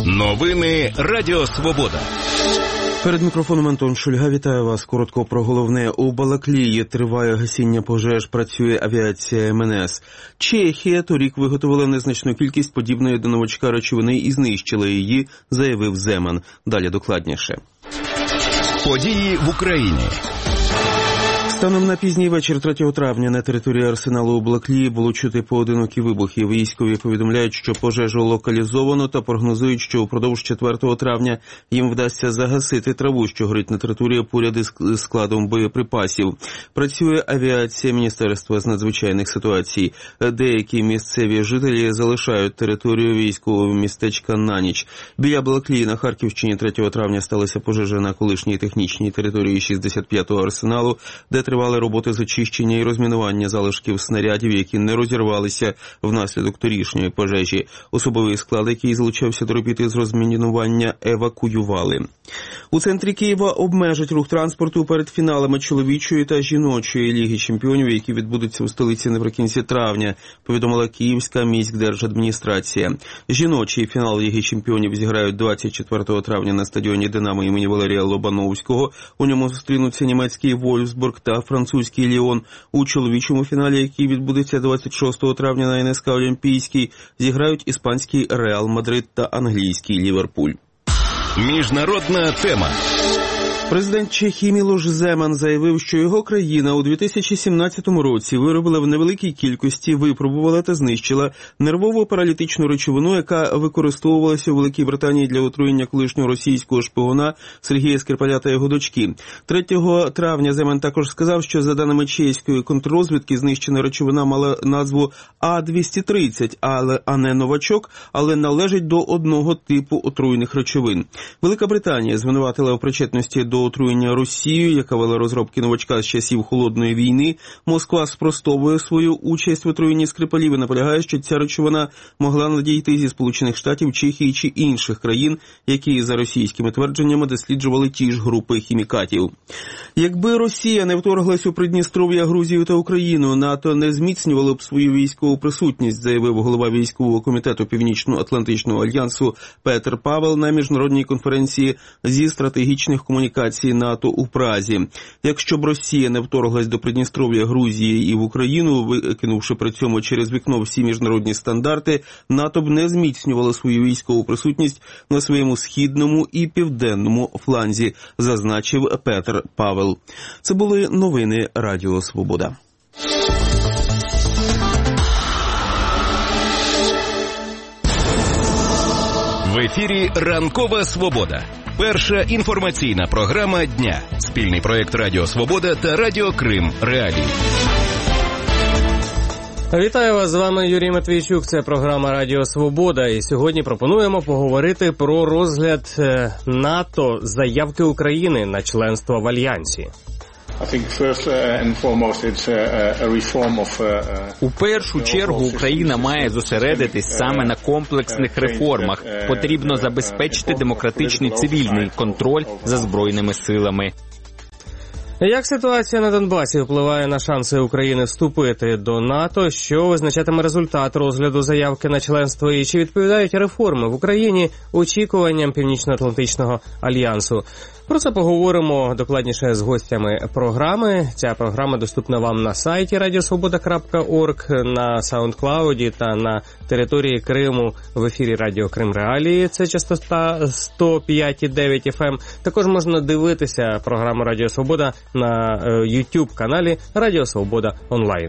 Новини Радіо Свобода. Перед мікрофоном Антон Шульга. Вітаю вас. Коротко про головне. У Балаклії триває гасіння пожеж, працює авіація МНС. Чехія торік виготовила незначну кількість подібної до новачка речовини і знищила її, заявив Земан. Далі докладніше. Події в Україні. Станом на пізній вечір 3 травня на території арсеналу у Балаклії було чути поодинокі вибухи. Військові повідомляють, що пожежу локалізовано та прогнозують, що упродовж 4 травня їм вдасться загасити траву, що горить на території поряд із складом боєприпасів. Працює авіація Міністерства з надзвичайних ситуацій. Деякі місцеві жителі залишають територію військового містечка на ніч. Біля Балаклії на Харківщині 3 травня сталася пожежа на колишній технічній території 65-го арсеналу, де тривали роботи з очищення і розмінування залишків снарядів, які не розірвалися внаслідок торішньої пожежі. Особовий склад, який залучався до робіт з розмінування, евакуювали. У центрі Києва обмежать рух транспорту перед фіналами чоловічої та жіночої Ліги чемпіонів, які відбудуться у столиці наприкінці травня, повідомила Київська міськдержадміністрація. Жіночий фінал Ліги чемпіонів зіграють 24 травня на стадіоні «Динамо» імені Валерія Лобановського. У ньому зустрінуться німецький «Вольфсбург» та французький «Ліон». У чоловічому фіналі, який відбудеться 26 травня на НСК «Олімпійський», зіграють іспанський «Реал Мадрид» та англійський «Ліверпуль». Міжнародна тема. Президент Чехії Мілош Земан заявив, що його країна у 2017 році виробила в невеликій кількості, випробувала та знищила нервово-паралітичну речовину, яка використовувалася у Великій Британії для отруєння колишнього російського шпигуна Сергія Скрипаля та його дочки. 3 травня Земан також сказав, що за даними чеської контррозвідки знищена речовина мала назву А-230, а не новачок, але належить до одного типу отруйних речовин. Велика Британія звинуватила в причетності до отруєння Росію, яка вела розробки новачка з часів Холодної війни. Москва спростовує свою участь в отруєнні Скрипалів і наполягає, що ця речовина могла надійти зі Сполучених Штатів, Чехії чи інших країн, які, за російськими твердженнями, досліджували ті ж групи хімікатів. Якби Росія не вторглась у Придністров'я, Грузію та Україну, НАТО не зміцнювало б свою військову присутність, заявив голова військового комітету Північно-Атлантичного альянсу Петр Павел на міжнародній конференції зі стратегічних комунікацій НАТО у Празі. Якщо б Росія не вторглась до Придністров'я, Грузії і в Україну, викинувши при цьому через вікно всі міжнародні стандарти, НАТО б не зміцнювало свою військову присутність на своєму східному і південному фланзі, зазначив Петр Павел. Це були новини Радіо Свобода. В ефірі «Ранкова Свобода». Перша інформаційна програма дня. Спільний проєкт Радіо Свобода та Радіо Крим Реалії. Вітаю вас, з вами Юрій Матвійчук, це програма Радіо Свобода. І сьогодні пропонуємо поговорити про розгляд НАТО заявки України на членство в Альянсі. У першу чергу Україна має зосередитись саме на комплексних реформах. Потрібно забезпечити демократичний цивільний контроль за Збройними силами. Як ситуація на Донбасі впливає на шанси України вступити до НАТО? Що визначатиме результат розгляду заявки на членство? І чи відповідають реформи в Україні очікуванням Північно-Атлантичного альянсу? Про це поговоримо докладніше з гостями програми. Ця програма доступна вам на сайті radiosvoboda.org, на SoundCloud та на території Криму в ефірі Радіо Крим Реалії. Це частота 105,9 FM. Також можна дивитися програму Радіо Свобода на YouTube-каналі Радіо Свобода онлайн.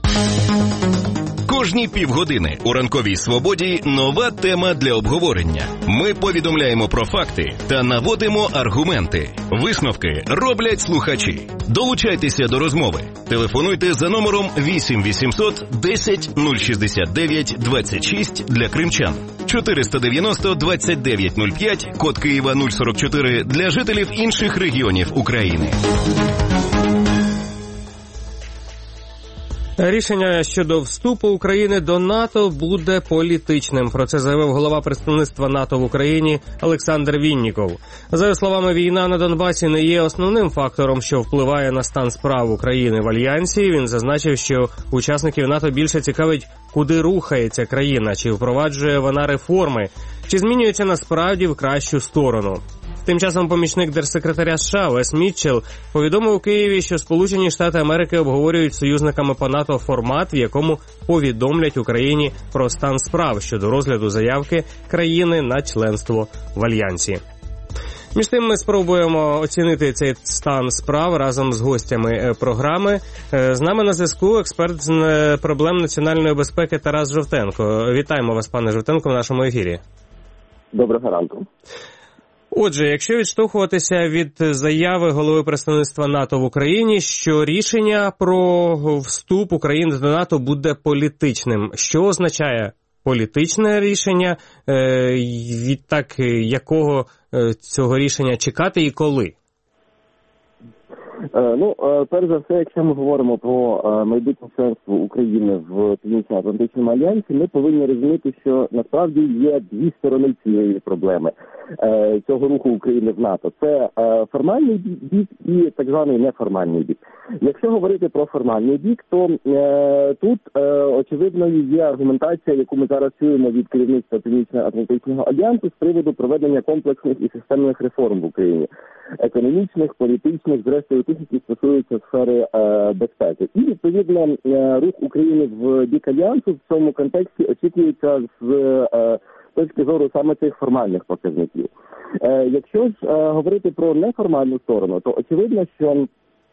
Кожні півгодини у «Ранковій Свободі» нова тема для обговорення. Ми повідомляємо про факти та наводимо аргументи. Висновки роблять слухачі. Долучайтеся до розмови. Телефонуйте за номером 8 800 10 069 26 для кримчан. 490 29 05, код Києва 044 для жителів інших регіонів України. Рішення щодо вступу України до НАТО буде політичним. Про це заявив голова представництва НАТО в Україні Олександр Вінніков. За його словами, війна на Донбасі не є основним фактором, що впливає на стан справ України в Альянсі. Він зазначив, що учасників НАТО більше цікавить, куди рухається країна, чи впроваджує вона реформи. Чи змінюється насправді в кращу сторону? Тим часом помічник держсекретаря США Вес Мітчелл повідомив у Києві, що Сполучені Штати Америки обговорюють з союзниками по НАТО формат, в якому повідомлять Україні про стан справ щодо розгляду заявки країни на членство в Альянсі. Між тим ми спробуємо оцінити цей стан справ разом з гостями програми. З нами на зв'язку експерт з проблем національної безпеки Тарас Жовтенко. Вітаємо вас, пане Жовтенко, в нашому ефірі. Доброго ранку. Отже, якщо відштовхуватися від заяви голови представництва НАТО в Україні, що рішення про вступ України до НАТО буде політичним, що означає політичне рішення, відтак якого цього рішення чекати і коли? Перш за все, якщо ми говоримо про майбутнє членство України в Північно-Атлантичному альянсі, ми повинні розуміти, що насправді є дві сторони цієї проблеми цього руху України в НАТО. Це формальний бік і так званий неформальний бік. Якщо говорити про формальний бік, то тут очевидною є аргументація, яку ми зараз чуємо від керівництва Північно-Атлантичного альянсу з приводу проведення комплексних і системних реформ в Україні. Економічних, політичних, зрештою тих, які стосуються сфери безпеки. І, відповідно, рух України в бік альянсу в цьому контексті очікується з точки зору саме цих формальних показників. Якщо ж говорити про неформальну сторону, то очевидно, що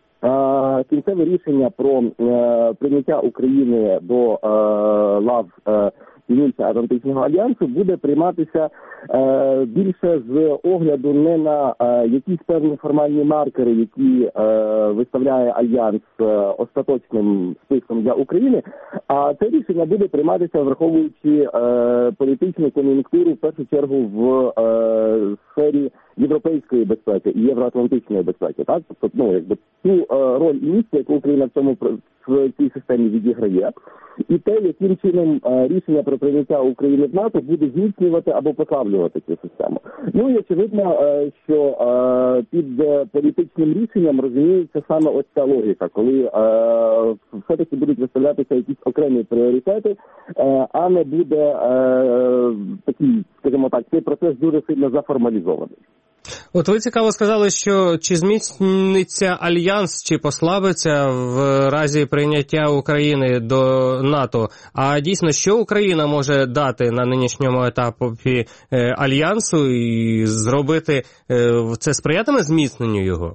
кінцеве рішення про прийняття України до лав Північно-Атлантичного альянсу буде прийматися більше з огляду не на якісь певні формальні маркери, які виставляє альянс остаточним списком для України, а це рішення буде прийматися, враховуючи політичну кон'юнктуру, в першу чергу в сфері європейської безпеки і євроатлантичної безпеки. Так? Тобто, ту роль і місце, яку Україна в цій системі відіграє, і те, яким чином рішення про прийняття України в НАТО буде зміцнювати або послаблювати цю систему. І очевидно, що під політичним рішенням розуміється саме ось ця логіка, коли все-таки будуть виставлятися якісь окремі пріоритети, а не буде такий, скажімо так, цей процес дуже сильно заформалізований. От ви цікаво сказали, що чи зміцниться альянс, чи послабиться в разі прийняття України до НАТО. А дійсно, що Україна може дати на нинішньому етапі альянсу і зробити це сприятиме зміцненню його?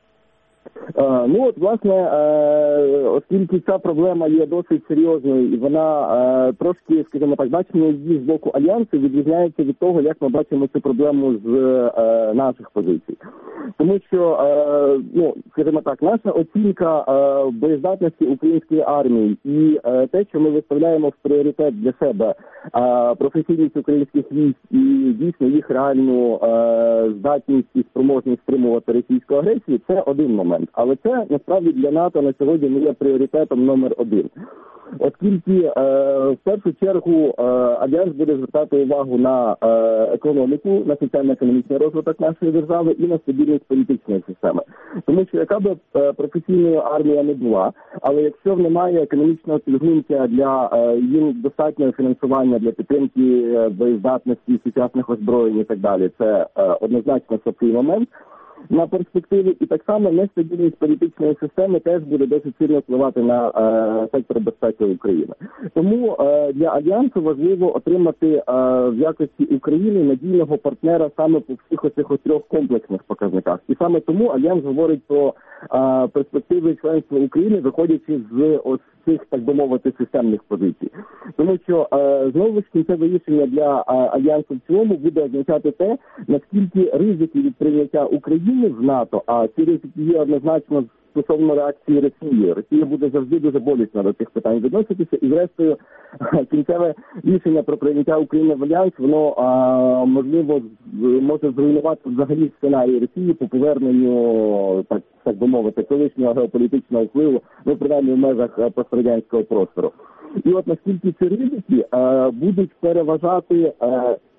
Власне, оскільки ця проблема є досить серйозною і вона трошки, скажімо так, бачення її з боку альянсу відрізняється від того, як ми бачимо цю проблему з наших позицій. Тому що, скажімо так, наша оцінка боєздатності української армії і те, що ми виставляємо в пріоритет для себе професійність українських військ і дійсно їх реальну здатність і спроможність стримувати російську агресію, це один момент. Але це, насправді, для НАТО на сьогодні не є пріоритетом номер один. Оскільки, в першу чергу, Альянс буде звертати увагу на економіку, на соціально-економічний розвиток нашої держави і на стабільність політичної системи. Тому що яка б професійною армія не була, але якщо немає економічного підґрунтя для їм достатнього фінансування для підтримки боєздатності, сучасних озброєнь і так далі, це однозначно слабкий момент на перспективі, і так само нестабільність політичної системи теж буде досить сильно впливати на сектор безпеки України. Тому для Альянсу важливо отримати в якості України надійного партнера саме по всіх оцих трьох комплексних показниках. І саме тому Альянс говорить про перспективи членства України, виходячи з ось цих, так би мовити, системних позицій. Тому що, знову ж кінцеве рішення для Альянсу в цілому буде означати те, наскільки ризики від прийняття України в НАТО, а ці ризики є однозначно стосовно реакції Росії. Росія буде завжди дуже болісно до цих питань відноситися, і зрештою кінцеве рішення про прийняття України в Альянс, воно можливо може зруйнувати взагалі сценарій Росії по поверненню, так би мовити, колишнього геополітичного впливу, принаймні в межах пострадянського простору. І от наскільки ці ризики будуть переважати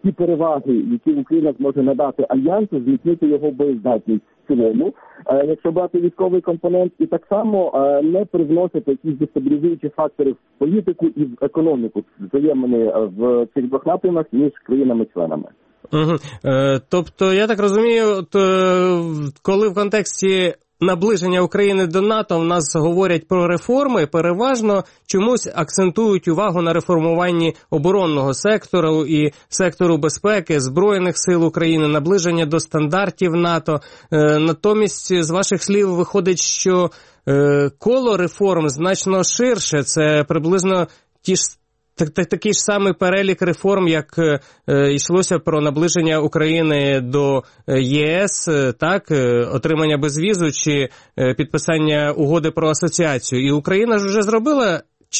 ті переваги, які Україна зможе надати Альянсу, зміцнити його боєздатність в цілому, якщо брати військовий компонент, і так само не привносити якісь дестабілізуючі фактори в політику і в економіку взаємини в цих двох напрямах між країнами-членами. Угу. Тобто, я так розумію, коли в контексті наближення України до НАТО в нас говорять про реформи, переважно чомусь акцентують увагу на реформуванні оборонного сектору і сектору безпеки, Збройних сил України, наближення до стандартів НАТО. Натомість, з ваших слів, виходить, що коло реформ значно ширше, це приблизно такий ж самий перелік реформ, як йшлося про наближення України до ЄС, так, отримання безвізу чи підписання угоди про асоціацію. І Україна ж вже зробила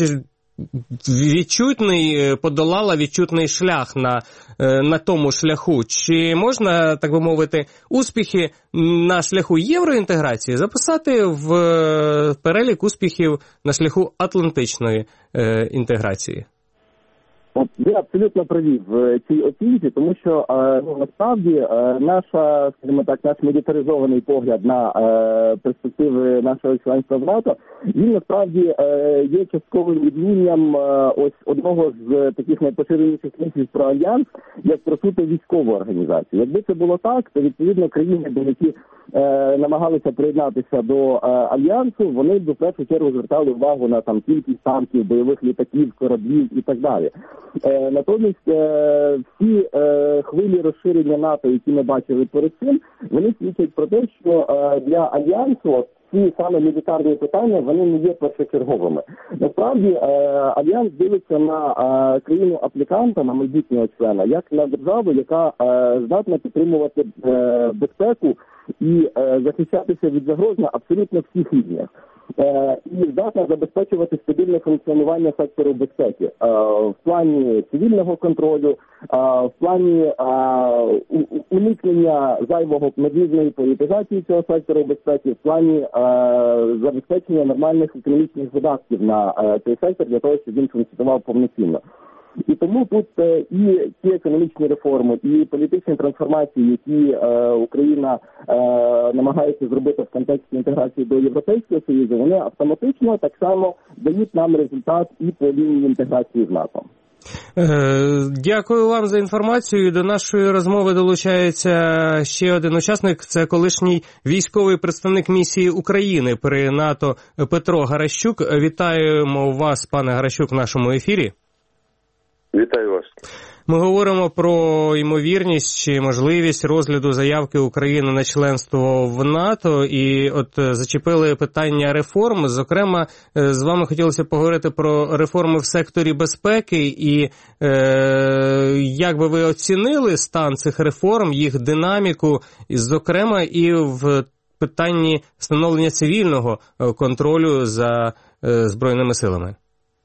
подолала відчутний шлях на тому шляху. Чи можна, так би мовити, успіхи на шляху євроінтеграції записати в перелік успіхів на шляху атлантичної інтеграції? Ви абсолютно праві в цій оцінці, тому що насправді наш мілітаризований погляд на перспективи нашого членства в НАТО, він насправді є частковим відмінням ось одного з таких найпоширеніших міфів про Альянс, як про суто військову організацію. Якби це було так, то відповідно країни, які намагалися приєднатися до Альянсу, вони б в першу чергу звертали увагу на кількість танків, бойових літаків, кораблів і так далі. Натомість всі хвилі розширення НАТО, які ми бачили перед цим, вони свідчать про те, що для Альянсу ці саме мілітарні питання, вони не є першочерговими. Насправді, Альянс дивиться на країну-апліканта, на майбутнього члена, як на державу, яка здатна підтримувати безпеку і захищатися від загроз на абсолютно всіх рівнях. І здатна забезпечувати стабільне функціонування сектору безпеки в плані цивільного контролю, в плані уникнення зайвого надмірної політизації цього сектору безпеки, в плані забезпечення нормальних економічних видатків на цей сектор для того, щоб він функціонував повноцінно. І тому тут і ті економічні реформи, і політичні трансформації, які Україна намагається зробити в контексті інтеграції до Європейського Союзу, вони автоматично так само дають нам результат і по лінії інтеграції з НАТО. Дякую вам за інформацію. До нашої розмови долучається ще один учасник. Це колишній військовий представник місії України при НАТО Петро Гаращук. Вітаємо вас, пане Гаращук, в нашому ефірі. Вітаю вас. Ми говоримо про ймовірність чи можливість розгляду заявки України на членство в НАТО. І от зачепили питання реформ. Зокрема, з вами хотілося поговорити про реформи в секторі безпеки. І як би ви оцінили стан цих реформ, їх динаміку, зокрема і в питанні встановлення цивільного контролю за Збройними силами?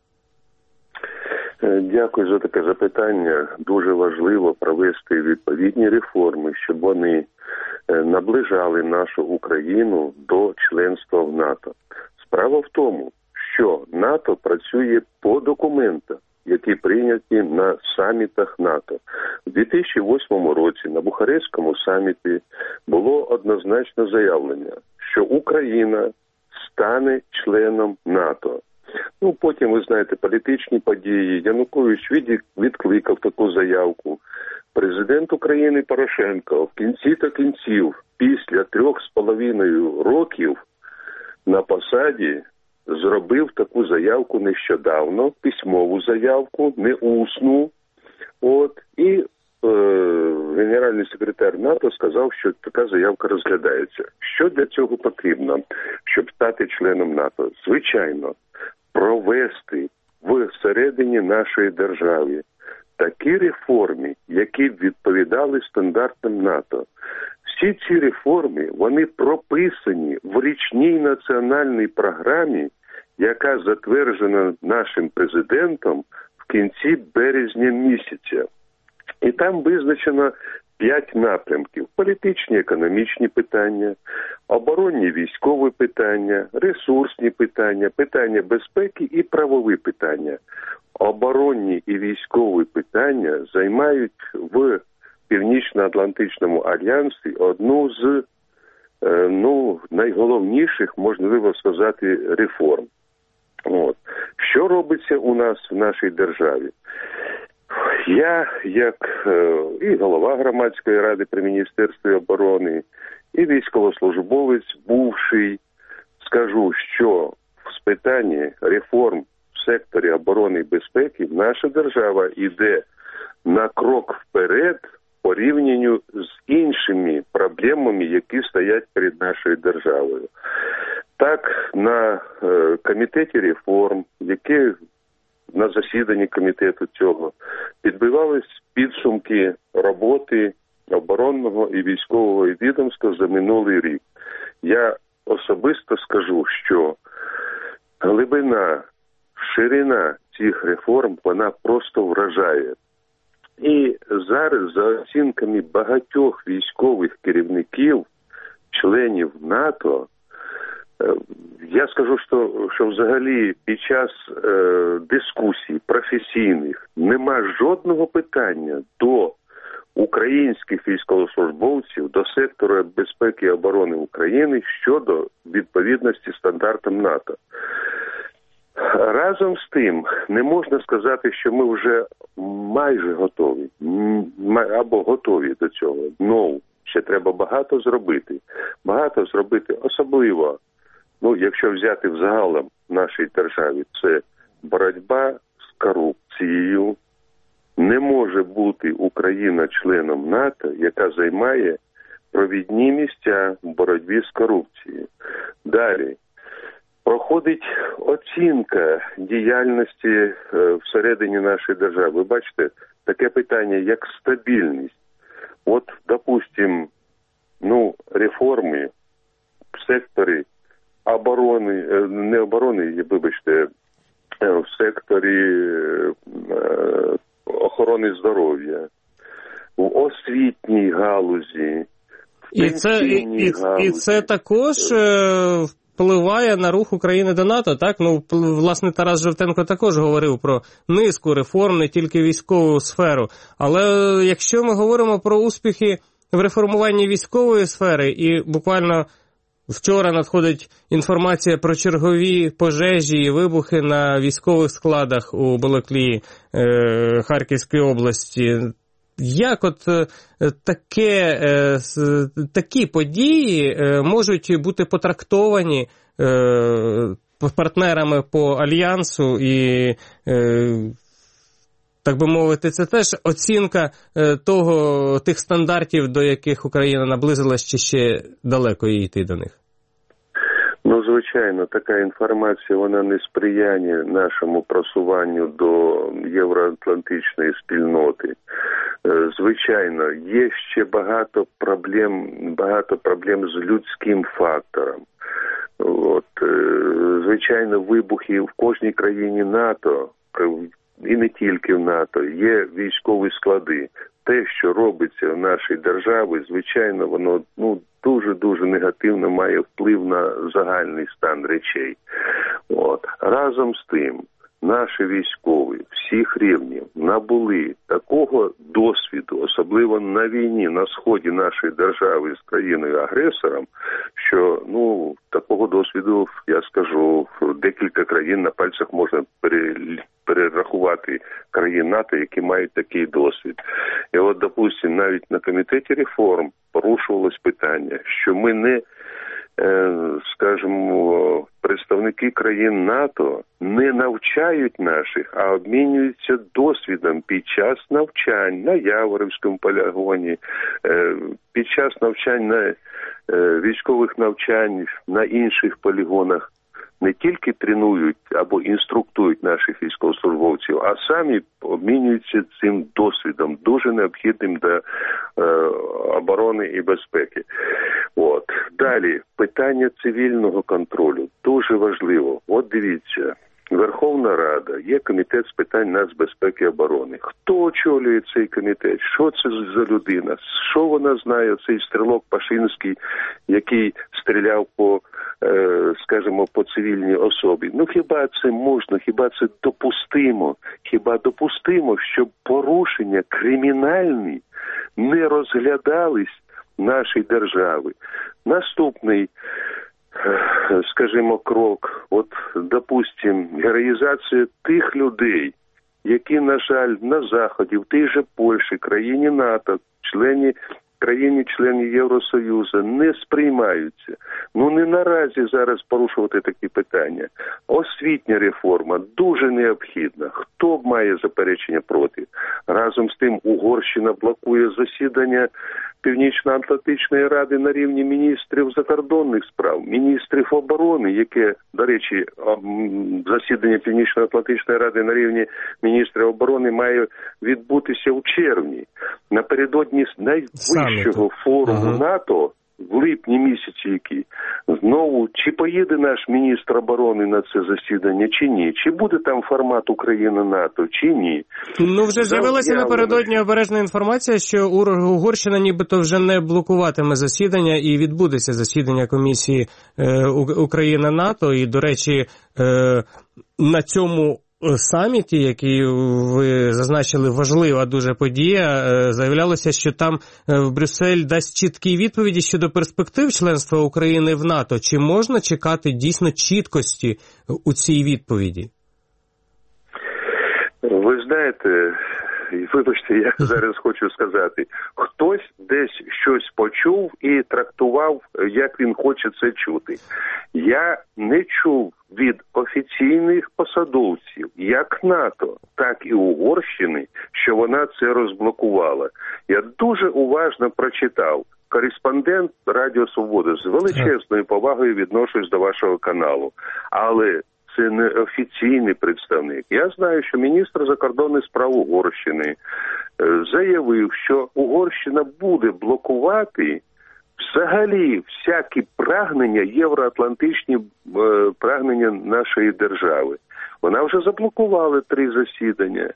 Дякую за таке запитання. Дуже важливо провести відповідні реформи, щоб вони наближали нашу Україну до членства в НАТО. Справа в тому, що НАТО працює по документах, які прийняті на самітах НАТО. У 2008 році на Бухарестському саміті було однозначно заявлення, що Україна стане членом НАТО. Потім, ви знаєте, політичні події. Янукович відкликав таку заявку. Президент України Порошенко в кінців, після 3,5 років на посаді, зробив таку заявку нещодавно, письмову заявку, не усну. І генеральний секретар НАТО сказав, що така заявка розглядається. Що для цього потрібно, щоб стати членом НАТО? Звичайно, провести всередині нашої держави такі реформи, які б відповідали стандартам НАТО. Всі ці реформи, вони прописані в річній національній програмі, яка затверджена нашим президентом в кінці березня місяця. І там визначено 5 напрямків: політичні, економічні питання, оборонні, військові питання, ресурсні питання, питання безпеки і правові питання. Оборонні і військові питання займають в Північно-Атлантичному альянсі одну з найголовніших, можливо сказати, реформ. От. Що робиться у нас в нашій державі? Я, як і голова громадської ради при Міністерстві оборони, і військовослужбовець бувший, скажу, що з питання реформ в секторі оборони і безпеки наша держава йде на крок вперед порівнянню з іншими проблемами, які стоять перед нашою державою. Так, на комітеті реформ, які на засіданні комітету цього підбивались підсумки роботи оборонного і військового відомства за минулий рік. Я особисто скажу, що глибина, ширина цих реформ, вона просто вражає. І зараз, за оцінками багатьох військових керівників, членів НАТО, я скажу, що взагалі під час дискусій професійних нема жодного питання до українських військовослужбовців, до сектору безпеки і оборони України щодо відповідності стандартам НАТО. Разом з тим, не можна сказати, що ми вже майже готові, або готові до цього. Ну, ще треба багато зробити. Багато зробити, особливо, якщо взяти взагалом в нашій державі, це боротьба з корупцією. Не може бути Україна членом НАТО, яка займає провідні місця в боротьбі з корупцією. Далі. Проходить оцінка діяльності всередині нашої держави. Ви бачите, таке питання, як стабільність. От, допустим, реформи в секторі оборони, не оборони, вибачте, в секторі охорони здоров'я, в освітній галузі, в пенсійній галузі. І це також впливає на рух України до НАТО, так? Власне, Тарас Жовтенко також говорив про низку реформ, не тільки військову сферу. Але якщо ми говоримо про успіхи в реформуванні військової сфери, і буквально вчора надходить інформація про чергові пожежі і вибухи на військових складах у Балаклії Харківської області, як такі події можуть бути потрактовані партнерами по Альянсу і, так би мовити, це теж оцінка тих стандартів, до яких Україна наблизилась, чи ще далеко їй йти до них? Звичайно, така інформація, вона не сприяє нашому просуванню до євроатлантичної спільноти. Звичайно, є ще багато проблем з людським фактором. Звичайно, вибухи в кожній країні НАТО, і не тільки в НАТО, є військові склади. Те, що робиться в нашій державі, звичайно, воно дуже-дуже негативно має вплив на загальний стан речей. Разом з тим, наші військові всіх рівнів набули такого досвіду, особливо на війні, на сході нашої держави з країною-агресором, що, такого досвіду, я скажу, декілька країн на пальцях можна перерахувати країн НАТО, які мають такий досвід. І допустим, навіть на комітеті реформ порушувалось питання, що ми не, скажімо, представники країн НАТО не навчають наших, а обмінюються досвідом під час навчань на Яворівському полігоні, під час навчань на військових навчань на інших полігонах. Не тільки тренують або інструктують наших військовослужбовців, а самі обмінюються цим досвідом, дуже необхідним для оборони і безпеки. Далі, питання цивільного контролю дуже важливо. Дивіться, Верховна Рада, є комітет з питань нацбезпеки і оборони. Хто очолює цей комітет? Що це за людина? Що вона знає, цей стрілок Пашинський, який стріляв по, скажімо, по цивільній особі? Ну хіба це можна, хіба це допустимо? Хіба допустимо, щоб порушення кримінальні не розглядались нашій державі? Наступний, скажімо, крок, от, допустим, героїзація тих людей, які, на жаль, на Заході, в тій же Польщі, країні НАТО, країні-члені Євросоюзу не сприймаються. Ну не наразі зараз порушувати такі питання. Освітня реформа дуже необхідна. Хто б має заперечення проти? Разом з тим Угорщина блокує засідання Північно-Атлантичної ради на рівні міністрів закордонних справ, міністрів оборони, яке, до речі, засідання Північно-Атлантичної ради на рівні міністрів оборони має відбутися у червні. Напередодні найвищого форуму НАТО, в липні місяці який, знову, чи поїде наш міністр оборони на це засідання, чи ні? Чи буде там формат Україна-НАТО, чи ні? Ну, вже з'явилася напередодні обережна інформація, що Угорщина нібито вже не блокуватиме засідання і відбудеться засідання комісії Україна-НАТО. І, до речі, на цьому саміті, який ви зазначили, важлива дуже подія, заявлялося, що там Брюссель дасть чіткі відповіді щодо перспектив членства України в НАТО. Чи можна чекати дійсно чіткості у цій відповіді? Ви знаєте, вибачте, я зараз хочу сказати, хтось десь щось почув і трактував, як він хоче це чути. Я не чув від офіційних посадовців, як НАТО, так і Угорщини, що вона це розблокувала. Я дуже уважно прочитав. Кореспондент Радіо Свобода, з величезною повагою відношусь до вашого каналу. Але це не офіційний представник. Я знаю, що міністр закордонних справ Угорщини заявив, що Угорщина буде блокувати взагалі всякі прагнення, євроатлантичні прагнення нашої держави. Вона вже заблокувала 3 засідання.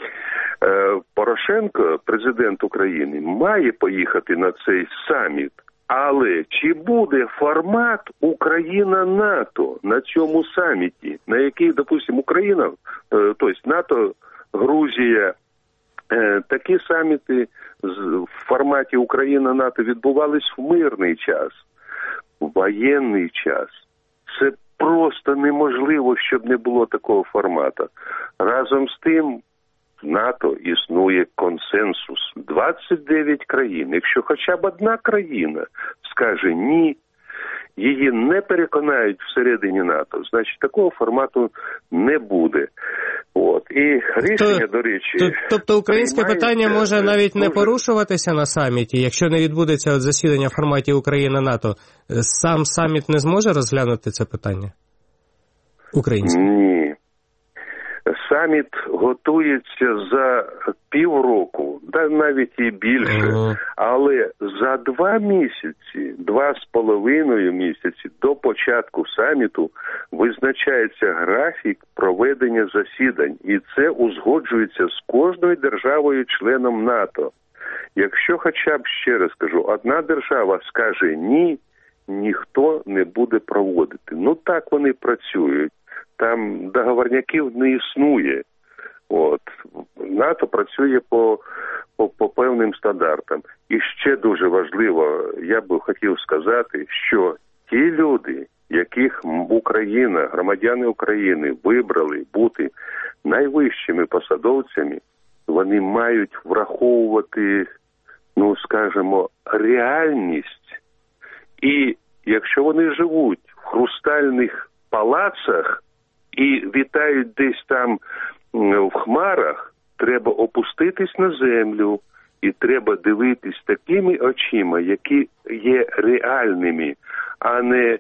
Порошенко, президент України, має поїхати на цей саміт. Але чи буде формат Україна-НАТО на цьому саміті, на який, допустимо, Україна, тобто НАТО, Грузія, такі саміти в форматі Україна-НАТО відбувались в мирний час, в воєнний час. Це просто неможливо, щоб не було такого формату. Разом з тим, в НАТО існує консенсус. 29 країн. Якщо хоча б одна країна скаже «ні», її не переконають всередині НАТО, значить такого формату не буде. От. І рішення, до речі... Тобто українське питання може навіть не порушуватися на саміті, якщо не відбудеться засідання в форматі Україна-НАТО. Сам саміт не зможе розглянути це питання? Українське? Ні. Саміт готується за півроку, да навіть і більше, але за 2 місяці, 2,5 місяці до початку саміту визначається графік проведення засідань, і це узгоджується з кожною державою-членом НАТО. Якщо хоча б, ще раз кажу, одна держава скаже «ні», ніхто не буде проводити. Ну так вони працюють. Там договорняків не існує. От. НАТО працює по певним стандартам. І ще дуже важливо, я би хотів сказати, що ті люди, яких Україна, громадяни України вибрали бути найвищими посадовцями, вони мають враховувати, ну, скажімо, реальність. І якщо вони живуть в хрустальних палацах, і вітають десь там в хмарах, треба опуститись на землю і треба дивитись такими очима, які є реальними, а не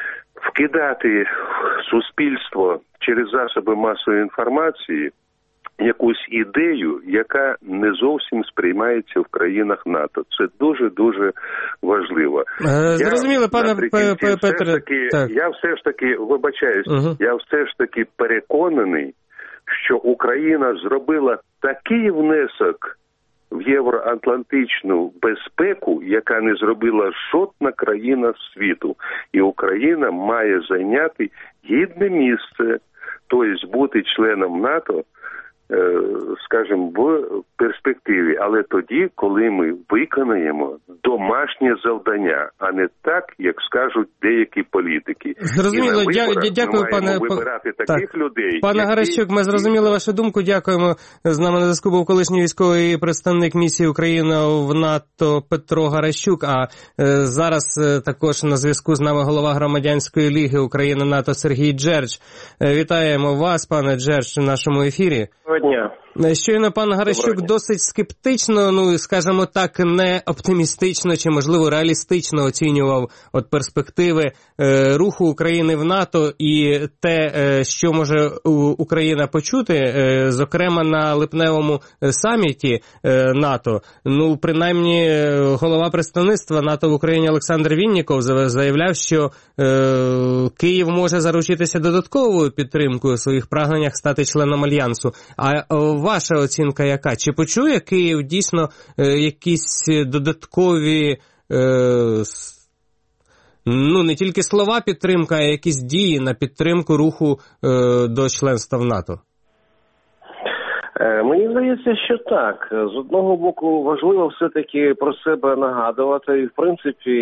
вкидати в суспільство через засоби масової інформації якусь ідею, яка не зовсім сприймається в країнах НАТО. Це дуже-дуже важливо. Зрозуміло, пане Петре. Я все ж таки, вибачаюсь, я все ж таки переконаний, що Україна зробила такий внесок в євроатлантичну безпеку, яка не зробила жодна країна світу. І Україна має зайняти гідне місце, тобто бути членом НАТО, скажімо, в перспективі, але тоді, коли ми виконаємо домашнє завдання, а не так, як скажуть деякі політики. Зрозуміло, дякую, пане вибирати таких людей. Пане Гаращук, ми зрозуміли вашу думку, дякуємо. З нами на зв'язку був колишній військовий представник місії України в НАТО Петро Гаращук, а зараз також на зв'язку з нами голова Громадянської ліги Україна-НАТО Сергій Джердж. Вітаємо вас, пане Джердж, в нашому ефірі. Дня. Щойно пан Гаращук досить скептично, скажімо так, не оптимістично чи, можливо, реалістично оцінював перспективи руху України в НАТО і те, що може Україна почути, зокрема на липневому саміті НАТО. Принаймні, голова представництва НАТО в Україні Олександр Вінніков заявляв, що Київ може заручитися додатковою підтримкою у своїх прагненнях стати членом Альянсу. А ваша оцінка яка? Чи почує Київ дійсно якісь додаткові, не тільки слова підтримки, а якісь дії на підтримку руху до членства в НАТО? Мені здається, що так. З одного боку, важливо все-таки про себе нагадувати. І, в принципі,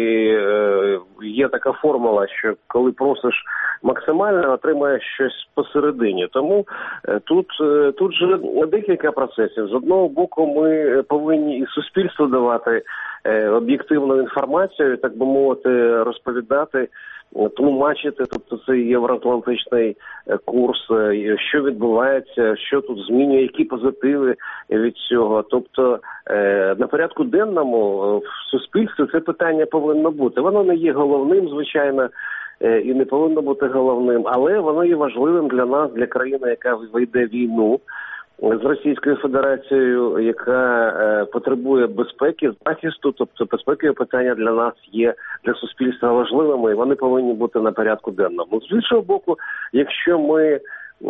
є така формула, що коли просиш максимально, отримаєш щось посередині. Тому тут же декілька процесів. З одного боку, ми повинні і суспільству давати об'єктивну інформацію, так би мовити, розповідати, тлумачити, тобто це євроатлантичний курс, що відбувається, що тут змінює, які позитиви від цього. Тобто на порядку денному в суспільстві це питання повинно бути. Воно не є головним, звичайно, і не повинно бути головним, але воно є важливим для нас, для країни, яка вийде в війну з Російською Федерацією, яка потребує безпеки, захисту, тобто безпекові питання для нас є, для суспільства важливими, і вони повинні бути на порядку денному. З іншого боку, якщо ми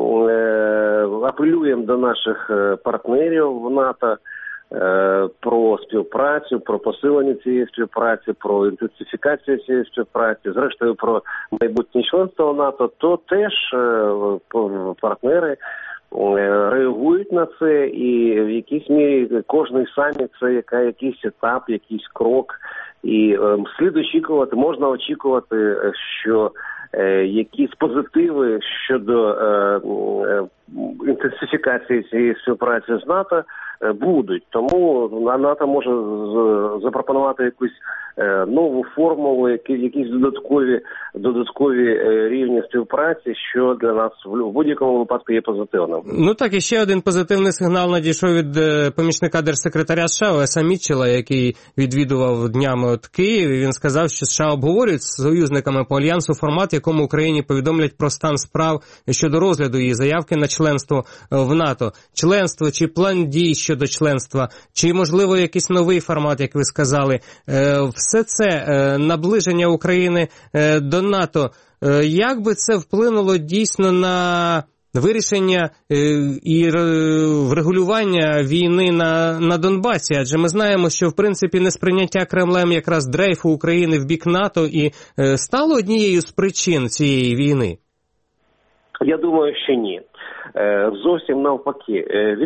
апелюємо до наших партнерів в НАТО про співпрацю, про посилення цієї співпраці, про інтенсифікацію цієї співпраці, зрештою про майбутнє членство в НАТО, то теж партнери реагують на це, і в якійсь мірі кожний саміт це якийсь етап, якийсь крок, і слід очікувати, можна очікувати, що якісь позитиви щодо інтенсифікації цієї співпраці з НАТО будуть. Тому НАТО може запропонувати якусь нову формулу, якісь додаткові рівні співпраці, що для нас в будь-якому випадку є позитивним. Так, і ще один позитивний сигнал надійшов від помічника держсекретаря США Оеса Мітчелла, який відвідував днями Київ. Він сказав, що США обговорюють з союзниками по Альянсу формат, в якому Україні повідомлять про стан справ щодо розгляду її заявки на членство в НАТО. Членство чи план дій щодо членства, чи, можливо, якийсь новий формат, як ви сказали. Все це наближення України до НАТО. Як би це вплинуло дійсно на вирішення і врегулювання війни на Донбасі? Адже ми знаємо, що, в принципі, несприйняття Кремлем якраз дрейфу України в бік НАТО і стало однією з причин цієї війни? Я думаю, що ні. Зовсім навпаки.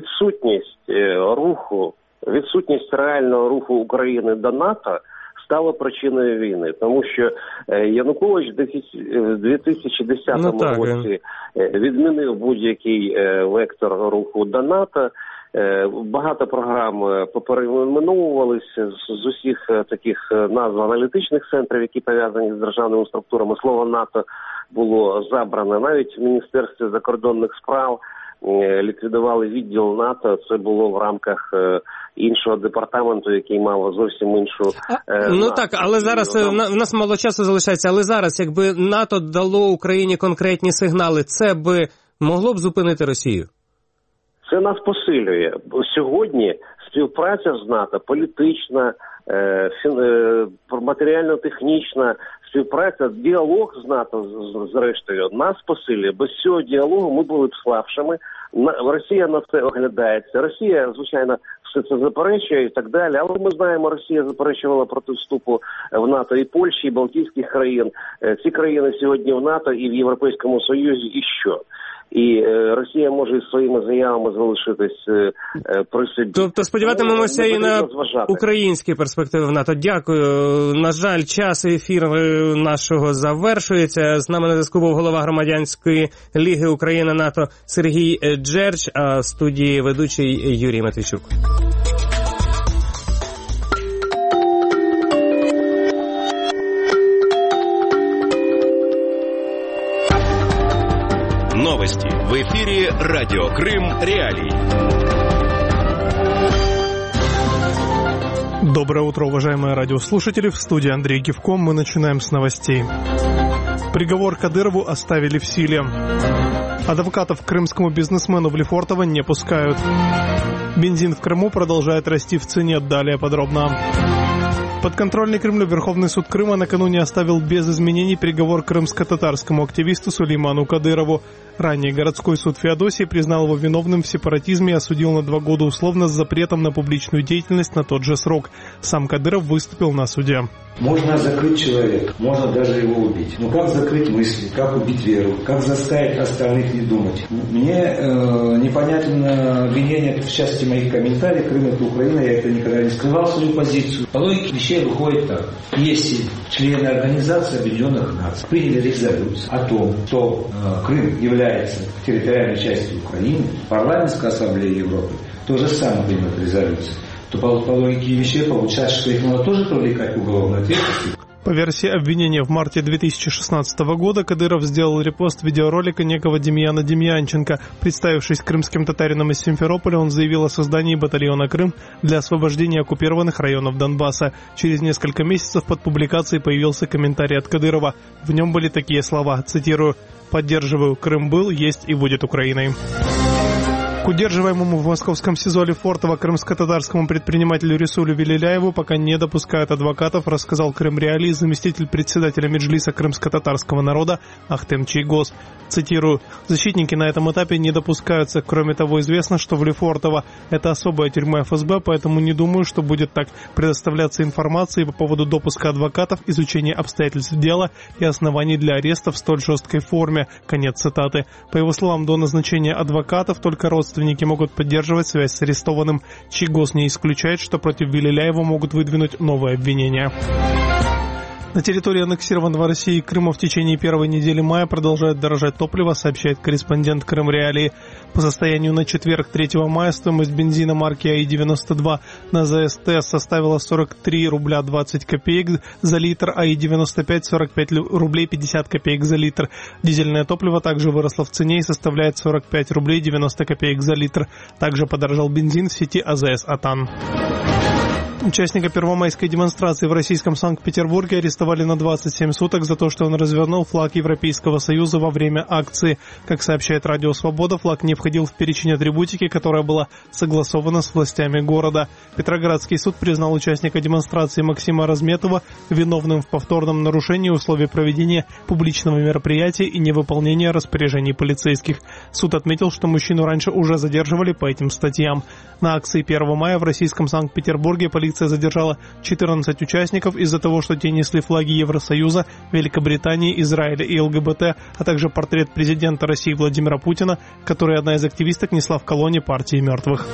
Відсутність реального руху України до НАТО стало причиною війни. Тому що Янукович в 2010 році відмінив будь-який вектор руху до НАТО. Багато програм поперейменовувалися з усіх таких назв аналітичних центрів, які пов'язані з державними структурами. Слово НАТО було забрано. Навіть в Міністерстві закордонних справ ліквідували відділ НАТО. Це було в рамках іншого департаменту, який мав зовсім іншу так, але зараз в нас мало часу залишається. Але зараз, якби НАТО дало Україні конкретні сигнали, це би могло б зупинити Росію? Це нас посилює. Сьогодні співпраця з НАТО, політична, матеріально-технічна співпраця, діалог з НАТО, зрештою, нас посилює. Без цього діалогу ми були б слабшими. Росія на це оглядається. Росія, звичайно, все це заперечує і так далі. Але ми знаємо, Росія заперечувала проти вступу в НАТО і Польщі, і Балтійських країн. Ці країни сьогодні в НАТО і в Європейському Союзі. І що? І Росія може із своїми заявами залишитись при собі. Тобто сподіватимемося і на українські перспективи в НАТО. Дякую. На жаль, час ефіру нашого завершується. З нами на зв'язку був голова Громадянської ліги Україна-НАТО Сергій Джерч, а в студії ведучий Юрій Матвійчук. Новости в эфире «Радио Крым. Реалии». Доброе утро, уважаемые радиослушатели. В студии Андрей Гевко. Мы начинаем с новостей. Приговор Кадырову оставили в силе. Адвокатов к крымскому бизнесмену Влефортова не пускают. Бензин в Крыму продолжает расти в цене. Далее подробно. Подконтрольный Кремлю Верховный суд Крыма накануне оставил без изменений приговор крымско-татарскому активисту Сулейману Кадырову. Ранее городской суд Феодосии признал его виновным в сепаратизме и осудил на 2 года условно с запретом на публичную деятельность на тот же срок. Сам Кадыров выступил на суде. Можно закрыть человека, можно даже его убить. Но как закрыть мысли, как убить веру, как заставить остальных не думать? Мне непонятно обвинение в части моих комментариев. Крым — это Украина, я это никогда не скрывал свою позицию. По логике вещей выходит так. Если члены Организации Объединенных Наций приняли резолюцию о том, что Крым является территориальной частью Украины, парламентская ассамблея Европы то же самое примет резолюцию, то по логике вещей получается, что их надо тоже привлекать к уголовной ответственности. По версии обвинения, в марте 2016 года Кадыров сделал репост видеоролика некого Демьяна Демьянченко. Представившись крымским татарином из Симферополя, он заявил о создании батальона «Крым» для освобождения оккупированных районов Донбасса. Через несколько месяцев под публикацией появился комментарий от Кадырова. В нем были такие слова, цитирую: «Поддерживаю, Крым был, есть и будет Украиной». К удерживаемому в московском СИЗО Лефортово крымско-татарскому предпринимателю Рисулю Велиляеву пока не допускают адвокатов, рассказал Крым Реалии заместитель председателя Меджлиса крымско-татарского народа Ахтем Чийгоз. Цитирую: «Защитники на этом этапе не допускаются. Кроме того, известно, что в Лефортово это особая тюрьма ФСБ, поэтому не думаю, что будет так предоставляться информация по поводу допуска адвокатов, изучения обстоятельств дела и оснований для ареста в столь жесткой форме». Конец цитаты. По его словам, до назначения адвокатов только родственники могут поддерживать связь с арестованным. Чийгоз не исключает, что против Велиляева могут выдвинуть новые обвинения. На территории аннексированного Россией Крыма в течение первой недели мая продолжает дорожать топливо, сообщает корреспондент Крым Реалии. По состоянию на четверг, 3 мая, стоимость бензина марки АИ-92 на ЗСТ составила 43 рубля 20 копеек за литр, АИ-95 45 рублей 50 копеек за литр. Дизельное топливо также выросло в цене и составляет 45 рублей 90 копеек за литр. Также подорожал бензин в сети АЗС «Атан». Участника первомайской демонстрации в российском Санкт-Петербурге арестовали на 27 суток за то, что он развернул флаг Европейского Союза во время акции. Как сообщает Радио Свобода, флаг не входил в перечень атрибутики, которая была согласована с властями города. Петроградский суд признал участника демонстрации Максима Разметова виновным в повторном нарушении условий проведения публичного мероприятия и невыполнения распоряжений полицейских. Суд отметил, что мужчину раньше уже задерживали по этим статьям. На акции 1 мая в российском Санкт-Петербурге полиция задержала 14 участников из-за того, что те несли флаги Евросоюза, Великобритании, Израиля и ЛГБТ, а также портрет президента России Владимира Путина, который одна из активисток несла в колонне партии мертвых.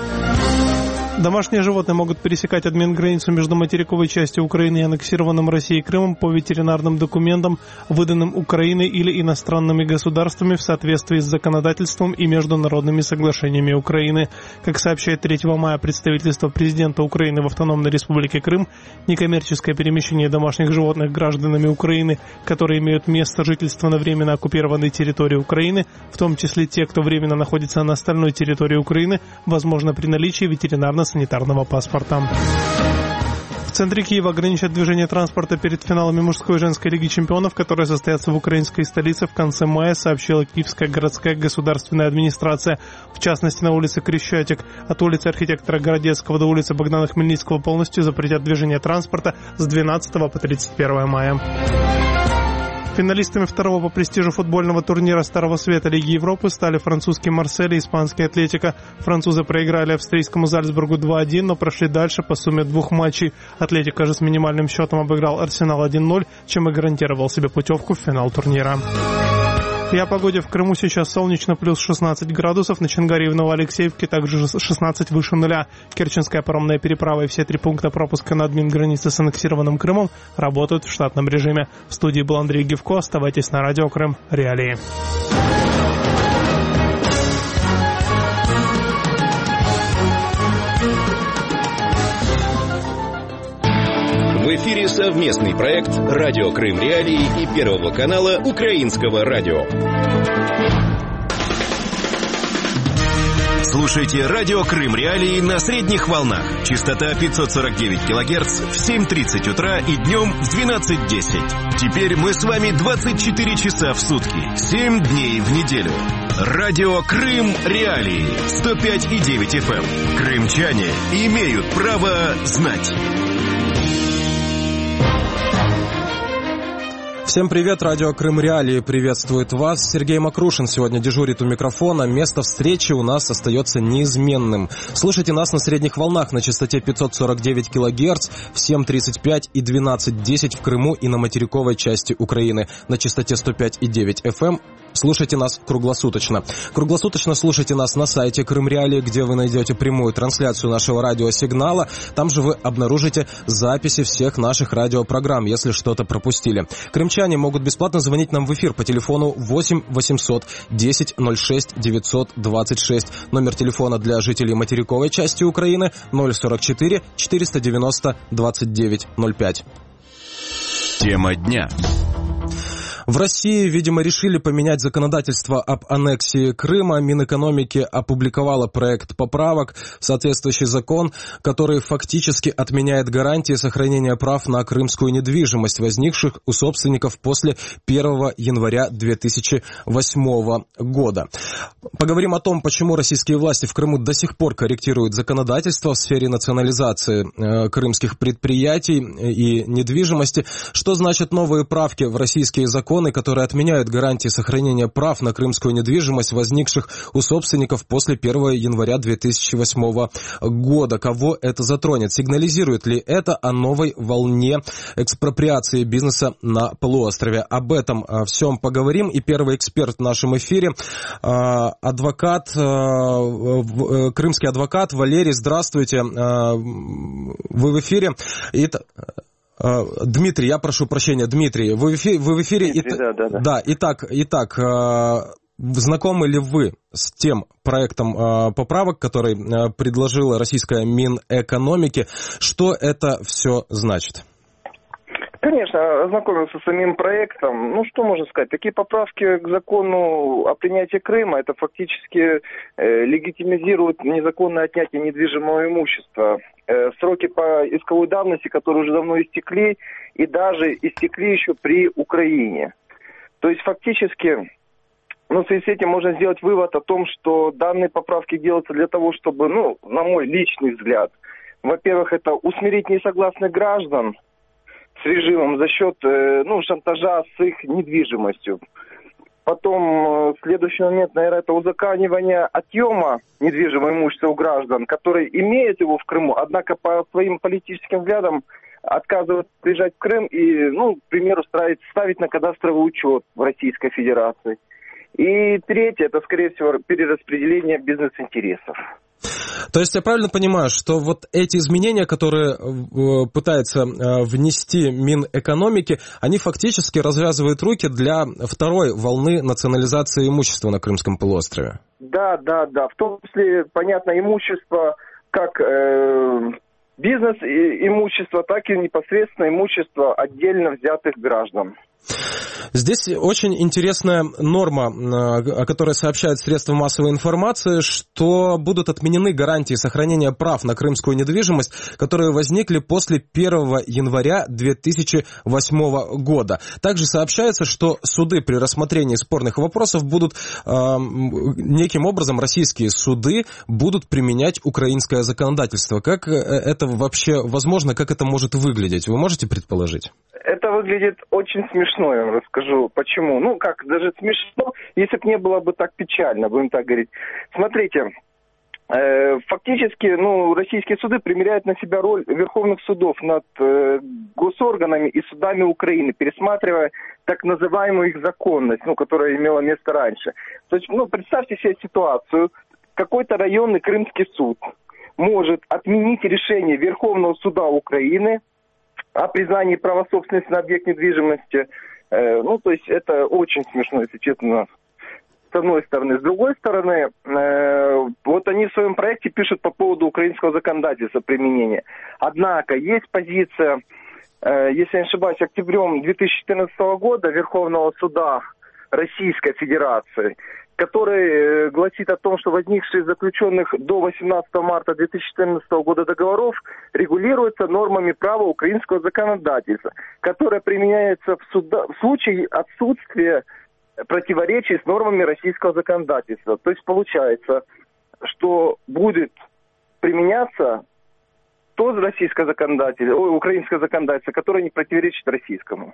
Домашние животные могут пересекать админ-границу между материковой частью Украины и аннексированным Россией Крымом по ветеринарным документам, выданным Украиной или иностранными государствами в соответствии с законодательством и международными соглашениями Украины. Как сообщает 3 мая представительство президента Украины в Автономной Республике Крым, некоммерческое перемещение домашних животных гражданами Украины, которые имеют место жительства на временно оккупированной территории Украины, в том числе те, кто временно находится на остальной территории Украины, возможно при наличии ветеринарно-санитарного паспорта. В центре Киева ограничат движение транспорта перед финалами мужской и женской лиги чемпионов, которые состоятся в украинской столице в конце мая, сообщила Киевская городская государственная администрация. В частности, на улице Крещатик от улицы архитектора Городецкого до улицы Богдана Хмельницкого полностью запретят движение транспорта с 12 по 31 мая. Финалистами второго по престижу футбольного турнира Старого Света Лиги Европы стали французский Марсель и испанский Атлетико. Французы проиграли австрийскому Зальцбургу 2-1, но прошли дальше по сумме 2 матчей. Атлетико же с минимальным счетом обыграл Арсенал 1-0, чем и гарантировал себе путевку в финал турнира. И о погоде. В Крыму сейчас солнечно, плюс 16 градусов. На Чонгаре и в Новоалексеевке также 16 выше нуля. Керченская паромная переправа и все 3 пункта пропуска на админгранице с аннексированным Крымом работают в штатном режиме. В студии был Андрей Гивко. Оставайтесь на радио Крым. Реалии. В эфире совместный проект «Радио Крым Реалии» и Первого канала Украинского радио. Слушайте «Радио Крым Реалии» на средних волнах. Частота 549 кГц в 7:30 утра и днем в 12:10. Теперь мы с вами 24 часа в сутки, 7 дней в неделю. Радио Крым Реалии, 105,9 FM. Крымчане имеют право знать. Всем привет, радио Крым Реалии приветствует вас. Сергей Макрушин сегодня дежурит у микрофона. Место встречи у нас остается неизменным. Слушайте нас на средних волнах на частоте 549 кГц в 7:35 и 12:10 в Крыму и на материковой части Украины на частоте 105,9 FM. Слушайте нас круглосуточно. Круглосуточно слушайте нас на сайте Крым Реалии, где вы найдете прямую трансляцию нашего радиосигнала. Там же вы обнаружите записи всех наших радиопрограмм, если что-то пропустили. Крымчане могут бесплатно звонить нам в эфир по телефону 8 800 10 06 926. Номер телефона для жителей материковой части Украины 044 490 29 05. Тема дня. В России, видимо, решили поменять законодательство об аннексии Крыма. Минэкономики опубликовала проект поправок в соответствующий закон, который фактически отменяет гарантии сохранения прав на крымскую недвижимость, возникших у собственников после 1 января 2008 года. Поговорим о том, почему российские власти в Крыму до сих пор корректируют законодательство в сфере национализации крымских предприятий и недвижимости, что значат новые правки в российские законы, которые отменяют гарантии сохранения прав на крымскую недвижимость, возникших у собственников после 1 января 2008 года. Кого это затронет? Сигнализирует ли это о новой волне экспроприации бизнеса на полуострове? Об этом всем поговорим. И первый эксперт в нашем эфире, крымский адвокат Валерий. Здравствуйте. Вы в эфире. Дмитрий, я прошу прощения, Дмитрий, вы в эфире. Дмитрий, да. Итак, знакомы ли вы с тем проектом поправок, который предложила российская Минэкономики? Что это все значит? Конечно, ознакомился с самим проектом. Ну, что можно сказать? Такие поправки к закону о принятии Крыма, это фактически легитимизирует незаконное отнятие недвижимого имущества. Сроки по исковой давности, которые уже давно истекли, и даже истекли еще при Украине. То есть фактически, в связи с этим можно сделать вывод о том, что данные поправки делаются для того, чтобы, на мой личный взгляд, во-первых, это усмирить несогласных граждан с режимом за счет шантажа с их недвижимостью. Потом следующий момент, наверное, это узаконивание отъема недвижимого имущества у граждан, которые имеют его в Крыму, однако по своим политическим взглядам отказываются приезжать в Крым и, к примеру, ставить на кадастровый учет в Российской Федерации. И третье, это, скорее всего, перераспределение бизнес-интересов. То есть я правильно понимаю, что вот эти изменения, которые пытается внести Минэкономики, они фактически развязывают руки для второй волны национализации имущества на Крымском полуострове? Да. В том числе, понятно, имущество как бизнес-имущество, так и непосредственно имущество отдельно взятых граждан. Здесь очень интересная норма, о которой сообщают средства массовой информации, что будут отменены гарантии сохранения прав на крымскую недвижимость, которые возникли после 1 января 2008 года. Также сообщается, что суды при рассмотрении спорных вопросов будут, неким образом, российские суды будут применять украинское законодательство. Как это вообще возможно, как это может выглядеть? Вы можете предположить? Это выглядит очень смешно, я вам расскажу, почему. Ну, как, даже смешно, если бы не было бы так печально, будем так говорить. Смотрите, фактически, российские суды примеряют на себя роль верховных судов над госорганами и судами Украины, пересматривая так называемую их законность, которая имела место раньше. То есть, представьте себе ситуацию, какой-то районный крымский суд может отменить решение Верховного суда Украины о признании права собственности на объект недвижимости. То есть это очень смешно, если честно, с одной стороны. С другой стороны, вот они в своем проекте пишут по поводу украинского законодательства применения. Однако есть позиция, если я не ошибаюсь, октябрем 2014 года Верховного суда Российской Федерации, который гласит о том, что возникшие из заключенных до 18 марта 2014 года договоров регулируются нормами права украинского законодательства, которое применяется в случае отсутствия противоречий с нормами российского законодательства. То есть получается, что будет применяться то российское законодательство, украинское законодательство, которое не противоречит российскому.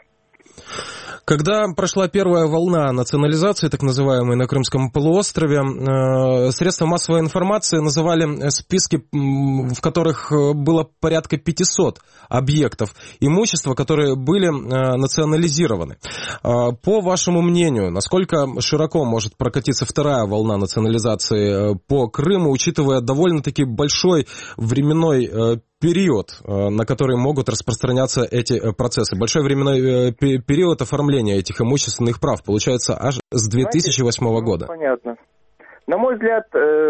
Когда прошла первая волна национализации, так называемой, на Крымском полуострове, средства массовой информации называли списки, в которых было порядка 500 объектов имущества, которые были национализированы. По вашему мнению, насколько широко может прокатиться вторая волна национализации по Крыму, учитывая довольно-таки большой временной период, на который могут распространяться эти процессы? Большой временной период оформления этих имущественных прав получается аж с 2008 года. Понятно. На мой взгляд,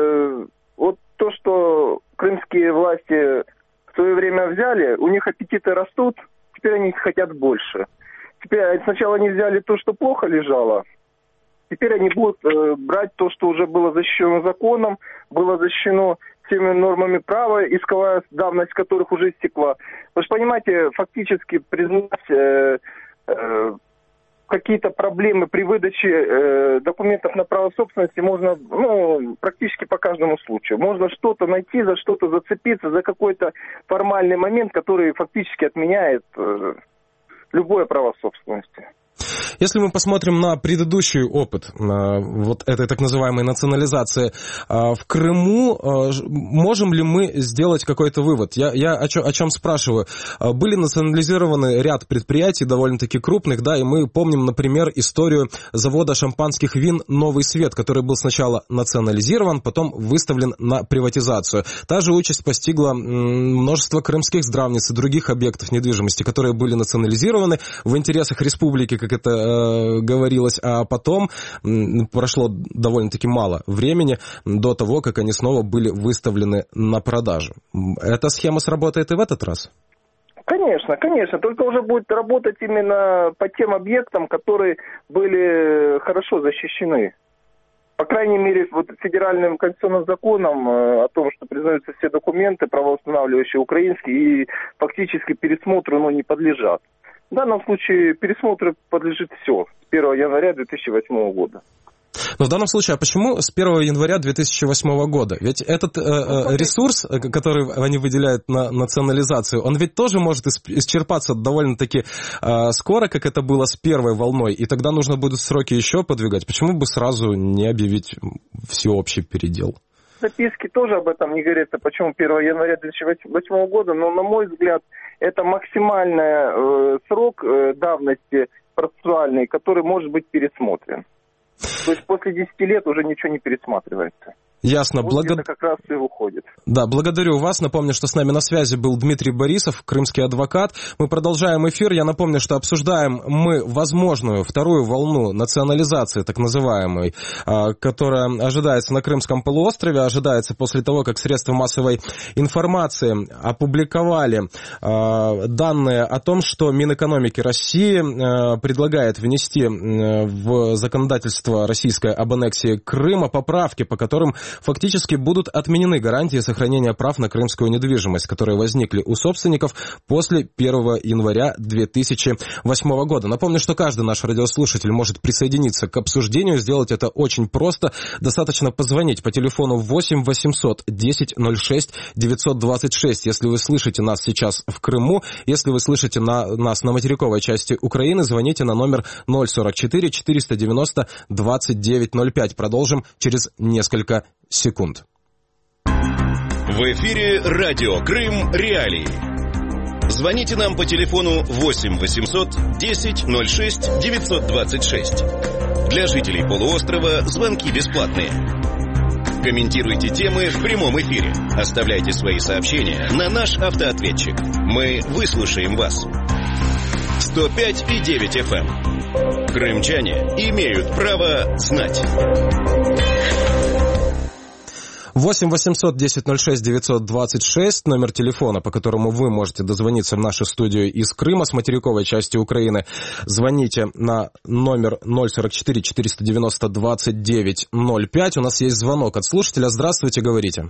вот то, что крымские власти в свое время взяли, у них аппетиты растут, теперь они хотят больше. Теперь сначала они взяли то, что плохо лежало, теперь они будут брать то, что уже было защищено законом, было защищено теми нормами права, исковая давность которых уже истекла. Вы же понимаете, фактически признать какие-то проблемы при выдаче документов на право собственности можно практически по каждому случаю. Можно что-то найти, за что-то зацепиться, за какой-то формальный момент, который фактически отменяет любое право собственности. Если мы посмотрим на предыдущий опыт вот этой так называемой национализации в Крыму, можем ли мы сделать какой-то вывод? Я о чем спрашиваю? Были национализированы ряд предприятий довольно-таки крупных, да, и мы помним, например, историю завода шампанских вин «Новый свет», который был сначала национализирован, потом выставлен на приватизацию. Та же участь постигла множество крымских здравниц и других объектов недвижимости, которые были национализированы в интересах республики, как это говорилось, а потом прошло довольно-таки мало времени до того, как они снова были выставлены на продажу. Эта схема сработает и в этот раз? Конечно, только уже будет работать именно по тем объектам, которые были хорошо защищены. По крайней мере, вот федеральным конституционным законом о том, что признаются все документы, правоустанавливающие украинские, и фактически пересмотру не подлежат. В данном случае пересмотру подлежит все с 1 января 2008 года. Но в данном случае, а почему с 1 января 2008 года? Ведь этот ресурс, который они выделяют на национализацию, он ведь тоже может исчерпаться довольно-таки скоро, как это было с первой волной, и тогда нужно будет сроки еще подвигать. Почему бы сразу не объявить всеобщий передел? Записки тоже об этом не говорится, почему 1 января 2008 года, но, на мой взгляд, это максимальный срок давности процессуальный, который может быть пересмотрен. То есть после 10 лет уже ничего не пересматривается. Ясно. Вот это как раз и выходит. Да, благодарю вас. Напомню, что с нами на связи был Дмитрий Борисов, крымский адвокат. Мы продолжаем эфир. Я напомню, что обсуждаем мы возможную вторую волну национализации, так называемой, которая ожидается на Крымском полуострове, ожидается после того, как средства массовой информации опубликовали данные о том, что Минэкономики России предлагает внести в законодательство российское об аннексии Крыма поправки, по которым фактически будут отменены гарантии сохранения прав на крымскую недвижимость, которые возникли у собственников после 1 января 2008 года. Напомню, что каждый наш радиослушатель может присоединиться к обсуждению. Сделать это очень просто. Достаточно позвонить по телефону 8 800 10 06 926, если вы слышите нас сейчас в Крыму. Если вы слышите нас на материковой части Украины, звоните на номер 044 490 2905. Продолжим через несколько секунд. В эфире радио Крым Реалии. Звоните нам по телефону 8 800 10 06 926. Для жителей полуострова звонки бесплатные. Комментируйте темы в прямом эфире. Оставляйте свои сообщения на наш автоответчик. Мы выслушаем вас. 105,9 FM. Крымчане имеют право знать. 8 800 10 06 926, номер телефона, по которому вы можете дозвониться в нашу студию из Крыма, с материковой части Украины. Звоните на номер 044 490 2905. У нас есть звонок от слушателя. Здравствуйте, говорите.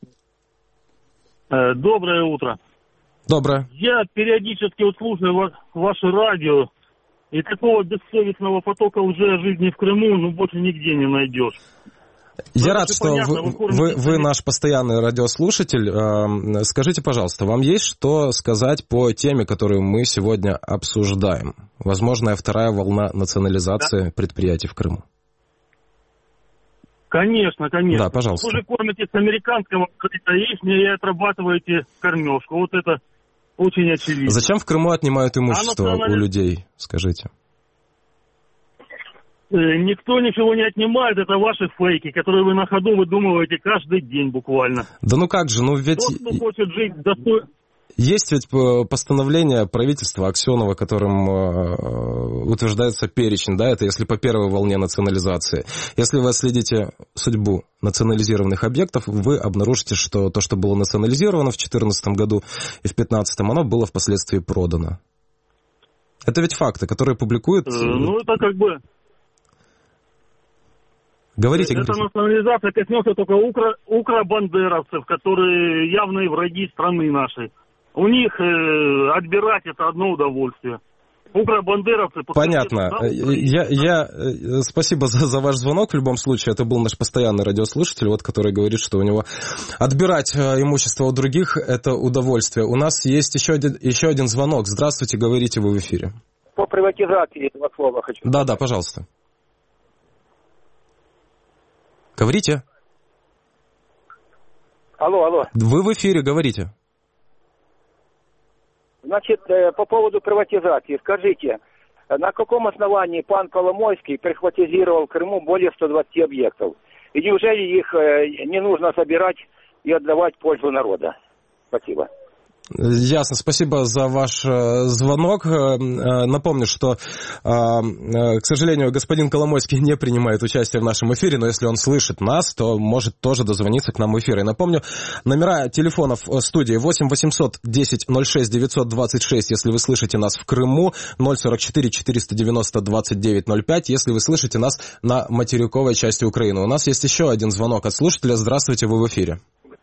Доброе утро. Доброе. Я периодически слушаю ваше радио, и такого бессовестного потока лжи о жизни в Крыму больше нигде не найдешь. Я рад, что вы наш постоянный радиослушатель. Скажите, пожалуйста, вам есть что сказать по теме, которую мы сегодня обсуждаем? Возможная вторая волна национализации предприятий в Крыму. Конечно. Да, пожалуйста. Вы же кормите с американского яичня и отрабатываете кормежку. Вот это очень очевидно. Зачем в Крыму отнимают имущество у людей, скажите? Никто ничего не отнимает, это ваши фейки, которые вы на ходу выдумываете каждый день буквально. Да ну как же, ведь... Тот, кто хочет жить достойно... Есть ведь постановление правительства Аксенова, которым утверждается перечень, да, это если по первой волне национализации. Если вы отследите судьбу национализированных объектов, вы обнаружите, что то, что было национализировано в 2014 году и в 2015, оно было впоследствии продано. Это ведь факты, которые публикуют... это как бы... Говорите. Эта национализация коснется только укробандеровцев, которые явные враги страны нашей. У них отбирать это одно удовольствие. Укробандеровцы... Понятно. Спасибо за ваш звонок. В любом случае, это был наш постоянный радиослушатель, который говорит, что у него отбирать имущество у других – это удовольствие. У нас есть еще один звонок. Здравствуйте, говорите, вы в эфире. По приватизации этого слова хочу. Да, пожалуйста. Говорите. Алло. Вы в эфире, говорите. Значит, по поводу приватизации. Скажите, на каком основании пан Коломойский прихватизировал в Крыму более 120 объектов? И неужели их не нужно собирать и отдавать в пользу народа? Спасибо. Ясно, спасибо за ваш звонок. Напомню, что, к сожалению, господин Коломойский не принимает участие в нашем эфире, но если он слышит нас, то может тоже дозвониться к нам в эфир. И напомню, номера телефонов студии 8 800 10 06 926, если вы слышите нас в Крыму, 044 490 2905, если вы слышите нас на материковой части Украины. У нас есть еще один звонок от слушателя. Здравствуйте, вы в эфире.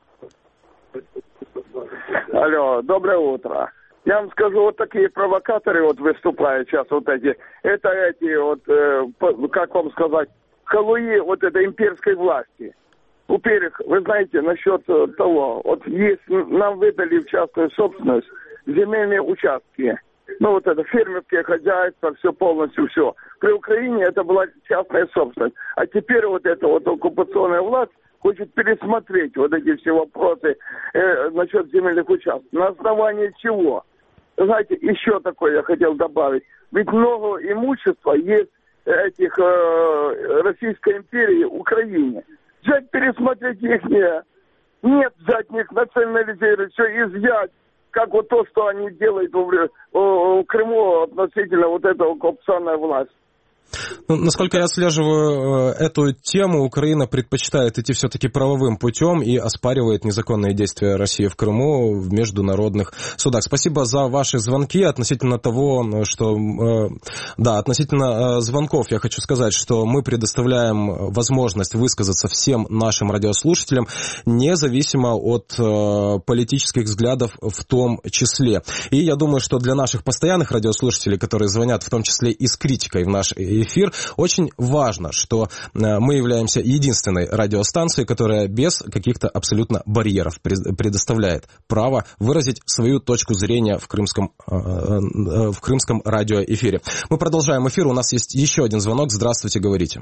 Алло, доброе утро. Я вам скажу, вот такие провокаторы выступают сейчас это эти как вам сказать, халуи этой имперской власти. Во-первых, вы знаете, насчет того, есть, нам выдали в частную собственность земельные участки. Это фермерские хозяйства, все полностью, все. При Украине это была частная собственность. А теперь эта оккупационная власть хочет пересмотреть эти все вопросы насчет земельных участков. На основании чего? Знаете, еще такое я хотел добавить. Ведь много имущества есть Российской империи в Украине. взять, пересмотреть их. Нет, взять них, национализировать, все изъять. Как вот то, что они делают в Крыму относительно вот этого коррупционной власти. Ну, насколько я отслеживаю эту тему, Украина предпочитает идти все-таки правовым путем и оспаривает незаконные действия России в Крыму в международных судах. Спасибо за ваши звонки. Относительно того, что... относительно звонков я хочу сказать, что мы предоставляем возможность высказаться всем нашим радиослушателям, независимо от политических взглядов в том числе. И я думаю, что для наших постоянных радиослушателей, которые звонят в том числе и с критикой в наш эфир, очень важно, что мы являемся единственной радиостанцией, которая без каких-то абсолютно барьеров предоставляет право выразить свою точку зрения в крымском радиоэфире. Мы продолжаем эфир. У нас есть еще один звонок. Здравствуйте, говорите.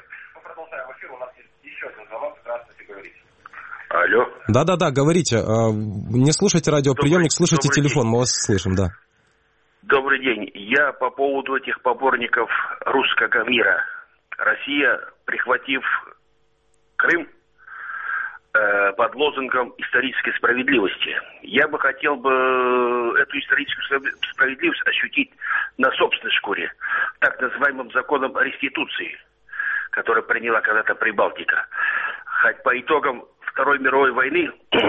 Алло. Да, говорите. Не слушайте радиоприемник, слушайте телефон. Мы вас слышим, да. Добрый день. Я по поводу этих поборников русского мира. Россия, прихватив Крым под лозунгом исторической справедливости. Я бы хотел эту историческую справедливость ощутить на собственной шкуре, так называемым законом реституции, который приняла когда-то Прибалтика. Хоть по итогам Второй мировой войны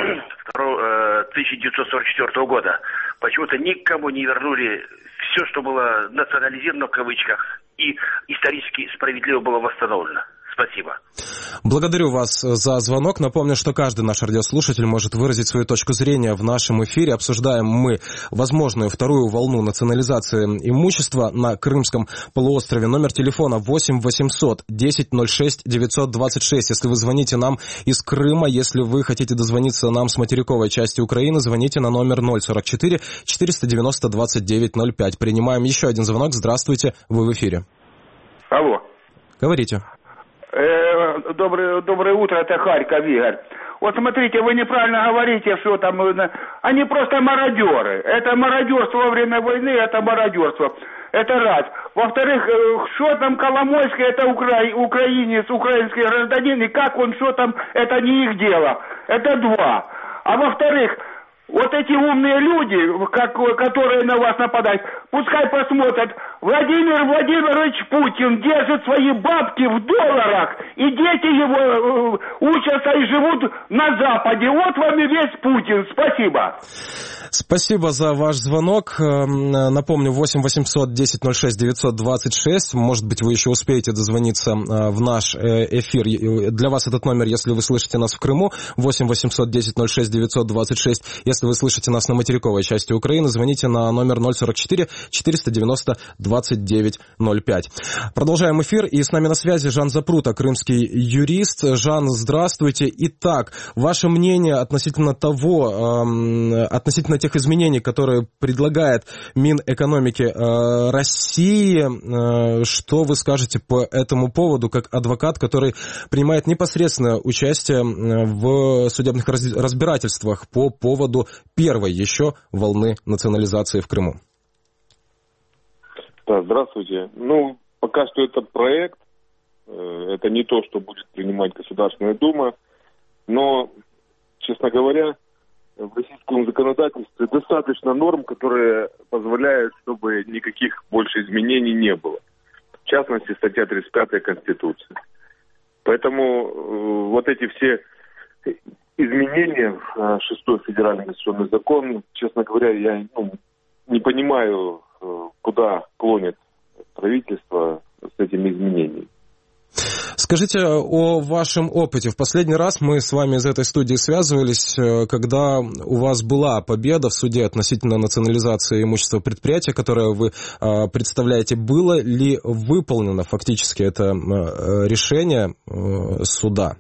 1944 года почему-то никому не вернули все, что было национализировано в кавычках, и исторически справедливо было восстановлено. Спасибо. Благодарю вас за звонок. Напомню, что каждый наш радиослушатель может выразить свою точку зрения в нашем эфире. Обсуждаем мы возможную вторую волну национализации имущества на Крымском полуострове. Номер телефона 8 800 10 06 926. Если вы звоните нам из Крыма, если вы хотите дозвониться нам с материковой части Украины, звоните на номер 044 490 29 05. Принимаем еще один звонок. Здравствуйте, вы в эфире. Алло. Говорите. Доброе утро, это Харьков, Игорь. Вот смотрите, вы неправильно говорите, что там... Они просто мародеры. Это мародерство во время войны, это мародерство. Это раз. Во-вторых, что там Коломойский, это украинец, украинский гражданин, и как он, что там, это не их дело. Это два. А во-вторых... Вот эти умные люди, которые на вас нападают, пускай посмотрят. Владимир Владимирович Путин держит свои бабки в долларах, и дети его учатся и живут на Западе. Вот вам и весь Путин. Спасибо. Спасибо за ваш звонок. Напомню, 8 800 10 06 926. Может быть, вы еще успеете дозвониться в наш эфир. Для вас этот номер, если вы слышите нас в Крыму, 8 800 10 06 926. Если вы слышите нас на материковой части Украины, звоните на номер 044 490 29 05. Продолжаем эфир. И с нами на связи Жан Запрута, крымский юрист. Жан, здравствуйте. Итак, ваше мнение относительно тех изменений, которые предлагает Минэкономики России. Что вы скажете по этому поводу, как адвокат, который принимает непосредственное участие в судебных разбирательствах по поводу первой еще волны национализации в Крыму? Да, здравствуйте. Пока что это проект. Это не то, что будет принимать Государственная Дума. Но, честно говоря, в российском законодательстве достаточно норм, которые позволяют, чтобы никаких больше изменений не было. В частности, статья 35 Конституции. Поэтому вот эти все изменения в 6-й федеральный конституционный закон, честно говоря, я не понимаю, куда клонит правительство с этими изменениями. Скажите о вашем опыте. В последний раз мы с вами из этой студии связывались, когда у вас была победа в суде относительно национализации имущества предприятия, которое вы представляете. Было ли выполнено фактически это решение суда?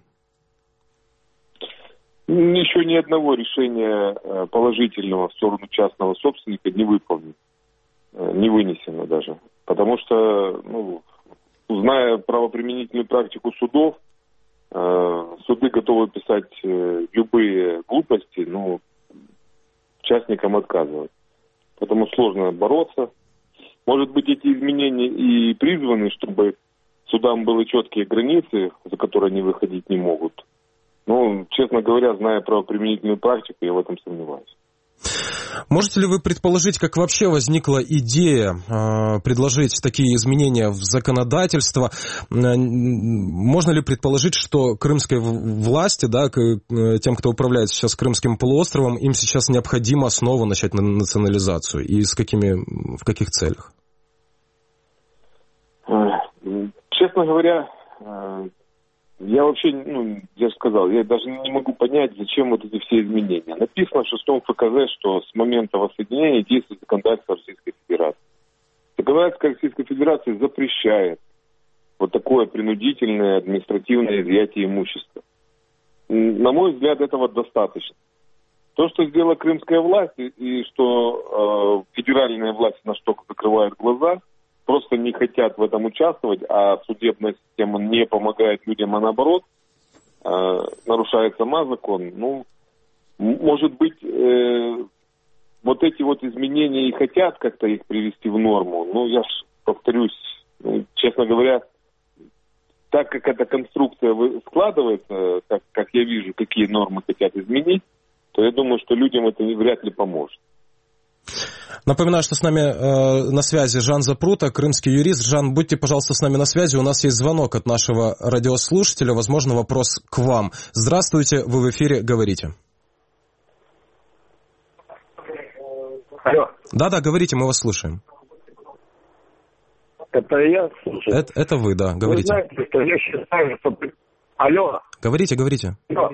Еще ни одного решения положительного в сторону частного собственника не выполнено, не вынесено даже. Потому что, зная правоприменительную практику судов, суды готовы писать любые глупости, но частникам отказывать. Поэтому сложно бороться. Может быть, эти изменения и призваны, чтобы судам были четкие границы, за которые они выходить не могут. Ну, честно говоря, зная правоприменительную практику, я в этом сомневаюсь. Можете ли вы предположить, как вообще возникла идея предложить такие изменения в законодательство? Можно ли предположить, что крымской власти, да, тем, кто управляет сейчас Крымским полуостровом, им сейчас необходимо снова начать национализацию? И в каких целях? Честно говоря, я вообще, я же сказал, я даже не могу понять, зачем вот эти все изменения. Написано в 6 ФКЗ, что с момента воссоединения действует законодательство Российской Федерации. Законодательство Российской Федерации запрещает вот такое принудительное административное изъятие имущества. На мой взгляд, этого достаточно. То, что сделала крымская власть, и что федеральная власть на что закрывает глаза, просто не хотят в этом участвовать, а судебная система не помогает людям, а наоборот, нарушает сама закон. Ну, может быть, вот эти вот изменения и хотят как-то их привести в норму. Ну, я повторюсь, честно говоря, так как эта конструкция складывается, как я вижу, какие нормы хотят изменить, то я думаю, что людям это вряд ли поможет. Напоминаю, что с нами на связи Жан Запрута, крымский юрист. Жан, будьте, пожалуйста, с нами на связи. У нас есть звонок от нашего радиослушателя. Возможно, вопрос к вам. Здравствуйте, вы в эфире, говорите. Алло. Да, говорите, мы вас слушаем. Это я слушаю. Это вы, да, говорите. Вы знаете, что я считаю, что... Алло. Говорите. Алло.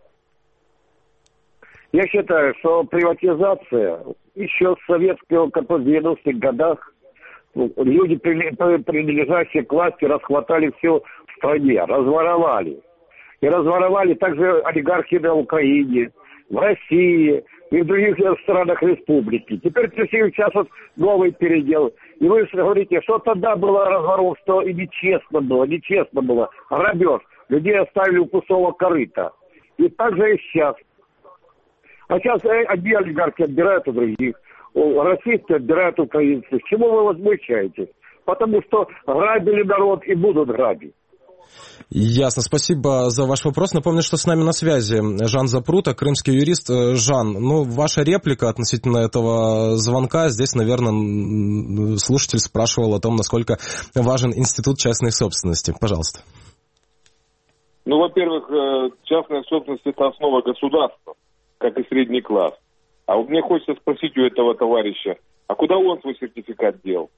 Я считаю, что приватизация еще с советского, в 90-х годах, люди, принадлежащие к власти, расхватали все в стране, разворовали. И разворовали также олигархи на Украине, в России и в других странах республики. Теперь сейчас вот новый передел. И вы говорите, что тогда было разворовство и нечестно было, грабеж. Людей оставили у пустого корыта. И так же и сейчас. А сейчас одни олигархи отбирают у других, расисты отбирают украинцев. Чему вы возмущаетесь? Потому что грабили народ и будут грабить. Ясно, спасибо за ваш вопрос. Напомню, что с нами на связи Жан Запрута, крымский юрист. Жан, ваша реплика относительно этого звонка. Здесь, наверное, слушатель спрашивал о том, насколько важен институт частной собственности. Пожалуйста. Во-первых, частная собственность – это основа государства, как и средний класс. А вот мне хочется спросить у этого товарища, а куда он свой сертификат дел?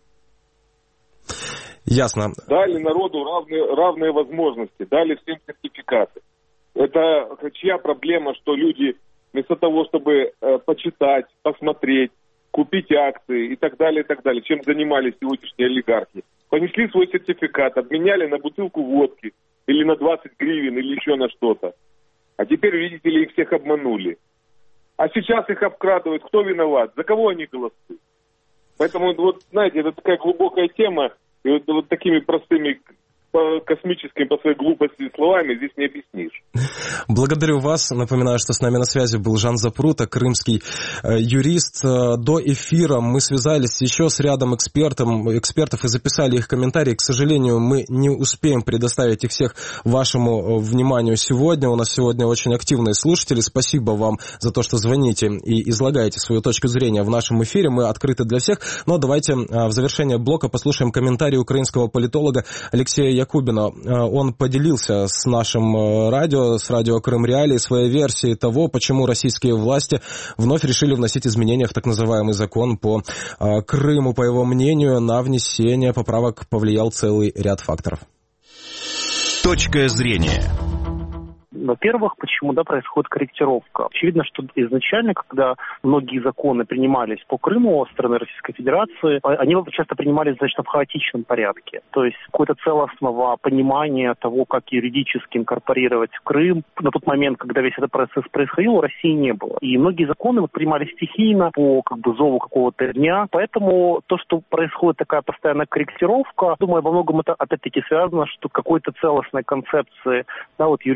Ясно. Дали народу равные возможности, дали всем сертификаты. Это чья проблема, что люди вместо того, чтобы почитать, посмотреть, купить акции и так далее, чем занимались сегодняшние олигархи, понесли свой сертификат, обменяли на бутылку водки или на 20 гривен или еще на что-то. А теперь, видите ли, их всех обманули. А сейчас их обкрадывают. Кто виноват? За кого они голосуют? Поэтому, знаете, это такая глубокая тема. И вот такими простыми космическими по своей глупости словами здесь не объяснишь. Благодарю вас. Напоминаю, что с нами на связи был Жан Запрута, крымский юрист. До эфира мы связались еще с рядом экспертов и записали их комментарии. К сожалению, мы не успеем предоставить их всех вашему вниманию сегодня. У нас сегодня очень активные слушатели. Спасибо вам за то, что звоните и излагаете свою точку зрения в нашем эфире. Мы открыты для всех. Но давайте в завершение блока послушаем комментарий украинского политолога Алексея Якубина. Он поделился с нашим радио, с радио Крым Реалии, своей версией того, почему российские власти вновь решили вносить изменения в так называемый закон по Крыму. По его мнению, на внесение поправок повлиял целый ряд факторов. Точка зрения. Во-первых, почему происходит корректировка? Очевидно, что изначально, когда многие законы принимались по Крыму со стороны Российской Федерации, они часто принимались достаточно в хаотичном порядке. То есть какое-то целостного понимания того, как юридически инкорпорировать Крым на тот момент, когда весь этот процесс происходил, у России не было. И многие законы принимались стихийно, по зову какого-то дня. Поэтому то, что происходит такая постоянная корректировка, думаю, во многом это опять-таки связано, что какой-то целостной концепции, юридической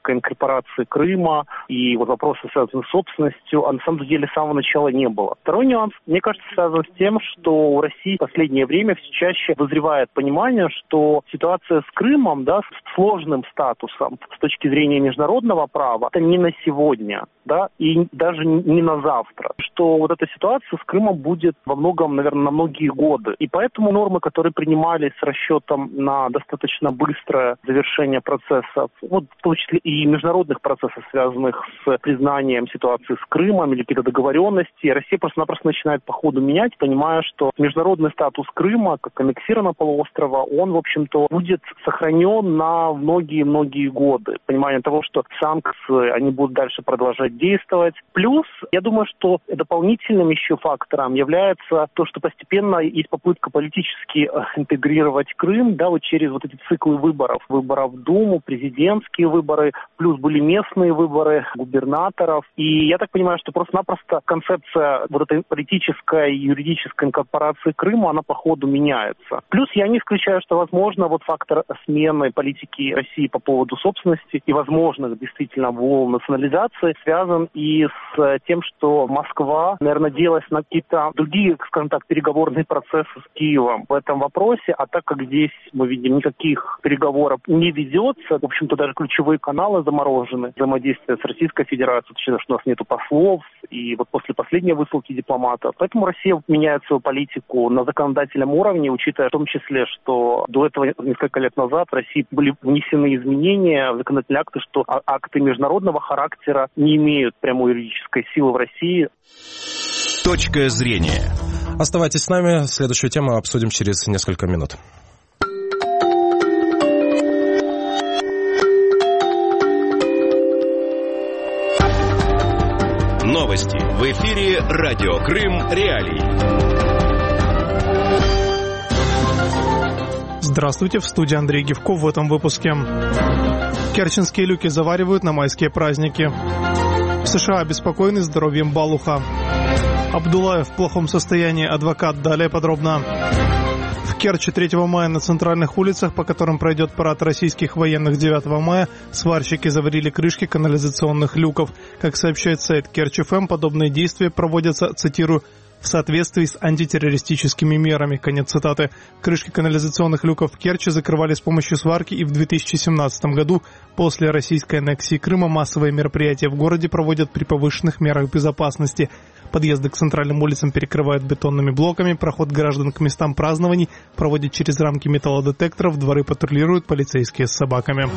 юридической инкорпорации Крыма и вот вопросы, связанные с собственностью, а на самом деле с самого начала не было. Второй нюанс, мне кажется, связан с тем, что у России в последнее время все чаще вызревает понимание, что ситуация с Крымом, да, с сложным статусом с точки зрения международного права, это не на сегодня, да, и даже не на завтра. Что вот эта ситуация с Крымом будет во многом, наверное, на многие годы. И поэтому нормы, которые принимались с расчетом на достаточно быстрое завершение процессов, вот, в том числе и международных процессов, связанных с признанием ситуации с Крымом или какие-то договоренности, Россия просто-напросто начинает по ходу менять, понимая, что международный статус Крыма, как аннексированного полуострова, он, в общем-то, будет сохранен на многие-многие годы. Понимание того, что санкции, они будут дальше продолжать действовать. Плюс, я думаю, что дополнительным еще фактором является то, что постепенно есть попытка политически интегрировать Крым, да, вот через вот эти циклы выборов. Выборов в Думу, президентские выборы, плюс были местные выборы губернаторов. И я так понимаю, что просто-напросто концепция вот этой политической и юридической инкорпорации Крыма, она по ходу меняется. Плюс я не исключаю, что, возможно, вот фактор смены политики России по поводу собственности и возможных действительно волн национализации связан и с тем, что Москва, наверное, делась на какие-то другие, скажем так, переговорные процессы с Киевом в этом вопросе, а так как здесь, мы видим, никаких переговоров не ведется, в общем-то, даже ключевые каналы заморожены, взаимодействие с Российской Федерацией, точнее, что у нас нету послов, и вот после последней высылки дипломатов. Поэтому Россия меняет свою политику на законодательном уровне, учитывая в том числе, что до этого несколько лет назад в России были внесены изменения в законодательные акты, что акты международного характера не имеют прямой юридической силы в России. Точка зрения. Оставайтесь с нами, следующую тему обсудим через несколько минут. Новости в эфире Радио Крым Реалии. Здравствуйте, в студии Андрей Гивков в этом выпуске. Керченские люки заваривают на майские праздники. В США обеспокоены здоровьем Балуха. Абдулаев в плохом состоянии, адвокат. Далее подробно. В Керчи 3 мая на центральных улицах, по которым пройдет парад российских военных 9 мая, сварщики заварили крышки канализационных люков. Как сообщает сайт Керчь.ФМ, подобные действия проводятся, цитирую, в соответствии с антитеррористическими мерами. Конец цитаты. Крышки канализационных люков в Керчи закрывали с помощью сварки и в 2017 году. После российской аннексии Крыма массовые мероприятия в городе проводят при повышенных мерах безопасности. Подъезды к центральным улицам перекрывают бетонными блоками, проход граждан к местам празднований проводят через рамки металлодетекторов, дворы патрулируют полицейские с собаками.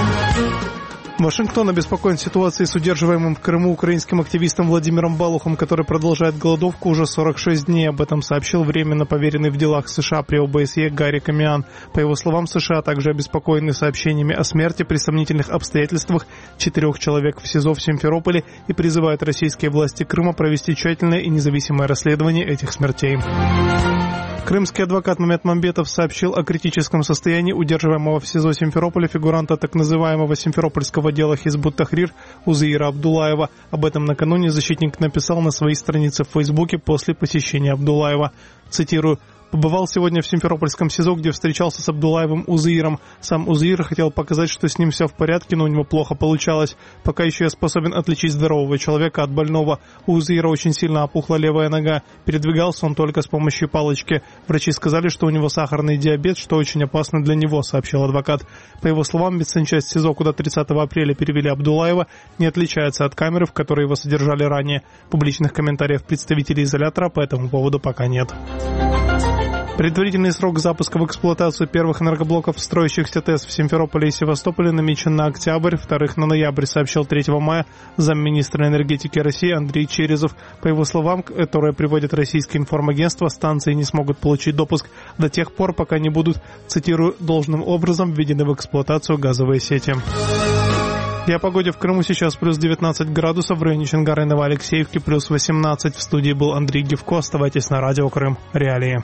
Вашингтон обеспокоен ситуацией с удерживаемым в Крыму украинским активистом Владимиром Балухом, который продолжает голодовку уже 46 дней. Об этом сообщил временно поверенный в делах США при ОБСЕ Гарри Камиан. По его словам, США также обеспокоены сообщениями о смерти при сомнительных обстоятельствах 4 человек в СИЗО в Симферополе и призывают российские власти Крыма провести тщательное и независимое расследование этих смертей. Крымский адвокат Мамед Мамбетов сообщил о критическом состоянии удерживаемого в СИЗО Симферополя фигуранта так называемого симферопольского дела Хизбут Тахрир Узеира Абдулаева. Об этом накануне защитник написал на своей странице в Фейсбуке после посещения Абдулаева. Цитирую. Побывал сегодня в Симферопольском СИЗО, где встречался с Абдулаевым Узеиром. Сам Узеир хотел показать, что с ним все в порядке, но у него плохо получалось. Пока еще я способен отличить здорового человека от больного. У Узеира очень сильно опухла левая нога. Передвигался он только с помощью палочки. Врачи сказали, что у него сахарный диабет, что очень опасно для него, сообщил адвокат. По его словам, медсанчасть СИЗО, куда 30 апреля перевели Абдулаева, не отличается от камеры, в которой его содержали ранее. Публичных комментариев представителей изолятора по этому поводу пока нет. Предварительный срок запуска в эксплуатацию первых энергоблоков, строящихся ТЭС в Симферополе и Севастополе, намечен на октябрь, вторых на ноябрь, сообщил 3 мая замминистра энергетики России Андрей Черезов. По его словам, которые приводит российское информагентство, станции не смогут получить допуск до тех пор, пока не будут, цитирую, должным образом введены в эксплуатацию газовые сети. И о погоде в Крыму сейчас плюс 19 градусов, в районе Чонгара и Новоалексеевки плюс 18. В студии был Андрей Гивко. Оставайтесь на Радио Крым Реалии.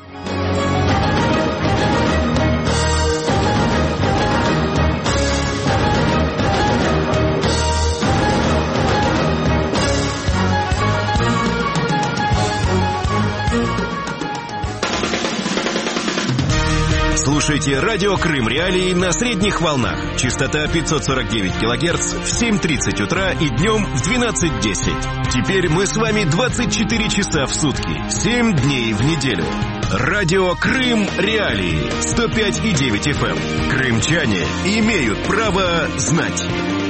Слушайте радио Крым Реалии на средних волнах. Частота 549 кГц в 7:30 утра и днем в 12:10. Теперь мы с вами 24 часа в сутки, 7 дней в неделю. Радио Крым Реалии 105,9 FM. Крымчане имеют право знать.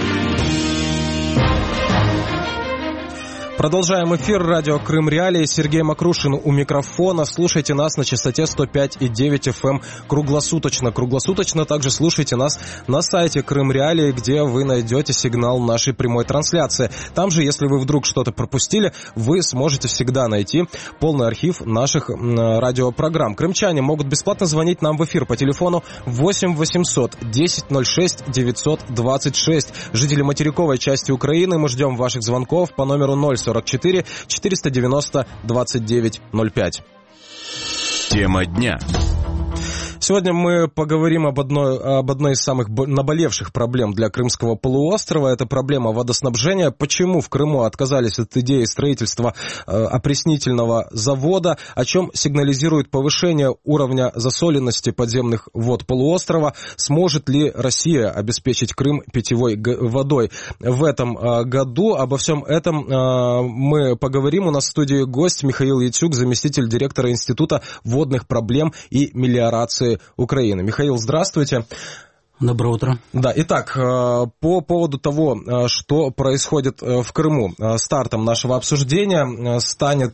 Продолжаем эфир. Радио Крым Реалии. Сергей Макрушин у микрофона. Слушайте нас на частоте 105,9 FM круглосуточно. Круглосуточно также слушайте нас на сайте Крым Реалии, где вы найдете сигнал нашей прямой трансляции. Там же, если вы вдруг что-то пропустили, вы сможете всегда найти полный архив наших радиопрограмм. Крымчане могут бесплатно звонить нам в эфир по телефону 8 800 1006 926. Жители материковой части Украины, мы ждем ваших звонков по номеру 044 490 2905. Тема дня. Сегодня мы поговорим об одной из самых наболевших проблем для Крымского полуострова. Это проблема водоснабжения. Почему в Крыму отказались от идеи строительства опреснительного завода, о чем сигнализирует повышение уровня засоленности подземных вод полуострова. Сможет ли Россия обеспечить Крым питьевой водой в этом году? Обо всем этом мы поговорим. У нас в студии гость Михаил Яцюк, заместитель директора Института водных проблем и мелиорации Украины. Михаил, здравствуйте. Доброе утро. Да, итак, по поводу того, что происходит в Крыму, стартом нашего обсуждения станет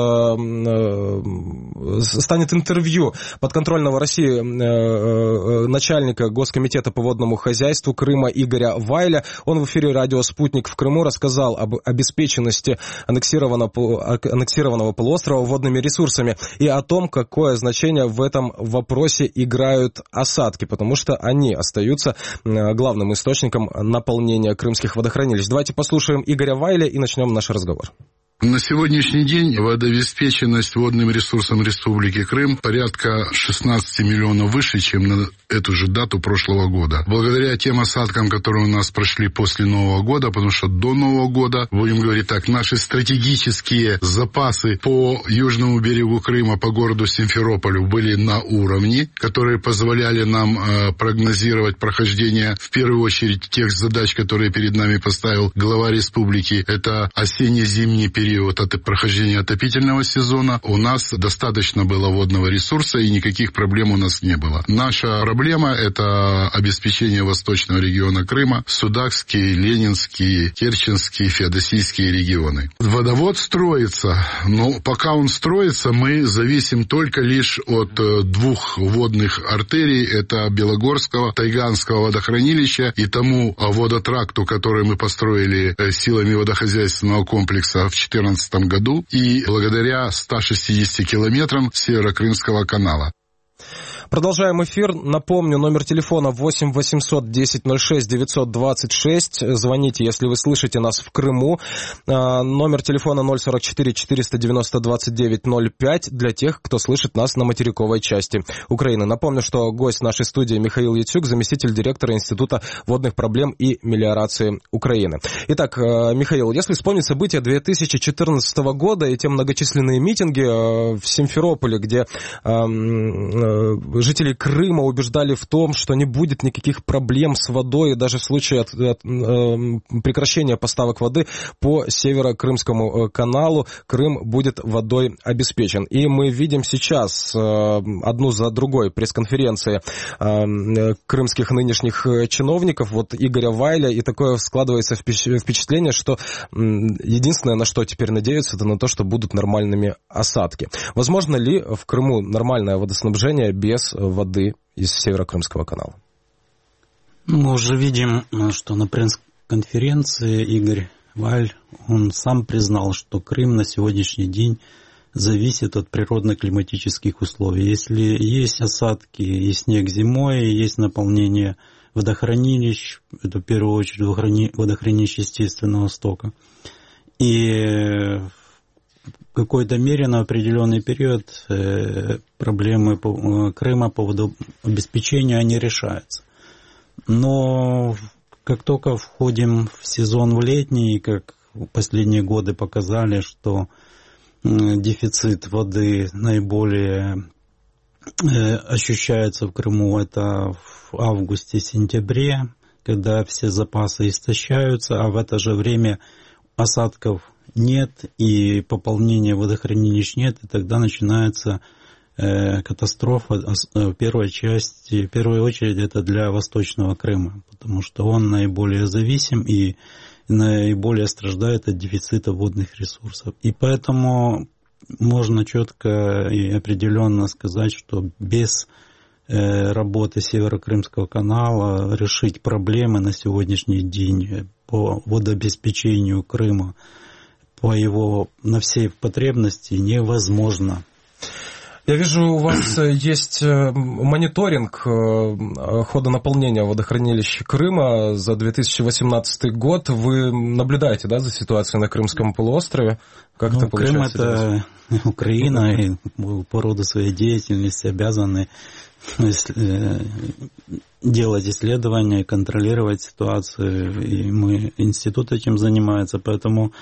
интервью подконтрольного России начальника Госкомитета по водному хозяйству Крыма Игоря Вайля. Он в эфире радио «Спутник» в Крыму рассказал об обеспеченности аннексированного полуострова водными ресурсами и о том, какое значение в этом вопросе играют осадки, потому что они остаются главным источником наполнения крымских водохранилищ. Давайте послушаем Игоря Вайля и начнем наш разговор. На сегодняшний день водообеспеченность водным ресурсом Республики Крым порядка 16 миллионов выше, чем на эту же дату прошлого года. Благодаря тем осадкам, которые у нас прошли после Нового года, потому что до Нового года, будем говорить так, наши стратегические запасы по южному берегу Крыма, по городу Симферополю были на уровне, которые позволяли нам прогнозировать прохождение, в первую очередь, тех задач, которые перед нами поставил глава республики. Это осенне-зимний период от прохождения отопительного сезона. У нас достаточно было водного ресурса, и никаких проблем у нас не было. Наша проблема – это обеспечение восточного региона Крыма, Судакский, Ленинский, Керченский, Феодосийские регионы. Водовод строится, но пока он строится, мы зависим только лишь от двух водных артерий. Это Белогорского, Тайганского водохранилища и тому водотракту, который мы построили силами водохозяйственного комплекса в 2014 году, и благодаря 160 километрам Северокрымского канала. Продолжаем эфир. Напомню, номер телефона 8 800 1006 926. Звоните, если вы слышите нас в Крыму. Номер телефона 044 490 2905 для тех, кто слышит нас на материковой части Украины. Напомню, что гость нашей студии Михаил Яцюк, заместитель директора Института водных проблем и мелиорации Украины. Итак, Михаил, если вспомнить события 2014 года и те многочисленные митинги в Симферополе, где жители Крыма убеждали в том, что не будет никаких проблем с водой, даже в случае прекращения поставок воды по Северо-Крымскому каналу Крым будет водой обеспечен. И мы видим сейчас одну за другой пресс-конференции крымских нынешних чиновников, вот Игоря Вайля, и такое складывается впечатление, что единственное, на что теперь надеются, это на то, что будут нормальными осадки. Возможно ли в Крыму нормальное водоснабжение без воды из Северо-Крымского канала? Мы уже видим, что на пресс-конференции Игорь Вайль, он сам признал, что Крым на сегодняшний день зависит от природно-климатических условий. Если есть осадки и снег зимой, есть наполнение водохранилищ, это в первую очередь водохранилищ естественного стока, и в какой-то мере на определенный период проблемы Крыма по водообеспечению они решаются. Но как только входим в сезон в летний, как последние годы показали, что дефицит воды наиболее ощущается в Крыму, это в августе-сентябре, когда все запасы истощаются, а в это же время осадков нет и пополнения водохранилищ нет, и тогда начинается катастрофа. В первую очередь это для Восточного Крыма, потому что он наиболее зависим и наиболее страдает от дефицита водных ресурсов. И поэтому можно четко и определенно сказать, что без работы Северо-Крымского канала решить проблемы на сегодняшний день по водообеспечению Крыма, по его на все потребности невозможно. Я вижу, у вас есть мониторинг хода наполнения водохранилища Крыма за 2018 год. Вы наблюдаете, да, за ситуацией на Крымском полуострове? Как это получается? Крым — это Украина, и по роду своей деятельности обязаны делать исследования, контролировать ситуацию, и институт этим занимается, поэтому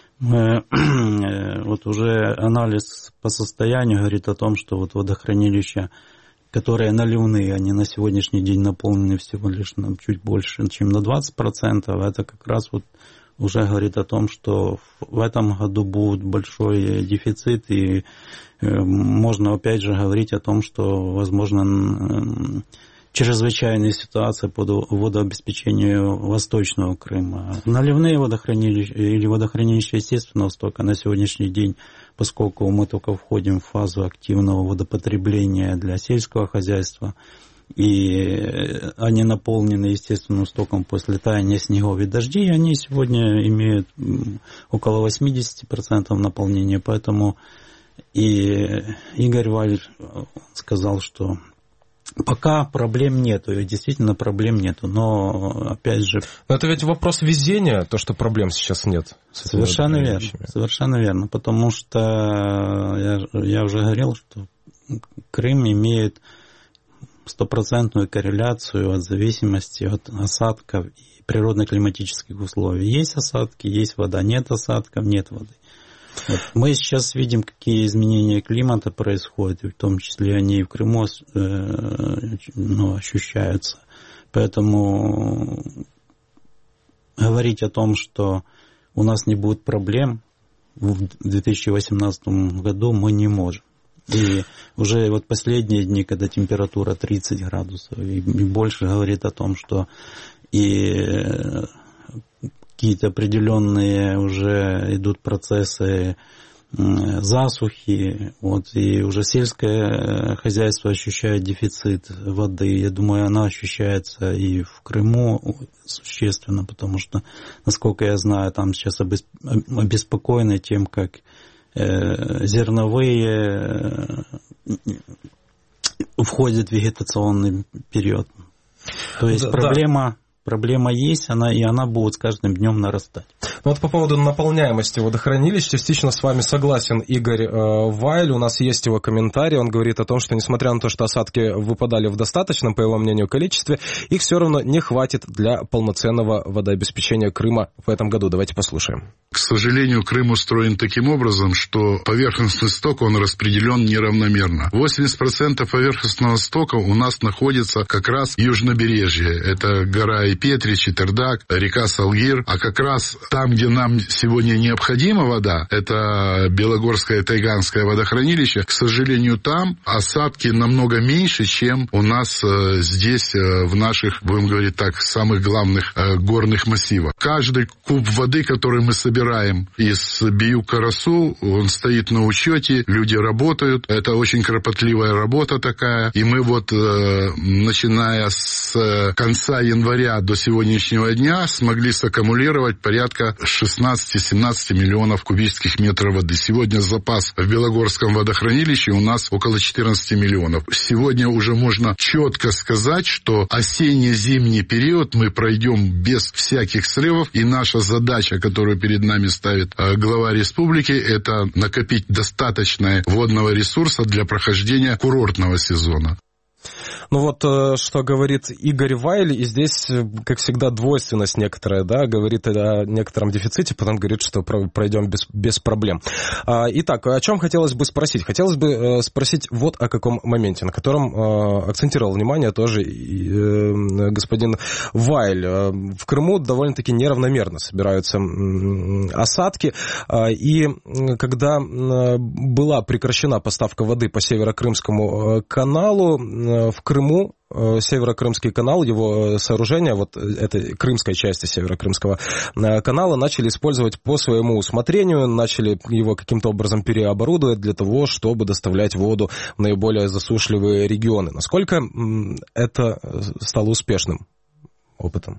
вот уже анализ по состоянию говорит о том, что вот водохранилища, которые наливные, они на сегодняшний день наполнены всего лишь чуть больше, чем на 20%, это как раз вот уже говорит о том, что в этом году будет большой дефицит, и можно опять же говорить о том, что возможно чрезвычайная ситуация по водообеспечению Восточного Крыма. Наливные водохранилища или водохранилища естественного стока на сегодняшний день, поскольку мы только входим в фазу активного водопотребления для сельского хозяйства, и они наполнены естественным стоком после таяния снегов и дождей, они сегодня имеют около 80% наполнения, поэтому и Игорь Валь сказал, что пока проблем нету, и действительно проблем нету, но опять же... Но это ведь вопрос везения, то, что проблем сейчас нет. Совершенно верно, потому что я уже говорил, что Крым имеет 100% корреляцию от зависимости от осадков и природно-климатических условий. Есть осадки, есть вода, нет осадков, нет воды. Вот. Мы сейчас видим, какие изменения климата происходят, и в том числе они и в Крыму ощущаются. Поэтому говорить о том, что у нас не будет проблем в 2018 году, мы не можем. И уже вот последние дни, когда температура 30 градусов и больше, говорит о том, что и какие-то определенные уже идут процессы засухи, вот, и уже сельское хозяйство ощущает дефицит воды. Я думаю, она ощущается и в Крыму существенно, потому что, насколько я знаю, там сейчас обеспокоены тем, как зерновые входят в вегетационный период. То есть проблема есть, и она будет с каждым днем нарастать. Ну вот по поводу наполняемости водохранилищ частично с вами согласен Игорь Вайль. У нас есть его комментарий. Он говорит о том, что несмотря на то, что осадки выпадали в достаточном, по его мнению, количестве, их все равно не хватит для полноценного водообеспечения Крыма в этом году. Давайте послушаем. К сожалению, Крым устроен таким образом, что поверхностный сток, он распределен неравномерно. 80% поверхностного стока у нас находится как раз в южнобережье. Это гора Петри, Четердак, река Салгир, а как раз там, где нам сегодня необходима вода, это Белогорское Тайганское водохранилище, к сожалению, там осадки намного меньше, чем у нас здесь, в наших, будем говорить так, самых главных горных массивах. Каждый куб воды, который мы собираем из Биюк-Карасу, он стоит на учете, люди работают, это очень кропотливая работа такая, и мы вот, начиная с конца января до сегодняшнего дня смогли саккумулировать порядка 16-17 миллионов кубических метров воды. Сегодня запас в Белогорском водохранилище у нас около 14 миллионов. Сегодня уже можно четко сказать, что осенне-зимний период мы пройдем без всяких срывов, и наша задача, которую перед нами ставит глава республики, это накопить достаточно водного ресурса для прохождения курортного сезона. Ну вот, что говорит Игорь Вайль, и здесь, как всегда, двойственность некоторая, да, говорит о некотором дефиците, потом говорит, что пройдем без проблем. Итак, о чем хотелось бы спросить? Хотелось бы спросить вот о каком моменте, на котором акцентировал внимание тоже господин Вайль. В Крыму довольно-таки неравномерно собираются осадки, и когда была прекращена поставка воды по Северокрымскому каналу, в Крыму Северокрымский канал, его сооружения, вот этой крымской части Северокрымского канала, начали использовать по своему усмотрению, начали его каким-то образом переоборудовать для того, чтобы доставлять воду в наиболее засушливые регионы. Насколько это стало успешным опытом?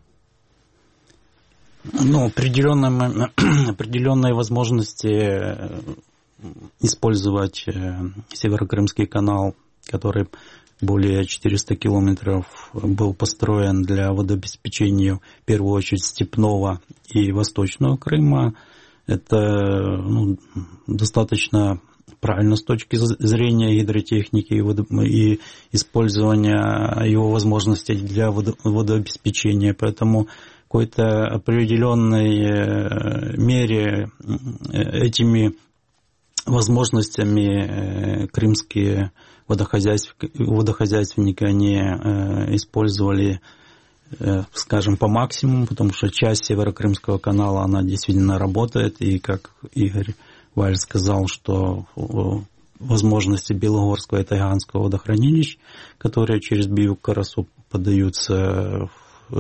Ну, определенные возможности использовать Северокрымский канал, который более 400 километров был построен для водообеспечения, в первую очередь, Степного и Восточного Крыма. Это достаточно правильно с точки зрения гидротехники и использования его возможностей для водообеспечения. Поэтому в какой-то определенной мере этими возможностями крымские водохозяйственники, они использовали, скажем, по максимуму, потому что часть Северокрымского канала, она действительно работает, и, как Игорь Вайль сказал, что возможности Белогорского и Тайганского водохранилищ, которые через Биук-Карасу подаются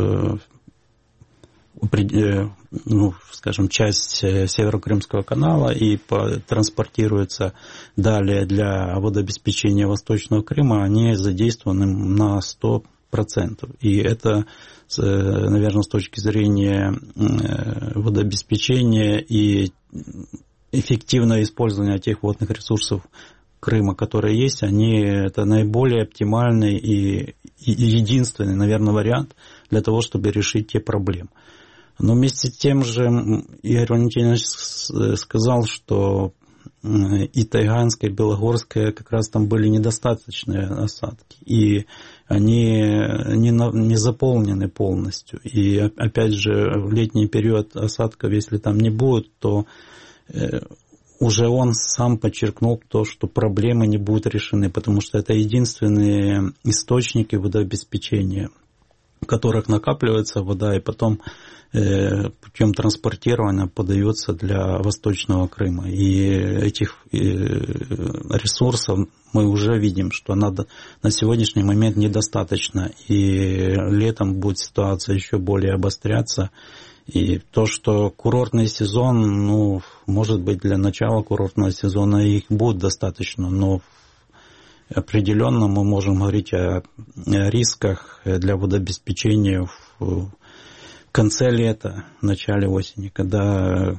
скажем, часть Северокрымского канала и транспортируется далее для водообеспечения Восточного Крыма, они задействованы на 100%. И это, наверное, с точки зрения водообеспечения и эффективного использования тех водных ресурсов Крыма, которые есть, это наиболее оптимальный и единственный, наверное, вариант для того, чтобы решить те проблемы. Но вместе с тем же Игорь Валентинович сказал, что и Тайганская, и Белогорская как раз там были недостаточные осадки, и они не заполнены полностью. И опять же, в летний период осадков, если там не будет, то уже он сам подчеркнул то, что проблемы не будут решены, потому что это единственные источники водообеспечения, в которых накапливается вода и потом путем транспортирования подается для Восточного Крыма. И этих ресурсов мы уже видим, что на сегодняшний момент недостаточно. И летом будет ситуация еще более обостряться. И то, что курортный сезон, может быть, для начала курортного сезона их будет достаточно, но определенно мы можем говорить о рисках для водообеспечения в конце лета, в начале осени, когда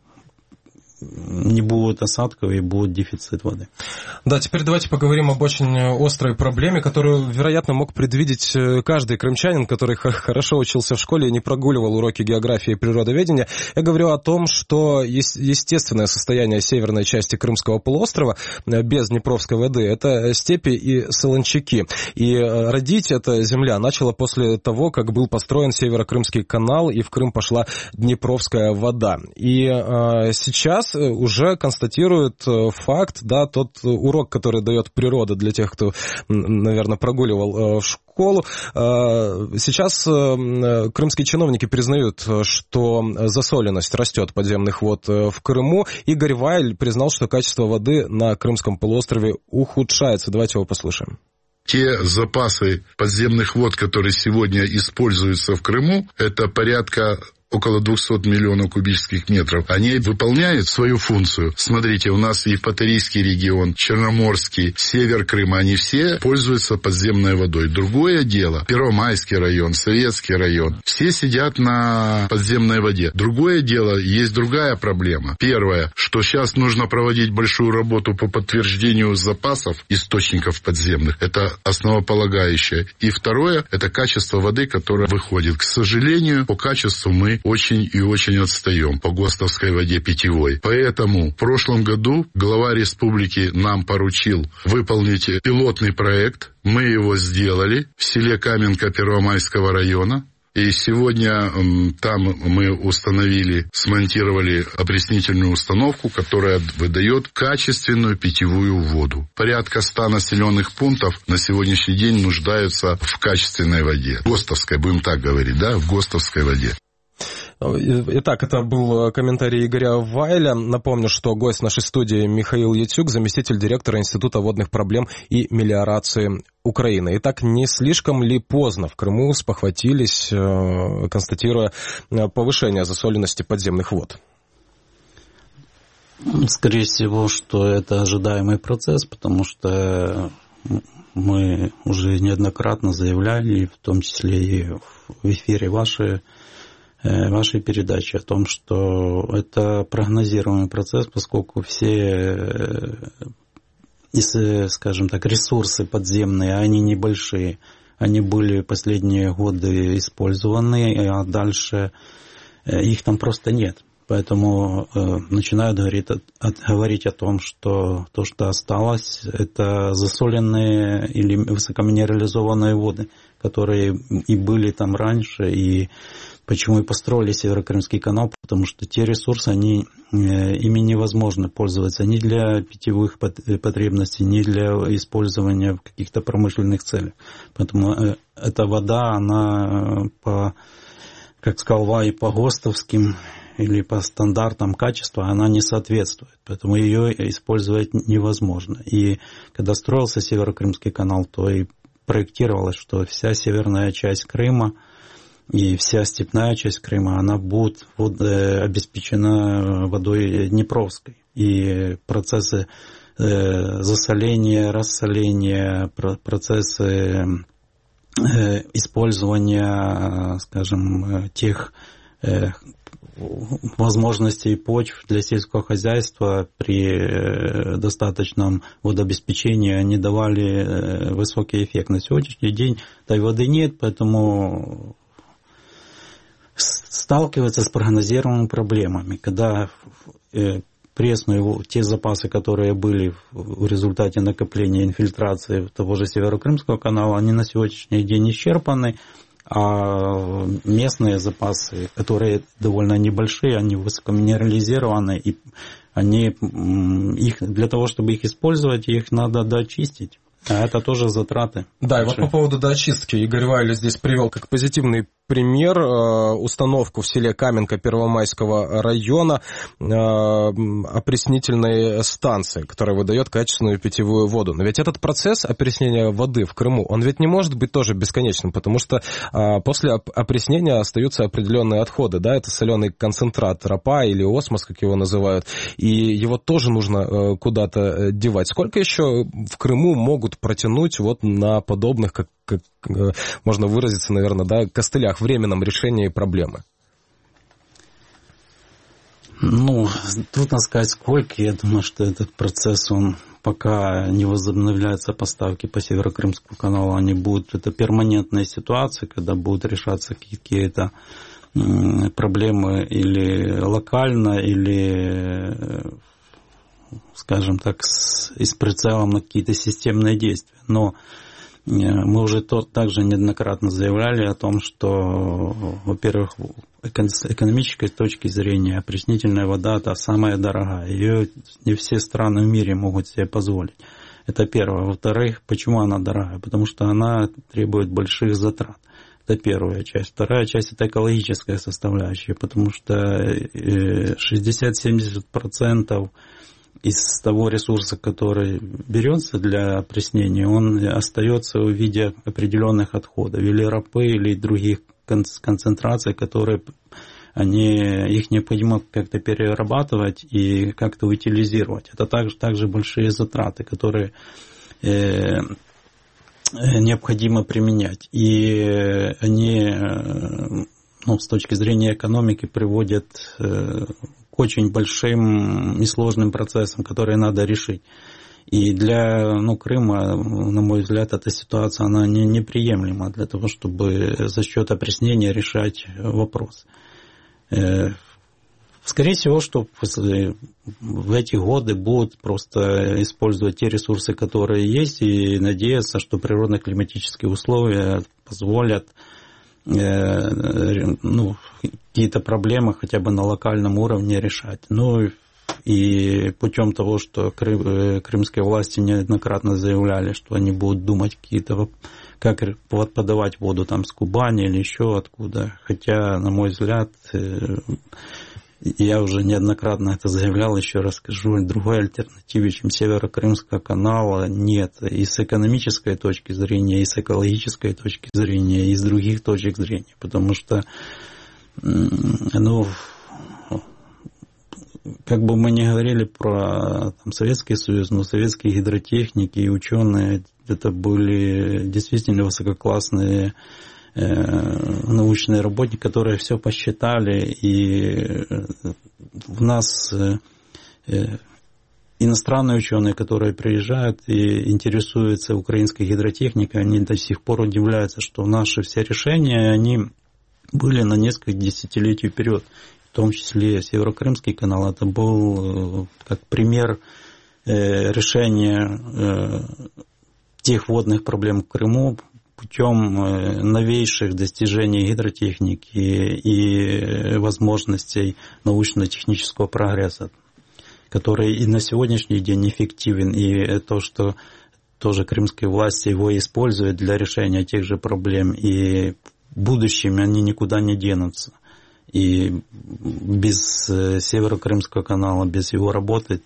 не будет осадков и будет дефицит воды. Да, теперь давайте поговорим об очень острой проблеме, которую, вероятно, мог предвидеть каждый крымчанин, который хорошо учился в школе и не прогуливал уроки географии и природоведения. Я говорю о том, что естественное состояние северной части Крымского полуострова без Днепровской воды – это степи и солончаки. И родить эта земля начала после того, как был построен Северокрымский канал, и в Крым пошла Днепровская вода. И сейчас уже констатирует факт, да, тот урок, который дает природа для тех, кто, наверное, прогуливал в школу. Сейчас крымские чиновники признают, что засоленность растет подземных вод в Крыму. Игорь Вайль признал, что качество воды на Крымском полуострове ухудшается. Давайте его послушаем. Те запасы подземных вод, которые сегодня используются в Крыму, это порядка около 200 миллионов кубических метров. Они выполняют свою функцию. Смотрите, у нас Евпаторийский регион, Черноморский, север Крыма, они все пользуются подземной водой. Другое дело, Первомайский район, Советский район, все сидят на подземной воде. Другое дело, есть другая проблема. Первое, что сейчас нужно проводить большую работу по подтверждению запасов источников подземных. Это основополагающее. И второе, это качество воды, которая выходит. К сожалению, по качеству мы очень и очень отстаем по ГОСТовской воде питьевой. Поэтому в прошлом году глава республики нам поручил выполнить пилотный проект. Мы его сделали в селе Каменка Первомайского района. И сегодня там мы установили, смонтировали опреснительную установку, которая выдает качественную питьевую воду. Порядка 100 населенных пунктов на сегодняшний день нуждаются в качественной воде. ГОСТовской, будем так говорить, да, в ГОСТовской воде. Итак, это был комментарий Игоря Вайля. Напомню, что гость нашей студии Михаил Яцюк, заместитель директора Института водных проблем и мелиорации Украины. Итак, не слишком ли поздно в Крыму спохватились, констатируя повышение засоленности подземных вод? Скорее всего, что это ожидаемый процесс, потому что мы уже неоднократно заявляли, в том числе и в эфире вашей передачи, о том, что это прогнозируемый процесс, поскольку все, скажем так, ресурсы подземные, они небольшие, они были последние годы использованы, а дальше их там просто нет. Поэтому начинают говорить о том, что то, что осталось, это засоленные или высокоминерализованные воды, которые и были там раньше, и почему и построили Северокрымский канал, потому что те ресурсы, ими невозможно пользоваться ни для питьевых потребностей, ни для использования в каких-то промышленных целях. Поэтому эта вода, она как сказал Вай, по ГОСТовским или по стандартам качества, она не соответствует. Поэтому ее использовать невозможно. И когда строился Северокрымский канал, то и проектировалось, что вся северная часть Крыма и вся степная часть Крыма, она будет обеспечена водой Днепровской. И процессы засоления, рассоления, процессы использования, скажем, тех возможностей почв для сельского хозяйства при достаточном водообеспечении, они давали высокий эффект. На сегодняшний день той воды нет, поэтому сталкиваются с прогнозируемыми проблемами, когда пресную, те запасы, которые были в результате накопления инфильтрации того же Северокрымского канала, они на сегодняшний день исчерпаны, а местные запасы, которые довольно небольшие, они высокоминерализированы, и для того, чтобы их использовать, их надо дочистить. А это тоже затраты. Да, и вот по поводу доочистки Игорь Вайля здесь привел как позитивный пример установку в селе Каменка Первомайского района опреснительной станции, которая выдает качественную питьевую воду. Но ведь этот процесс опреснения воды в Крыму, он ведь не может быть тоже бесконечным, потому что после опреснения остаются определенные отходы, да, это соленый концентрат ропа или осмос, как его называют, и его тоже нужно куда-то девать. Сколько еще в Крыму могут протянуть вот на подобных, как можно выразиться, наверное, да, костылях, временном решении проблемы? Ну, трудно сказать, сколько. Я думаю, что этот процесс, он пока не возобновляются поставки по Северокрымскому каналу, они будут, это перманентная ситуация, когда будут решаться какие-то проблемы или локально, или, скажем так, с прицелом на какие-то системные действия. Но мы уже также неоднократно заявляли о том, что, во-первых, с экономической точки зрения опреснительная вода та самая дорогая. Ее не все страны в мире могут себе позволить. Это первое. Во-вторых, почему она дорогая? Потому что она требует больших затрат. Это первая часть. Вторая часть – это экологическая составляющая, потому что 60-70% из того ресурса, который берется для опреснения, он остается в виде определенных отходов, или ропы, или других концентраций, которые их необходимо как-то перерабатывать и как-то утилизировать. Это также большие затраты, которые необходимо применять. И они, с точки зрения экономики, приводят к очень большим и сложным процессам, которые надо решить. И для Крыма, на мой взгляд, эта ситуация она неприемлема для того, чтобы за счет опреснения решать вопрос. Скорее всего, что в эти годы будут просто использовать те ресурсы, которые есть, и надеяться, что природно-климатические условия позволят какие-то проблемы хотя бы на локальном уровне решать. Ну и путем того, что крымские власти неоднократно заявляли, что они будут думать как подавать воду там с Кубани или еще откуда. Хотя, на мой взгляд, я уже неоднократно это заявлял, еще раз скажу, другой альтернативы, чем Северо-Крымского канала, нет. И с экономической точки зрения, и с экологической точки зрения, и с других точек зрения. Потому что, как бы мы ни говорили про Советский Союз, но советские гидротехники и ученые, это были действительно высококлассные научные работники, которые все посчитали, и в нас иностранные ученые, которые приезжают и интересуются украинской гидротехникой, они до сих пор удивляются, что наши все решения, они были на несколько десятилетий вперед. В том числе Северо-Крымский канал, это был как пример решения тех водных проблем в Крыму путем новейших достижений гидротехники и возможностей научно-технического прогресса, который и на сегодняшний день эффективен, и то, что тоже крымские власти его используют для решения тех же проблем, и в будущем они никуда не денутся. И без Северо-Крымского канала, без его работы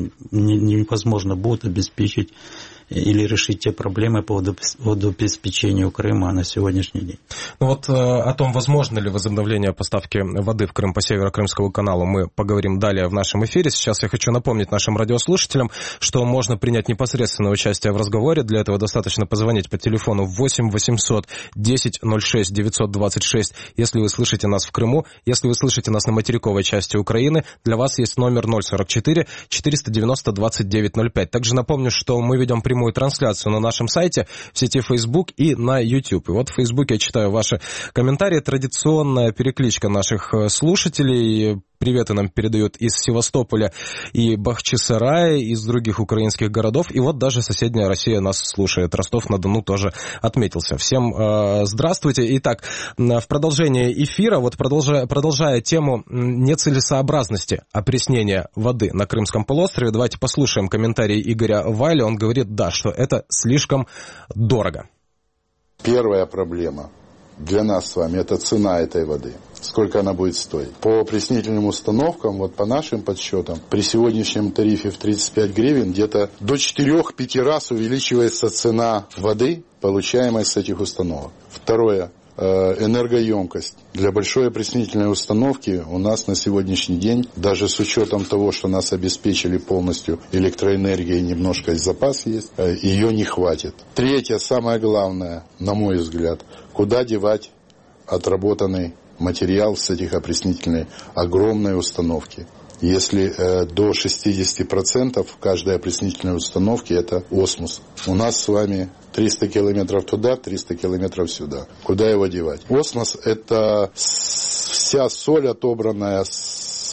невозможно будет обеспечить или решить те проблемы по водообеспечению Крыма на сегодняшний день. Ну вот о том, возможно ли возобновление поставки воды в Крым по Северо-Крымскому каналу, мы поговорим далее в нашем эфире. Сейчас я хочу напомнить нашим радиослушателям, что можно принять непосредственное участие в разговоре. Для этого достаточно позвонить по телефону 8 800 10 06 926, если вы слышите нас в Крыму. Если вы слышите нас на материковой части Украины, для вас есть номер 044 490 2905. Также напомню, что мы ведем прямую трансляцию на нашем сайте, в сети Facebook и на YouTube. И вот в Facebook я читаю ваши комментарии. Традиционная перекличка наших слушателей. Приветы нам передают из Севастополя и Бахчисарая, из других украинских городов. И вот даже соседняя Россия нас слушает. Ростов-на-Дону тоже отметился. Всем здравствуйте. Итак, в продолжение эфира, вот продолжая тему нецелесообразности опреснения воды на Крымском полуострове, давайте послушаем комментарий Игоря Вайля. Он говорит, да, что это слишком дорого. Первая проблема для нас с вами – это цена этой воды. Сколько она будет стоить. По опреснительным установкам, вот по нашим подсчетам, при сегодняшнем тарифе в 35 гривен где-то до 4-5 раз увеличивается цена воды, получаемой с этих установок. Второе. Энергоемкость. Для большой опреснительной установки у нас на сегодняшний день, даже с учетом того, что нас обеспечили полностью электроэнергией, немножко и запас есть, ее не хватит. Третье, самое главное, на мой взгляд, куда девать отработанный материал с этих опреснительной огромной установки. Если до 60% каждой опреснительной установки это осмос. У нас с вами 300 километров туда, 300 километров сюда. Куда его девать? Осмос – это вся соль, отобранная с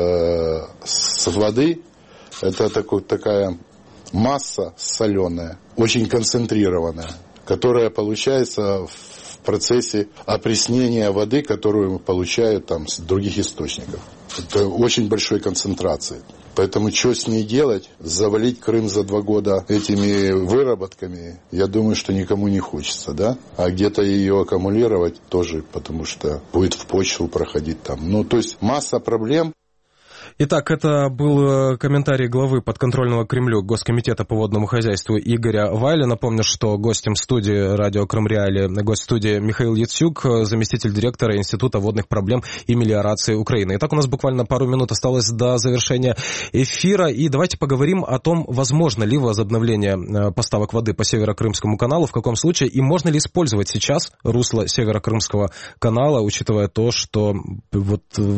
воды. Это такая масса соленая, очень концентрированная, которая получается в процессе опреснения воды, которую получают там с других источников. Это очень большой концентрации. Поэтому что с ней делать? Завалить Крым за 2 года этими выработками, я думаю, что никому не хочется, да? А где-то ее аккумулировать тоже, потому что будет в почву проходить там. Ну, то есть масса проблем. Итак, это был комментарий главы подконтрольного Кремлю Госкомитета по водному хозяйству Игоря Вайля. Напомню, что гостем студии радио Крым-Реалии, гость студии Михаил Яцюк, заместитель директора Института водных проблем и мелиорации Украины. Итак, у нас буквально пару минут осталось до завершения эфира, и давайте поговорим о том, возможно ли возобновление поставок воды по Северо-Крымскому каналу, в каком случае, и можно ли использовать сейчас русло Северо-Крымского канала, учитывая то, что вот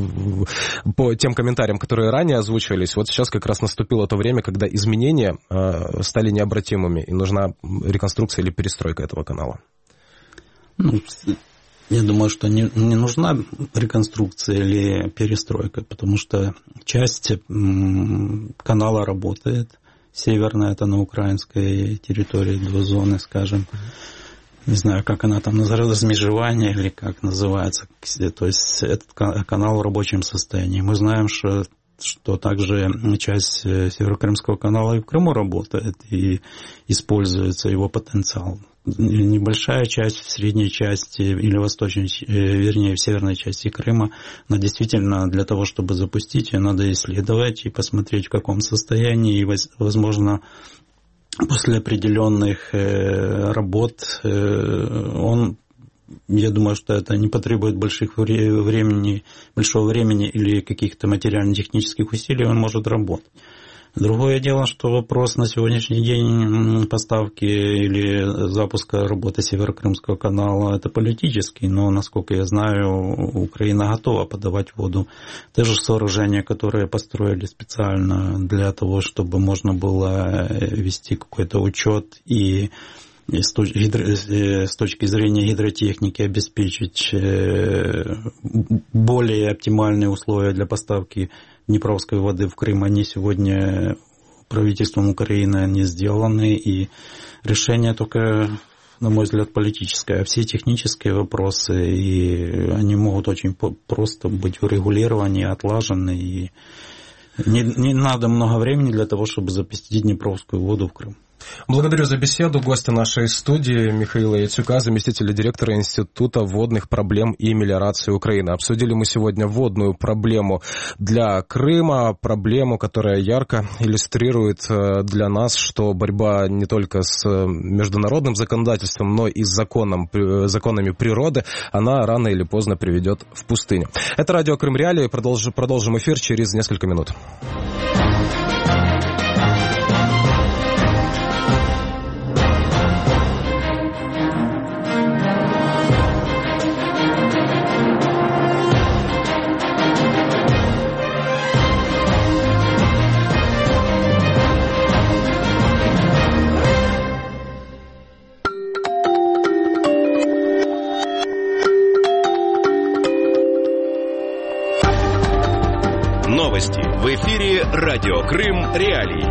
по тем комментариям, которые ранее озвучивались, вот сейчас как раз наступило то время, когда изменения стали необратимыми, и нужна реконструкция или перестройка этого канала. Я думаю, что не нужна реконструкция или перестройка, потому что часть канала работает. Северная, это на украинской территории, 2 зоны, скажем. Не знаю, как она там называется, размежевание или как называется. То есть этот канал в рабочем состоянии. Мы знаем, что также часть Северокрымского канала и в Крыму работает, и используется его потенциал. Небольшая часть в средней части или восточной, вернее, в северной части Крыма, но действительно для того, чтобы запустить ее, надо исследовать и посмотреть, в каком состоянии, и, возможно, после определенных работ я думаю, что это не потребует большого времени или каких-то материально-технических усилий, он может работать. Другое дело, что вопрос на сегодняшний день поставки или запуска работы Северокрымского канала – это политический, но, насколько я знаю, Украина готова подавать воду. Те же сооружения, которые построили специально для того, чтобы можно было вести какой-то учет и с точки зрения гидротехники обеспечить более оптимальные условия для поставки Днепровской воды в Крым, они сегодня правительством Украины не сделаны, и решение только, на мой взгляд, политическое. А все технические вопросы, и они могут очень просто быть урегулированы, отлажены, и не надо много времени для того, чтобы запустить Днепровскую воду в Крым. Благодарю за беседу. Гостя нашей студии Михаила Яцюка, заместителя директора Института водных проблем и мелиорации Украины. Обсудили мы сегодня водную проблему для Крыма, проблему, которая ярко иллюстрирует для нас, что борьба не только с международным законодательством, но и с законами природы, она рано или поздно приведет в пустыню. Это радио Крым Реалии. Продолжим эфир через несколько минут. Новости в эфире радио Крым Реалии.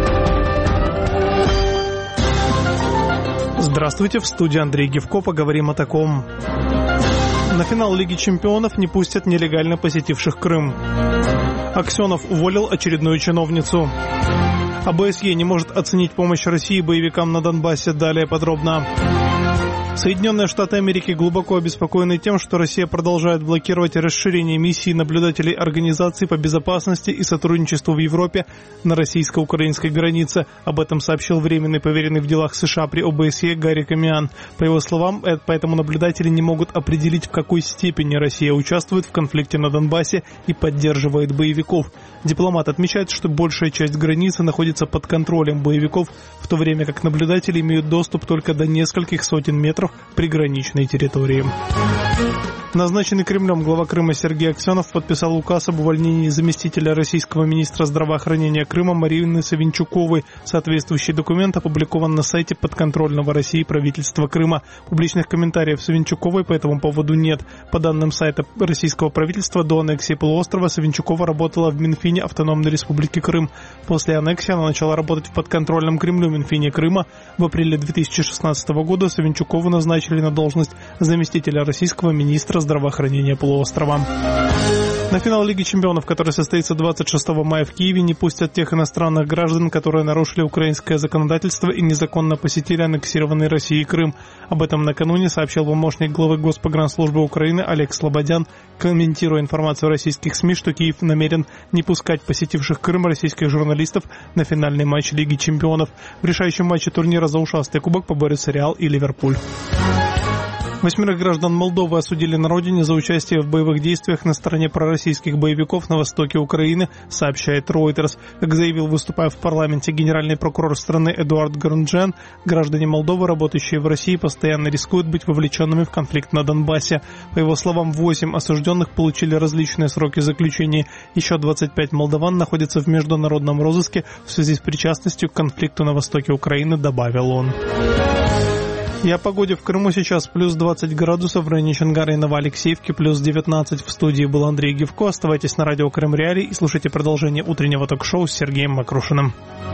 Здравствуйте, в студии Андрей Гевко. Поговорим о таком. На финал Лиги чемпионов не пустят нелегально посетивших Крым. Аксенов уволил очередную чиновницу. ОБСЕ не может оценить помощь России боевикам на Донбассе. Далее подробно. Соединенные Штаты Америки глубоко обеспокоены тем, что Россия продолжает блокировать расширение миссии наблюдателей Организации по безопасности и сотрудничеству в Европе на российско-украинской границе. Об этом сообщил временный поверенный в делах США при ОБСЕ Гарри Камиан. По его словам, поэтому наблюдатели не могут определить, в какой степени Россия участвует в конфликте на Донбассе и поддерживает боевиков. Дипломат отмечает, что большая часть границы находится под контролем боевиков, в то время как наблюдатели имеют доступ только до нескольких сотен метров приграничной территории. Назначенный Кремлем глава Крыма Сергей Аксенов подписал указ об увольнении заместителя российского министра здравоохранения Крыма Марины Савинчуковой. Соответствующий документ опубликован на сайте подконтрольного России правительства Крыма. Публичных комментариев Савинчуковой по этому поводу нет. По данным сайта российского правительства, до аннексии полуострова Савинчукова работала в Минфине Автономной Республики Крым. После аннексии она начала работать в подконтрольном Кремлю Минфине Крыма. В апреле 2016 года Савинчукову назначили на должность заместителя российского министра здравоохранения полуострова. На финал Лиги чемпионов, который состоится 26 мая в Киеве, не пустят тех иностранных граждан, которые нарушили украинское законодательство и незаконно посетили аннексированный Россией Крым. Об этом накануне сообщил помощник главы Госпогранслужбы Украины Олег Слободян, комментируя информацию российских СМИ, что Киев намерен не пускать посетивших Крым российских журналистов на финальный матч Лиги чемпионов. В решающем матче турнира за ушастый кубок поборются Реал и Ливерпуль. 8 граждан Молдовы осудили на родине за участие в боевых действиях на стороне пророссийских боевиков на востоке Украины, сообщает Reuters. Как заявил, выступая в парламенте, генеральный прокурор страны Эдуард Грунджен, граждане Молдовы, работающие в России, постоянно рискуют быть вовлеченными в конфликт на Донбассе. По его словам, 8 осужденных получили различные сроки заключения. Еще 25 молдаван находятся в международном розыске в связи с причастностью к конфликту на востоке Украины, добавил он. И о погоде в Крыму сейчас плюс 20 градусов в районе Чонгара и Новоалексеевки, плюс 19 в студии был Андрей Гивко. Оставайтесь на радио Крым Реалии и слушайте продолжение утреннего ток-шоу с Сергеем Макрушиным.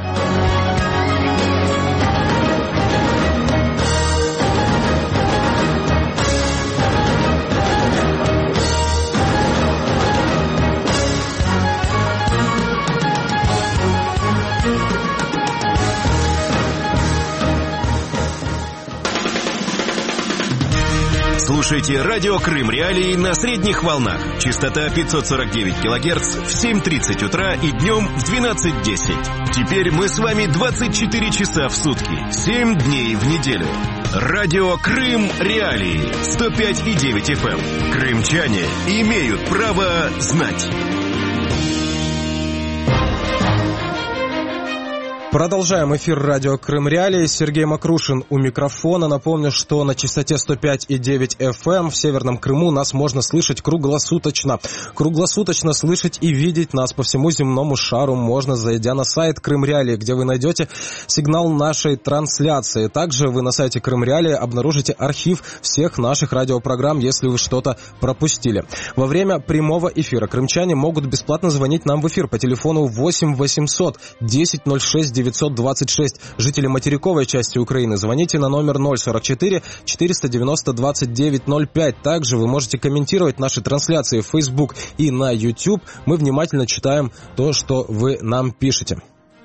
Слушайте радио Крым Реалии на средних волнах. Частота 549 кГц в 7:30 утра и днем в 12:10. Теперь мы с вами 24 часа в сутки, 7 дней в неделю. Радио Крым Реалии 105,9 FM. Крымчане имеют право знать. Продолжаем эфир радио Крым Реалии. Сергей Макрушин у микрофона. Напомню, что на частоте 105,9 FM в Северном Крыму нас можно слышать круглосуточно. Круглосуточно слышать и видеть нас по всему земному шару можно, зайдя на сайт Крым Реалии, где вы найдете сигнал нашей трансляции. Также вы на сайте Крым Реалии обнаружите архив всех наших радиопрограмм, если вы что-то пропустили. Во время прямого эфира крымчане могут бесплатно звонить нам в эфир по телефону 8 800 10 06 926. Жители материковой части Украины, звоните на номер 044 490 2905. Также вы можете комментировать наши трансляции в Facebook и на YouTube. Мы внимательно читаем то, что вы нам пишете.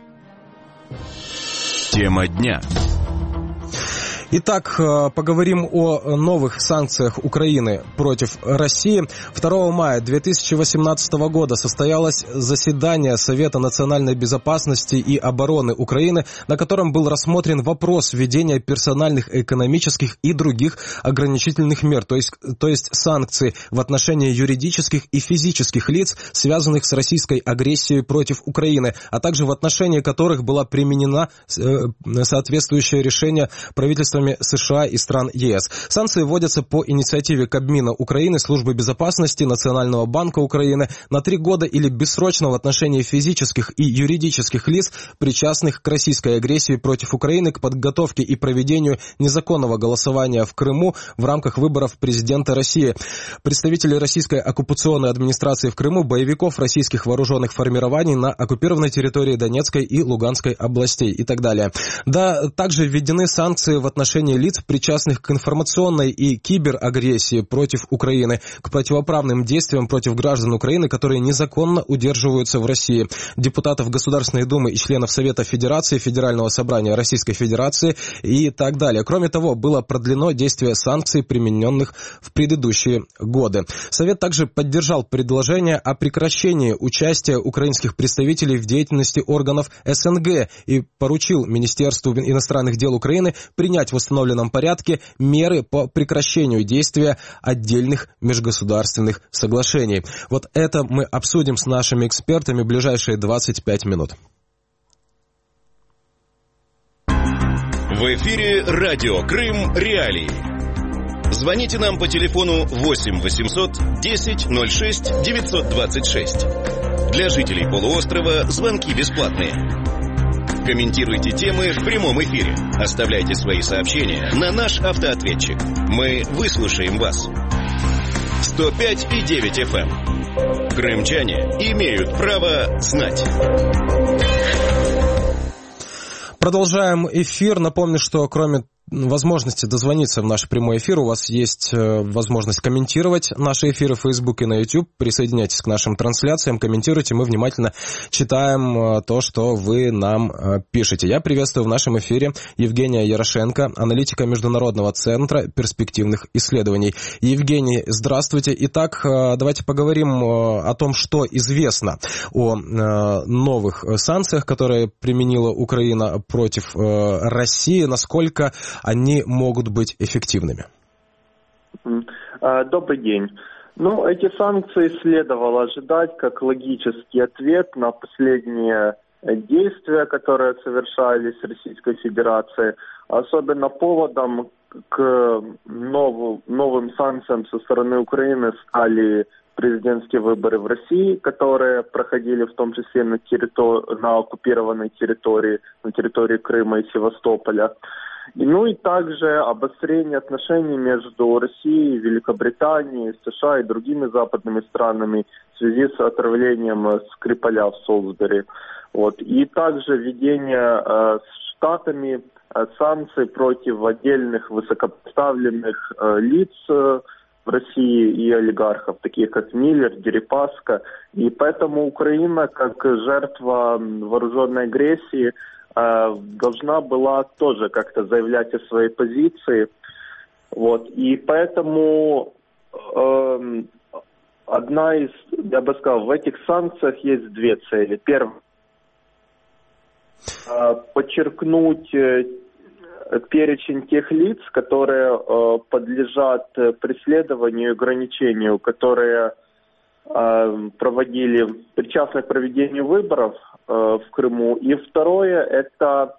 Тема дня. Итак, поговорим о новых санкциях Украины против России. 2 мая 2018 года состоялось заседание Совета национальной безопасности и обороны Украины, на котором был рассмотрен вопрос введения персональных, экономических и других ограничительных мер, то есть санкций в отношении юридических и физических лиц, связанных с российской агрессией против Украины, а также в отношении которых было применено соответствующее решение правительства США и стран ЕС. Санкции вводятся по инициативе Кабмина Украины, Службы безопасности, Национального банка Украины на 3 года или бессрочно в отношении физических и юридических лиц, причастных к российской агрессии против Украины, к подготовке и проведению незаконного голосования в Крыму в рамках выборов президента России, представителей российской оккупационной администрации в Крыму, боевиков российских вооруженных формирований на оккупированной территории Донецкой и Луганской областей и так далее. Да, также введены санкции в отношении лиц, причастных к информационной и киберагрессии против Украины, к противоправным действиям против граждан Украины, которые незаконно удерживаются в России, депутатов Государственной Думы и членов Совета Федерации, Федерального собрания Российской Федерации и так далее. Кроме того, было продлено действие санкций, примененных в предыдущие годы. Совет также поддержал предложение о прекращении участия украинских представителей в деятельности органов СНГ и поручил Министерству иностранных дел Украины принять в установленном порядке меры по прекращению действия отдельных межгосударственных соглашений. Вот это мы обсудим с нашими экспертами в ближайшие 25 минут. В эфире радио Крым Реалии. Звоните нам по телефону 8 800 10 06 926. Для жителей полуострова звонки бесплатные. Комментируйте темы в прямом эфире. Оставляйте свои сообщения на наш автоответчик. Мы выслушаем вас. 105,9 FM. Крымчане имеют право знать. Продолжаем эфир. Напомню, что кроме возможности дозвониться в наш прямой эфир, у вас есть возможность комментировать наши эфиры в Facebook и на YouTube. Присоединяйтесь к нашим трансляциям, комментируйте, мы внимательно читаем то, что вы нам пишете. Я приветствую в нашем эфире Евгения Ярошенко, аналитика Международного центра перспективных исследований. Евгений, здравствуйте. Итак, давайте поговорим о том, что известно о новых санкциях, которые применила Украина против России, насколько они могут быть эффективными. Добрый день. Эти санкции следовало ожидать как логический ответ на последние действия, которые совершались Российской Федерацией. Особенно поводом к новым санкциям со стороны Украины стали президентские выборы в России, которые проходили в том числе на оккупированной территории, на территории Крыма и Севастополя. Ну и также обострение отношений между Россией, Великобританией, США и другими западными странами в связи с отравлением Скрипаля в Солсбери. Вот. И также введение с Штатами санкций против отдельных высокопоставленных лиц в России и олигархов, таких как Миллер, Дерипаска. И поэтому Украина, как жертва вооруженной агрессии, должна была тоже как-то заявлять о своей позиции. Вот. И поэтому одна из, я бы сказал, в этих санкциях есть две цели. Первое, подчеркнуть перечень тех лиц, которые подлежат преследованию и ограничению, которые причастны к проведению выборов в Крыму. И второе, это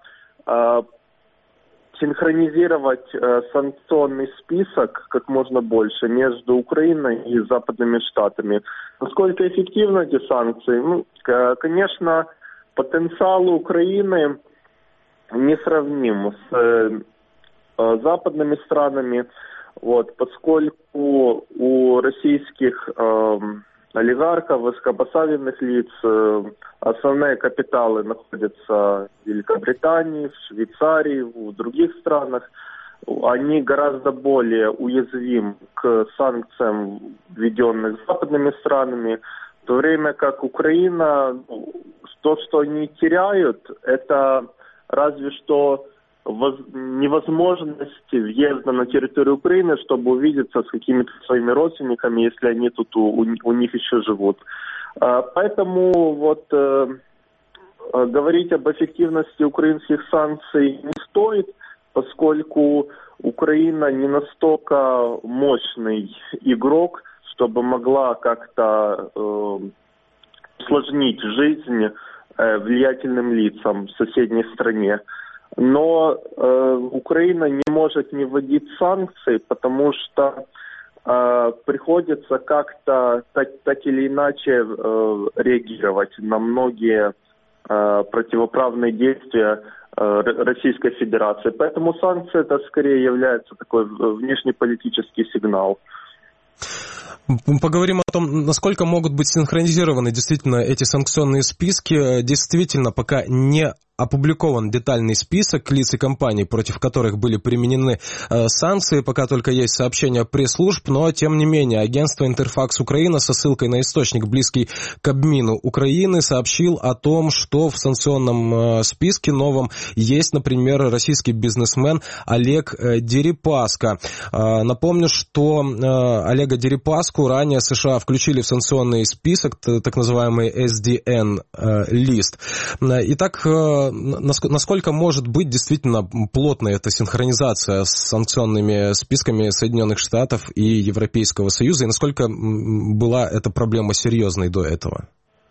синхронизировать санкционный список как можно больше между Украиной и Западными Штатами. Насколько эффективны эти санкции? Ну, конечно, потенциал Украины несравним с западными странами, вот, поскольку у российских олигархов, высокопоставленных лиц основные капиталы находятся в Великобритании, в Швейцарии, в других странах. Они гораздо более уязвимы к санкциям, введенным западными странами, в то время как Украина, то, что они теряют, это разве что невозможность въезда на территорию Украины, чтобы увидеться с какими-то своими родственниками, если они тут у них еще живут. Поэтому вот говорить об эффективности украинских санкций не стоит, поскольку Украина не настолько мощный игрок, чтобы могла как-то усложнить жизнь влиятельным лицам в соседней стране. Но Украина не может не вводить санкции, потому что приходится как-то так или иначе реагировать на многие противоправные действия Российской Федерации. Поэтому санкции это скорее является такой внешнеполитический сигнал. Поговорим о том, насколько могут быть синхронизированы действительно эти санкционные списки. Действительно, пока не опубликован детальный список лиц и компаний, против которых были применены санкции, пока только есть сообщения пресс-служб, но тем не менее агентство Интерфакс Украина со ссылкой на источник, близкий к Кабмину Украины, сообщил о том, что в санкционном списке новом есть, например, российский бизнесмен Олег Дерипаска. Напомню, что Олега Дерипаску ранее США включили в санкционный список, так называемый SDN-лист. Итак, насколько может быть действительно плотная эта синхронизация с санкционными списками Соединенных Штатов и Европейского Союза, и насколько была эта проблема серьезной до этого?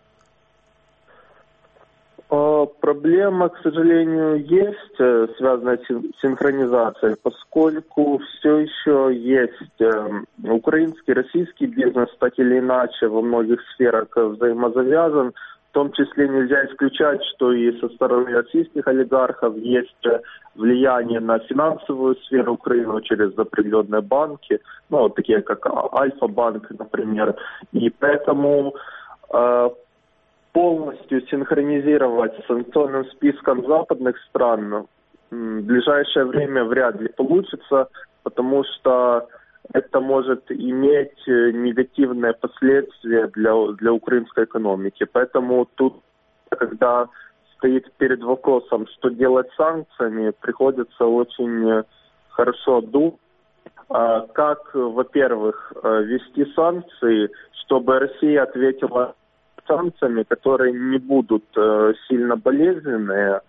Проблема, к сожалению, есть, связанная с синхронизацией, поскольку все еще есть украинский, российский бизнес, так или иначе, во многих сферах взаимозавязан. В том числе нельзя исключать, что и со стороны российских олигархов есть влияние на финансовую сферу Украины через определенные банки, ну, вот такие как Альфа-банк, например. И поэтому полностью синхронизировать с санкционным списком западных стран в ближайшее время вряд ли получится, потому что это может иметь негативные последствия для украинской экономики. Поэтому тут, когда стоит перед вопросом, что делать с санкциями, приходится очень хорошо думать, как, во-первых, ввести санкции, чтобы Россия ответила санкциями, которые не будут сильно болезненные,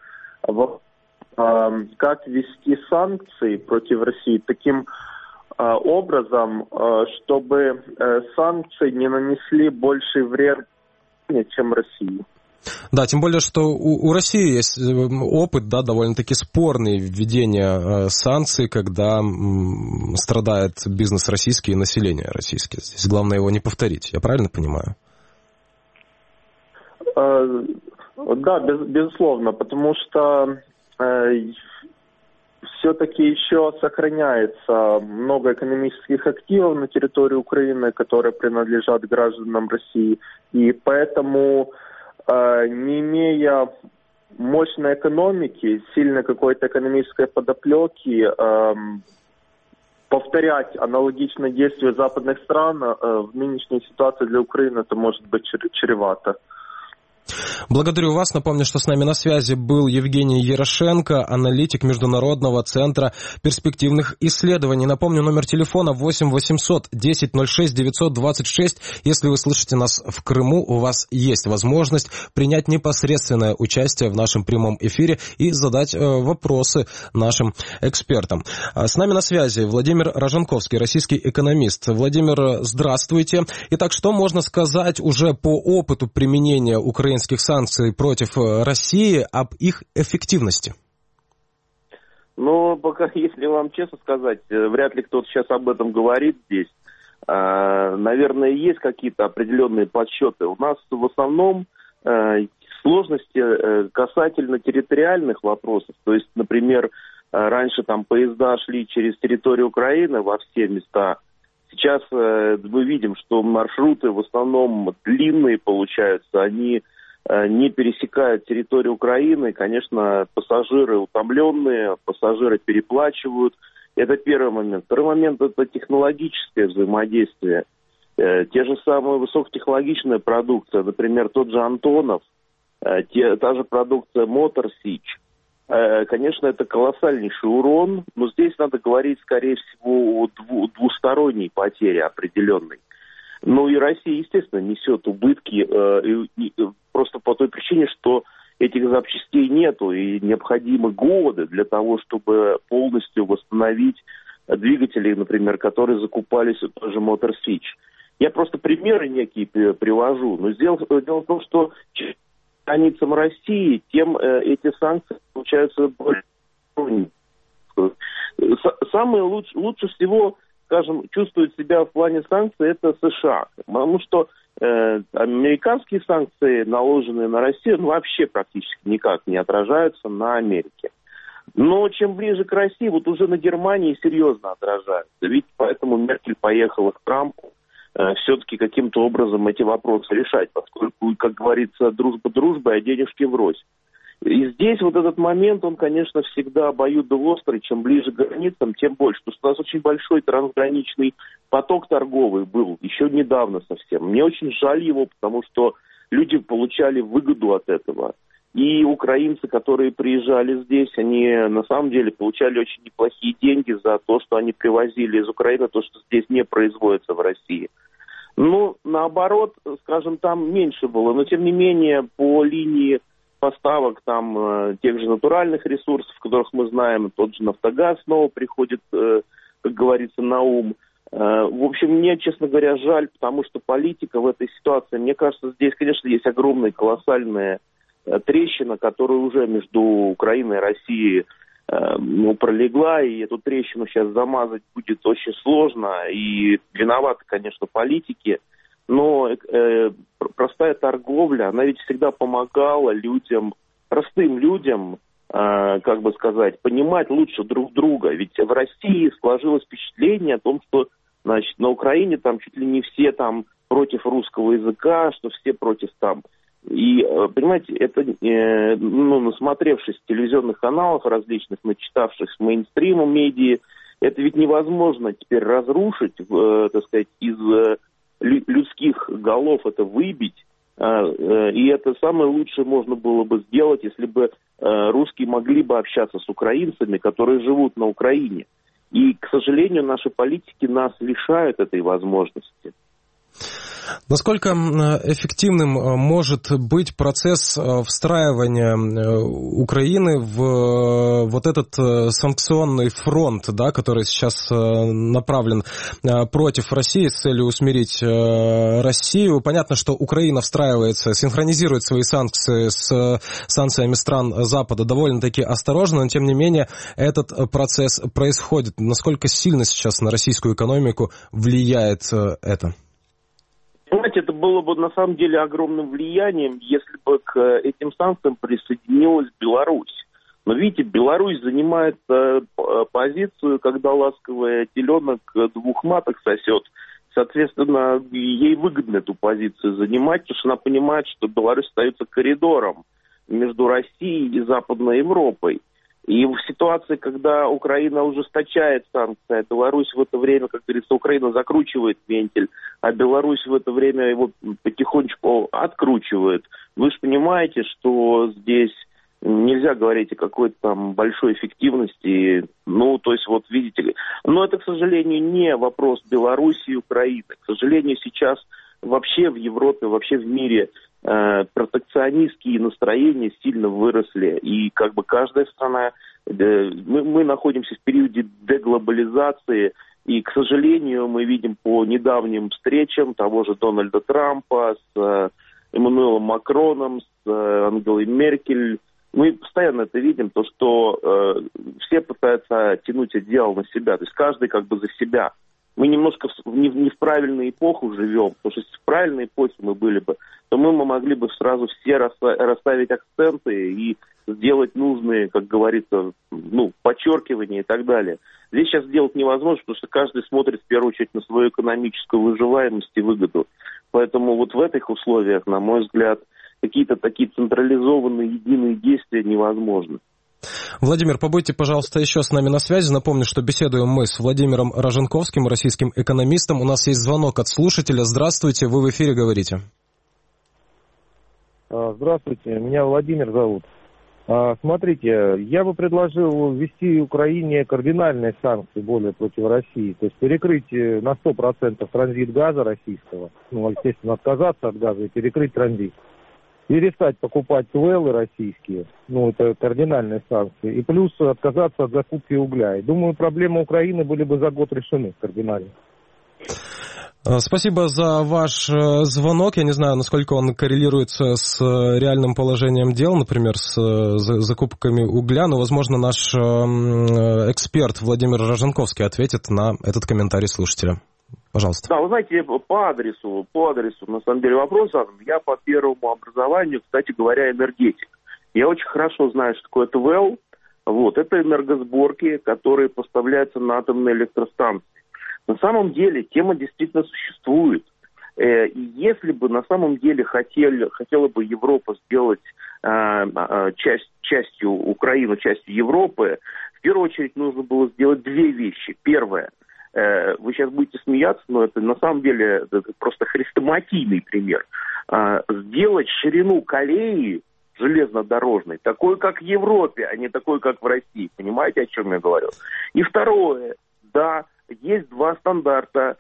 как ввести санкции против России таким образом, чтобы санкции не нанесли больший вред, чем России. Да, тем более, что у России есть опыт, да, довольно-таки спорный введения санкций, когда страдает бизнес российский и население российское. Здесь главное его не повторить. Я правильно понимаю? Да, безусловно, потому что все-таки еще сохраняется много экономических активов на территории Украины, которые принадлежат гражданам России. И поэтому, не имея мощной экономики, сильной какой-то экономической подоплеки, повторять аналогичные действия западных стран в нынешней ситуации для Украины это может быть чревато. Благодарю вас. Напомню, что с нами на связи был Евгений Ярошенко, аналитик Международного центра перспективных исследований. Напомню, номер телефона 8 800 10 06 926. Если вы слышите нас в Крыму, у вас есть возможность принять непосредственное участие в нашем прямом эфире и задать вопросы нашим экспертам. С нами на связи Владимир Рожанковский, российский экономист. Владимир, здравствуйте. Итак, что можно сказать уже по опыту применения украинских санкций против России об их эффективности? Ну, пока, если вам честно сказать, вряд ли кто-то сейчас об этом говорит здесь. Наверное, есть какие-то определенные подсчеты. У нас в основном сложности касательно территориальных вопросов. То есть, например, раньше там поезда шли через территорию Украины во все места. Сейчас мы видим, что маршруты в основном длинные получаются, они не пересекают территорию Украины. Конечно, пассажиры утомленные, пассажиры переплачивают. Это первый момент. Второй момент – это технологическое взаимодействие. Те же самые высокотехнологичная продукция, например, тот же Антонов, та же продукция Motor Sich. Конечно, это колоссальнейший урон, но здесь надо говорить, скорее всего, о двусторонней потере определенной. Ну и Россия, естественно, несет убытки просто по той причине, что этих запчастей нету, и необходимы годы для того, чтобы полностью восстановить двигатели, например, которые закупались у той же Motor Sich. Я просто примеры некие привожу, но дело в том, что границам России, тем эти санкции получаются более... Самые лучше всего, скажем, чувствуют себя в плане санкций, это США. Потому что американские санкции, наложенные на Россию, вообще практически никак не отражаются на Америке. Но чем ближе к России, вот уже на Германии серьезно отражаются. Ведь поэтому Меркель поехала к Трампу все-таки каким-то образом эти вопросы решать, поскольку, как говорится, дружба дружбой, а денежки врозь. И здесь вот этот момент, он, конечно, всегда обоюдоострый. Чем ближе к границам, тем больше. Потому что у нас очень большой трансграничный поток торговый был еще недавно совсем. Мне очень жаль его, потому что люди получали выгоду от этого. И украинцы, которые приезжали здесь, они на самом деле получали очень неплохие деньги за то, что они привозили из Украины, то, что здесь не производится в России. Ну, наоборот, скажем, там меньше было. Но, тем не менее, по линии поставок там тех же натуральных ресурсов, которых мы знаем, тот же «Нафтогаз» снова приходит, как говорится, на ум. В общем, мне, честно говоря, жаль, потому что политика в этой ситуации, мне кажется, здесь, конечно, есть огромная, колоссальная трещина, которая уже между Украиной и Россией пролегла, и эту трещину сейчас замазать будет очень сложно, и виноваты, конечно, политики, но простая торговля, она ведь всегда помогала людям, простым людям, как бы сказать, понимать лучше друг друга, ведь в России сложилось впечатление о том, что, значит, на Украине там чуть ли не все там против русского языка, что все против там. И, понимаете, это, насмотревшись в телевизионных каналах различных, начитавшись мейнстримом медиа, это ведь невозможно теперь разрушить, так сказать, из людских голов это выбить. И это самое лучшее можно было бы сделать, если бы русские могли бы общаться с украинцами, которые живут на Украине. И, к сожалению, наши политики нас лишают этой возможности. Насколько эффективным может быть процесс встраивания Украины в вот этот санкционный фронт, да, который сейчас направлен против России с целью усмирить Россию? Понятно, что Украина встраивается, синхронизирует свои санкции с санкциями стран Запада довольно-таки осторожно, но тем не менее этот процесс происходит. Насколько сильно сейчас на российскую экономику влияет это? Понимаете, это было бы на самом деле огромным влиянием, если бы к этим санкциям присоединилась Беларусь. Но видите, Беларусь занимает позицию, когда ласковый теленок двух маток сосет. Соответственно, ей выгодно эту позицию занимать, потому что она понимает, что Беларусь остается коридором между Россией и Западной Европой. И в ситуации, когда Украина ужесточает санкции, а Беларусь в это время, как говорится, Украина закручивает вентиль, а Беларусь в это время его потихонечку откручивает, вы же понимаете, что здесь нельзя говорить о какой-то там большой эффективности. Ну, то есть, вот видите, но это, к сожалению, не вопрос Беларуси и Украины. К сожалению, сейчас вообще в Европе, вообще в мире протекционистские настроения сильно выросли. И как бы каждая страна, мы находимся в периоде деглобализации. И, к сожалению, мы видим по недавним встречам того же Дональда Трампа с Эммануэлом Макроном, с Ангелой Меркель. Мы постоянно это видим, то, что все пытаются тянуть одеяло на себя. То есть каждый как бы за себя. Мы немножко не в правильную эпоху живем, потому что если в правильной эпохе мы были бы, то мы могли бы сразу все расставить акценты и сделать нужные, как говорится, подчеркивания и так далее. Здесь сейчас сделать невозможно, потому что каждый смотрит в первую очередь на свою экономическую выживаемость и выгоду. Поэтому вот в этих условиях, на мой взгляд, какие-то такие централизованные единые действия невозможны. Владимир, побудьте, пожалуйста, еще с нами на связи. Напомню, что беседуем мы с Владимиром Роженковским, российским экономистом. У нас есть звонок от слушателя. Здравствуйте, вы в эфире говорите. Здравствуйте, меня Владимир зовут. Смотрите, я бы предложил ввести Украине кардинальные санкции более против России. То есть перекрыть на 100% транзит газа российского. Естественно, отказаться от газа и перекрыть транзит. Перестать покупать ТВЛы российские, это кардинальные санкции, и плюс отказаться от закупки угля. И думаю, проблемы Украины были бы за год решены кардинально. Спасибо за ваш звонок. Я не знаю, насколько он коррелируется с реальным положением дел, например, с закупками угля, но, возможно, наш эксперт Владимир Роженковский ответит на этот комментарий слушателя. Пожалуйста. Да, вы знаете, по адресу, на самом деле, вопрос задан. Я по первому образованию, кстати говоря, энергетик. Я очень хорошо знаю, что такое ТВЛ. Это энергосборки, которые поставляются на атомные электростанции. На самом деле, тема действительно существует. И если бы на самом деле хотела бы Европа сделать частью Украину, частью Европы, в первую очередь нужно было сделать две вещи. Первое. Вы сейчас будете смеяться, но это на самом деле это просто хрестоматийный пример. Сделать ширину колеи железнодорожной такой, как в Европе, а не такой, как в России. Понимаете, о чем я говорю? И второе. Да, есть два стандарта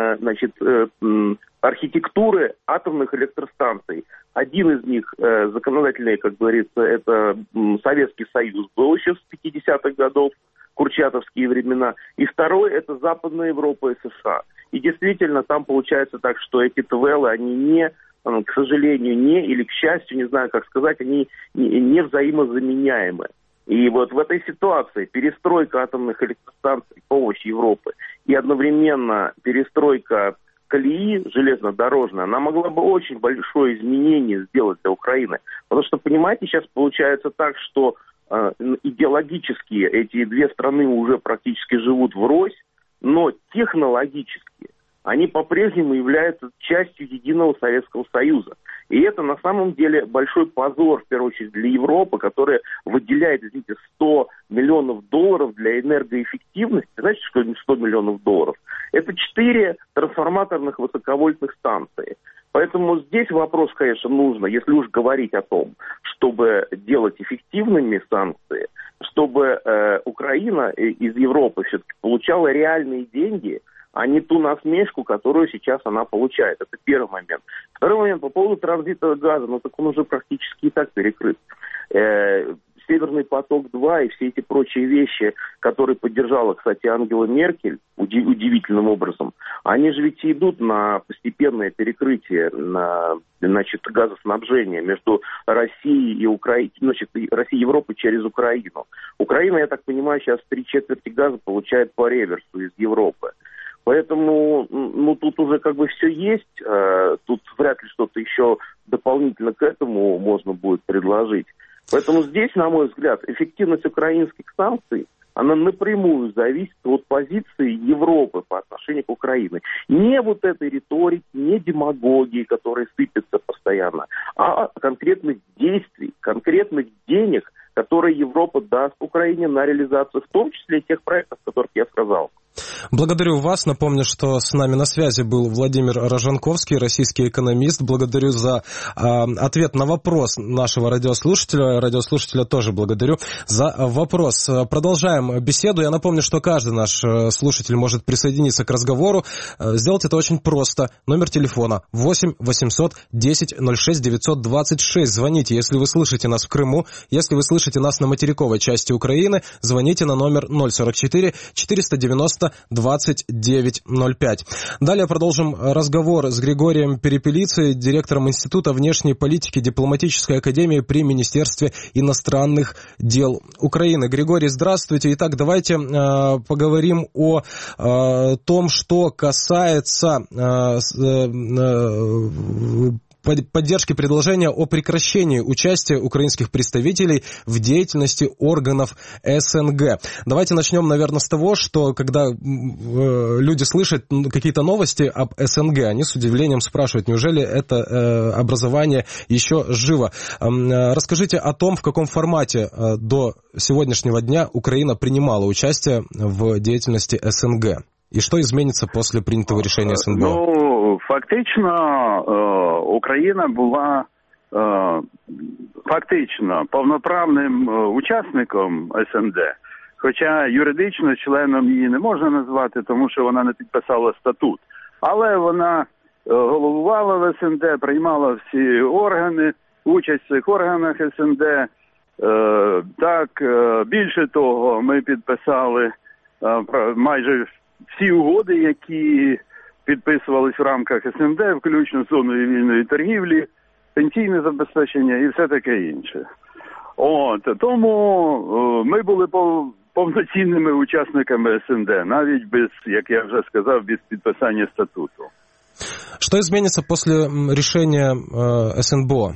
архитектуры атомных электростанций. Один из них законодательный, как говорится, это Советский Союз был еще с 50-х годов, курчатовские времена. И второй – это Западная Европа и США. И действительно, там получается так, что эти ТВЛы, они не, к сожалению, или к счастью, не знаю, как сказать, они не взаимозаменяемы. И вот в этой ситуации перестройка атомных электростанций, помощь Европы и одновременно перестройка колеи железнодорожной, она могла бы очень большое изменение сделать для Украины. Потому что, понимаете, сейчас получается так, что идеологически эти две страны уже практически живут врозь, но технологически они по-прежнему являются частью единого Советского Союза. И это на самом деле большой позор, в первую очередь, для Европы, которая выделяет, извините, $100 миллионов для энергоэффективности. Знаете, что это $100 миллионов? Это 4 трансформаторных высоковольтных станции. Поэтому здесь вопрос, конечно, нужно, если уж говорить о том, чтобы делать эффективными санкции, чтобы Украина из Европы все-таки получала реальные деньги, а не ту насмешку, которую сейчас она получает. Это первый момент. Второй момент по поводу транзита газа. Так он уже практически и так перекрыт. Северный поток-2 и все эти прочие вещи, которые поддержала, кстати, Ангела Меркель, удивительным образом, они же ведь идут на постепенное перекрытие газоснабжения между Россией и Украиной, Россией и Европой через Украину. Украина, я так понимаю, сейчас 3/4 газа получает по реверсу из Европы. Поэтому, тут уже как бы все есть, тут вряд ли что-то еще дополнительно к этому можно будет предложить. Поэтому здесь, на мой взгляд, эффективность украинских санкций, она напрямую зависит от позиции Европы по отношению к Украине. Не вот этой риторики, не демагогии, которая сыпется постоянно, а конкретных действий, конкретных денег, которые Европа даст Украине на реализацию, в том числе тех проектов, о которых я сказал. Благодарю вас. Напомню, что с нами на связи был Владимир Рожанковский, российский экономист. Благодарю за ответ на вопрос нашего радиослушателя. Радиослушателя тоже благодарю за вопрос. Продолжаем беседу. Я напомню, что каждый наш слушатель может присоединиться к разговору. Сделать это очень просто. Номер телефона 8 800 10 06 926. Звоните, если вы слышите нас в Крыму. Если вы слышите нас на материковой части Украины, звоните на номер 044 490 2905. Далее продолжим разговор с Григорием Перепелицей, директором Института внешней политики Дипломатической академии при Министерстве иностранных дел Украины. Григорий, здравствуйте. Итак, давайте поговорим о том, что касается поддержки предложения о прекращении участия украинских представителей в деятельности органов СНГ. Давайте начнем, наверное, с того, что когда люди слышат какие-то новости об СНГ, они с удивлением спрашивают, неужели это образование еще живо? Расскажите о том, в каком формате до сегодняшнего дня Украина принимала участие в деятельности СНГ. І що зміниться після прийнятого рішення СНБО? Ну, фактично, Україна була фактично повноправним учасником СНД, хоча юридично членом її не можна назвати, тому що вона не підписала статут. Але вона головувала в СНД, приймала всі органи, участь в цих органах СНД. Так, більше того, ми підписали майже всі угоди, які підписувались в рамках СНД, включно з зоною вільної торгівлі, пенсійне забезпечення і все таке інше. Тому ми були повноцінними учасниками СНД, навіть без, як я вже сказав, без підписання статуту. Що зміниться після рішення СНБО?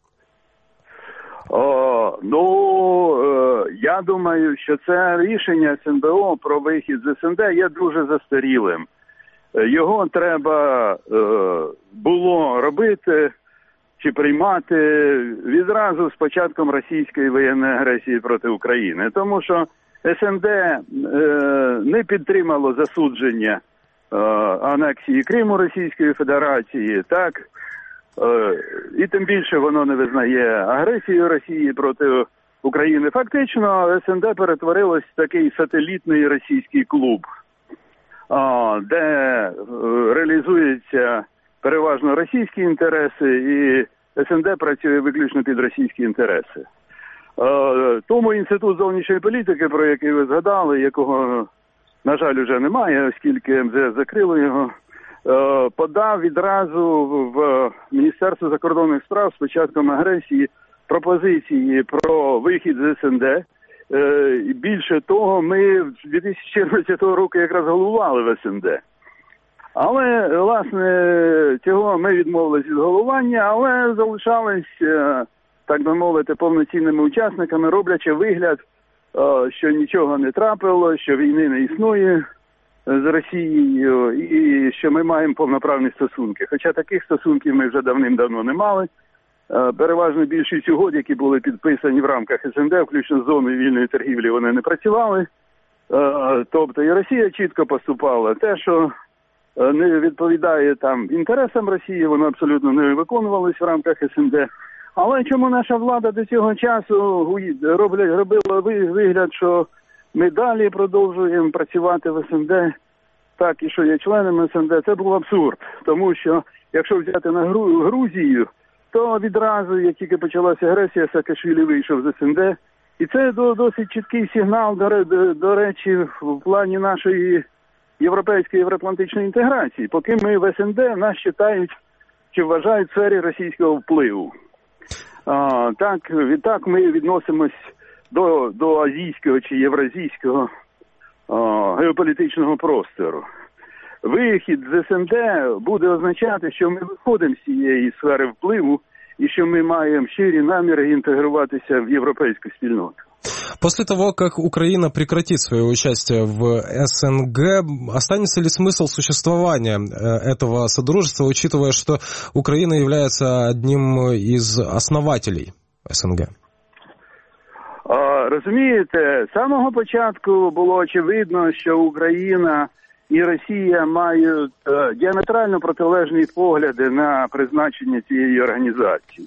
Я думаю, що це рішення СНБО про вихід з СНД є дуже застарілим. Його треба було робити чи приймати відразу з початком російської воєнної агресії проти України. Тому що СНД не підтримало засудження анексії Криму Російської Федерації, так? І тим більше воно не визнає агресію Росії проти України. Фактично, СНД перетворилось в такий сателітний російський клуб, де реалізуються переважно російські інтереси, і СНД працює виключно під російські інтереси. Тому Інститут зовнішньої політики, про який ви згадали, якого, на жаль, вже немає, оскільки МЗС закрило його, подав відразу в Міністерство закордонних справ з початком агресії пропозиції про вихід з СНД. І більше того, ми з 2014 року якраз головували в СНД. Але, власне, цього ми відмовились від головування, але залишались, так би мовити, повноцінними учасниками, роблячи вигляд, що нічого не трапило, що війни не існує з Росією і що ми маємо повноправні стосунки. Хоча таких стосунків ми вже давним-давно не мали. Переважно більшість угод, які були підписані в рамках СНД, включно з зоною вільної торгівлі, вони не працювали. Тобто і Росія чітко поступала. Те, що не відповідає там інтересам Росії, воно абсолютно не виконувалось в рамках СНД. Але чому наша влада до цього часу робила вигляд, що ми далі продовжуємо працювати в СНД, так і що є членами СНД, це був абсурд. Тому що, якщо взяти на Грузію, то відразу, як тільки почалася агресія, Саакашвілі вийшов з СНД. І це досить чіткий сигнал, до речі, в плані нашої європейської євроатлантичної інтеграції. Поки ми в СНД, нас вважають чи вважають в сфері російського впливу. Відтак ми відносимось до азійського чи євразійського геополітичного простору. Вихід з СНД буде означати, що ми виходимо з цієї сфери впливу і що ми маємо щирі наміри интегрироваться в європейську спільноту. После того, как Украина прекратит свое участие в СНГ, останется ли смысл существования этого содружества, учитывая, что Украина является одним из основателей СНГ? Розумієте, з самого початку було очевидно, що Україна і Росія мають діаметрально протилежні погляди на призначення цієї організації.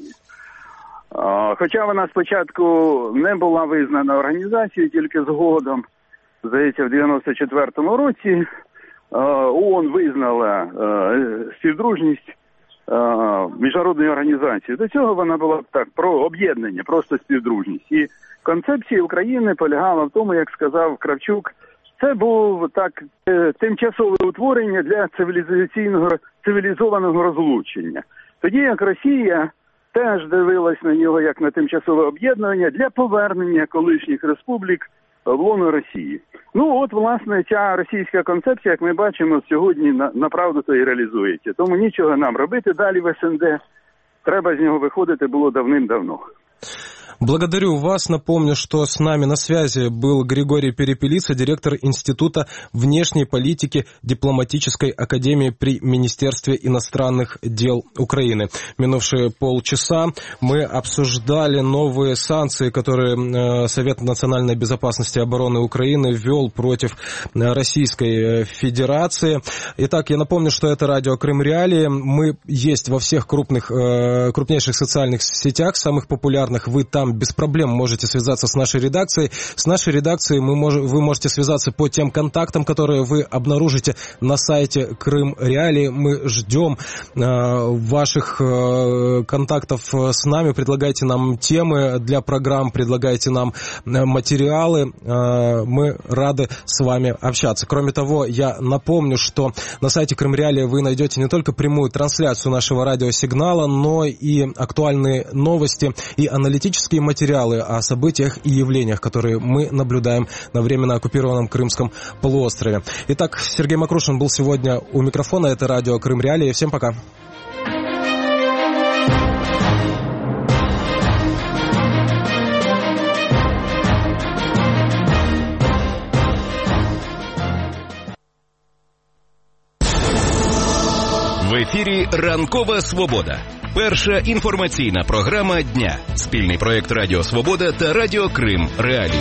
Хоча вона спочатку не була визнана організацією, тільки згодом, здається, в 94-му році ООН визнала співдружність міжнародної організації. До цього вона була так, про об'єднання, просто співдружність. І концепція України полягала в тому, як сказав Кравчук, це був так тимчасове утворення для цивілізованого розлучення. Тоді як Росія теж дивилась на нього як на тимчасове об'єднання для повернення колишніх республік в лоно Росії. Ну от, власне, ця російська концепція, як ми бачимо, сьогодні направду то і реалізується. Тому нічого нам робити далі в СНД. Треба з нього виходити було давним-давно. Благодарю вас. Напомню, что с нами на связи был Григорий Перепелица, директор Института внешней политики Дипломатической академии при Министерстве иностранных дел Украины. Минувшие полчаса мы обсуждали новые санкции, которые Совет национальной безопасности и обороны Украины ввел против Российской Федерации. Итак, я напомню, что это радио Крым Реалии. Мы есть во всех крупнейших социальных сетях, самых популярных. Вы там без проблем можете связаться с нашей редакцией. С нашей редакцией вы можете связаться по тем контактам, которые вы обнаружите на сайте Крым Реалии. Мы ждем ваших контактов с нами. Предлагайте нам темы для программ, предлагайте нам материалы. Мы рады с вами общаться. Кроме того, я напомню, что на сайте Крым Реалии вы найдете не только прямую трансляцию нашего радиосигнала, но и актуальные новости и аналитические материалы о событиях и явлениях, которые мы наблюдаем на временно оккупированном Крымском полуострове. Итак, Сергей Макрушин был сегодня у микрофона. Это радио Крым Реалии. Всем пока. В ефірі «Ранкова Свобода». Перша інформаційна програма дня. Спільний проєкт Радіо Свобода та Радіо Крим Реалії.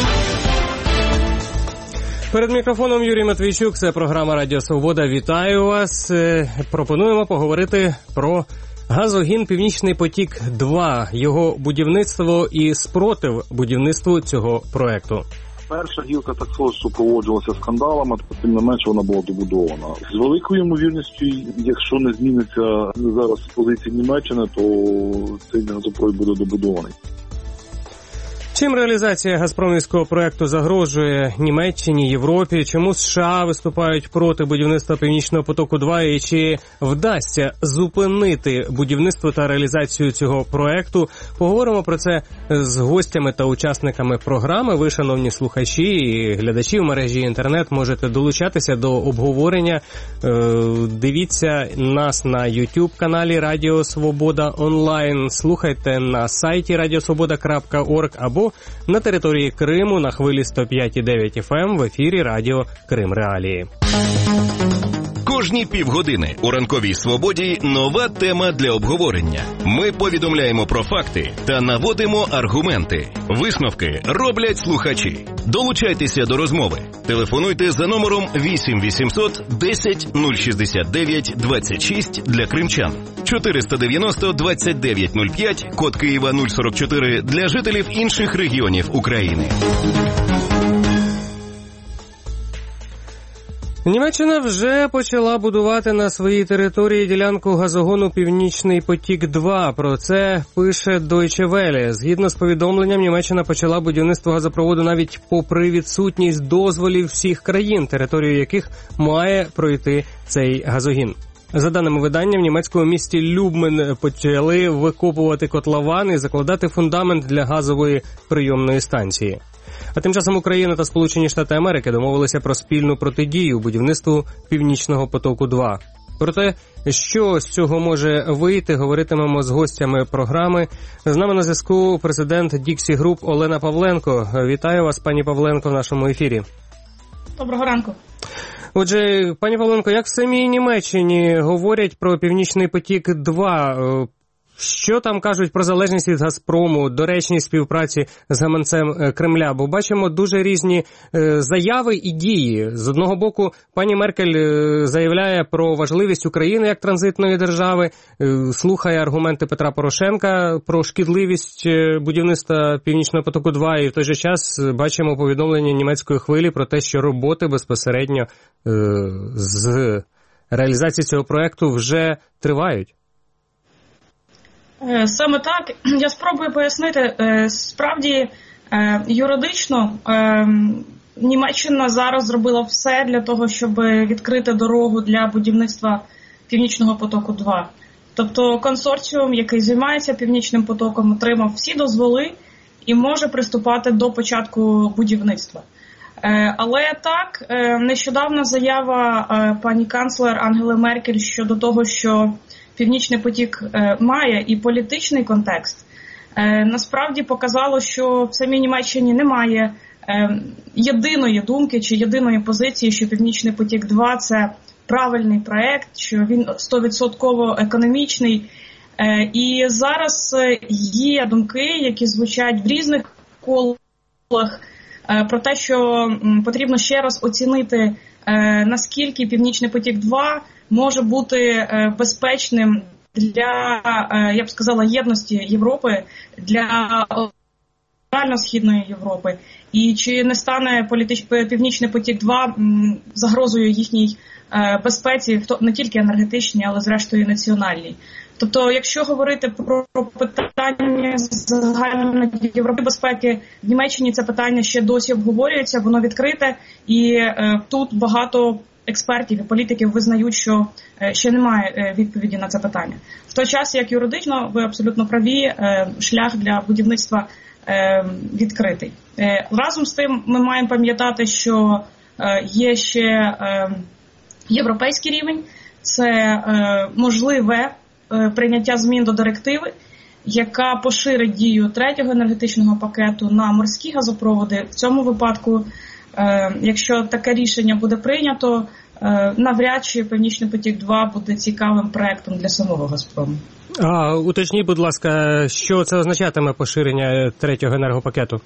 Перед мікрофоном Юрій Матвійчук, це програма Радіо Свобода. Вітаю вас. Пропонуємо поговорити про газогін «Північний потік-2», його будівництво і спротив будівництву цього проекту. Перша гілка також супроводжувалася скандалами, тим не менше вона була добудована. З великою ймовірністю, якщо не зміниться зараз позиція Німеччини, то цей газопровід буде добудований. Чим реалізація газпромівського проекту загрожує Німеччині, Європі? Чому США виступають проти будівництва Північного потоку-2? І чи вдасться зупинити будівництво та реалізацію цього проекту? Поговоримо про це з гостями та учасниками програми. Ви, шановні слухачі і глядачі в мережі інтернет, можете долучатися до обговорення. Дивіться нас на YouTube-каналі Радіо Свобода онлайн. Слухайте на сайті radiosvoboda.org або на території Криму на хвилі 105,9 FM в ефірі Радіо Крим Реалії. Кожні півгодини у «Ранковій Свободі» нова тема для обговорення. Ми повідомляємо про факти та наводимо аргументи. Висновки роблять слухачі. Долучайтеся до розмови. Телефонуйте за номером 8 800 10 069 26 для кримчан. 490 29 05, код Києва 044 для жителів інших регіонів України. Німеччина вже почала будувати на своїй території ділянку газогону «Північний потік-2». Про це пише Deutsche Welle. Згідно з повідомленням, Німеччина почала будівництво газопроводу навіть попри відсутність дозволів всіх країн, територію яких має пройти цей газогін. За даними видання, в німецькому місті Любмен почали викопувати котлован і закладати фундамент для газової прийомної станції. А тим часом Україна та Сполучені Штати Америки домовилися про спільну протидію будівництву Північного потоку-2. Про те, що з цього може вийти, говоритимемо з гостями програми. З нами на зв'язку президент Dixie Group Олена Павленко. Вітаю вас, пані Павленко, в нашому ефірі. Доброго ранку. Отже, пані Павленко, як в самій Німеччині говорять про Північний потік-2, що там кажуть про залежність від «Газпрому», доречність співпраці з гаманцем Кремля? Бо бачимо дуже різні заяви і дії. З одного боку, пані Меркель заявляє про важливість України як транзитної держави, слухає аргументи Петра Порошенка про шкідливість будівництва Північного потоку-2, і в той же час бачимо повідомлення німецької хвилі про те, що роботи безпосередньо з реалізації цього проекту вже тривають. Саме так. Я спробую пояснити. Справді, юридично Німеччина зараз зробила все для того, щоб відкрити дорогу для будівництва Північного потоку-2. Тобто консорціум, який займається Північним потоком, отримав всі дозволи і може приступати до початку будівництва. Але так, нещодавна заява пані канцлер Ангели Меркель щодо того, що Північний потік має і політичний контекст, насправді показало, що в самій Німеччині немає єдиної думки чи єдиної позиції, що Північний потік-2 – це правильний проект, що він 100% економічний. І зараз є думки, які звучать в різних колах, про те, що потрібно ще раз оцінити, наскільки Північний потік-2 може бути безпечним для, я б сказала, єдності Європи, для Центрально-Східної Європи. І чи не стане Північний потік-2 загрозою їхній безпеці, не тільки енергетичній, але зрештою національній. Тобто, якщо говорити про питання загальної європейської безпеки, в Німеччині це питання ще досі обговорюється, воно відкрите, і тут багато експертів і політиків визнають, що ще немає відповіді на це питання. В той час, як юридично, ви абсолютно праві, шлях для будівництва відкритий. Разом з тим ми маємо пам'ятати, що є ще європейський рівень, це можливе прийняття змін до директиви, яка поширить дію третього енергетичного пакету на морські газопроводи. В цьому випадку, якщо таке рішення буде прийнято, навряд чи Північний потік-2 буде цікавим проектом для самого «Газпрому». Уточніть, будь ласка, що це означатиме поширення третього енергопакету?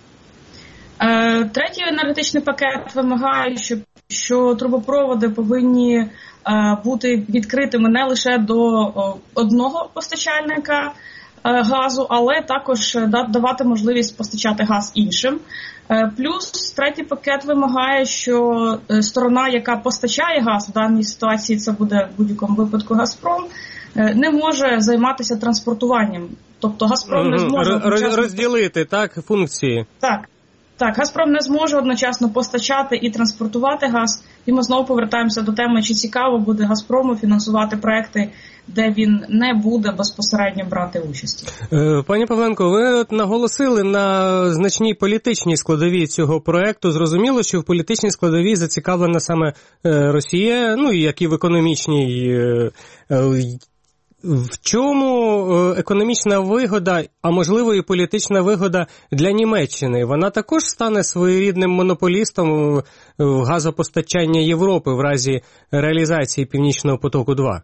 Третій енергетичний пакет вимагає, що трубопроводи повинні бути відкритими не лише до одного постачальника газу, але також давати можливість постачати газ іншим. Плюс третій пакет вимагає, що сторона, яка постачає газ, в даній ситуації це буде в будь-якому випадку «Газпром», не може займатися транспортуванням. Тобто «Газпром» не зможе розділити, так, функції. Так, «Газпром» не зможе одночасно постачати і транспортувати газ. І ми знову повертаємося до теми, чи цікаво буде «Газпрому» фінансувати проекти, де він не буде безпосередньо брати участь. Пані Павленко, ви наголосили на значній політичній складовій цього проекту. Зрозуміло, що в політичній складовій зацікавлена саме Росія, ну і як і в економічній. В чому економічна вигода, а можливо і політична вигода для Німеччини? Вона також стане своєрідним монополістом в газопостачання Європи в разі реалізації Північного потоку-2?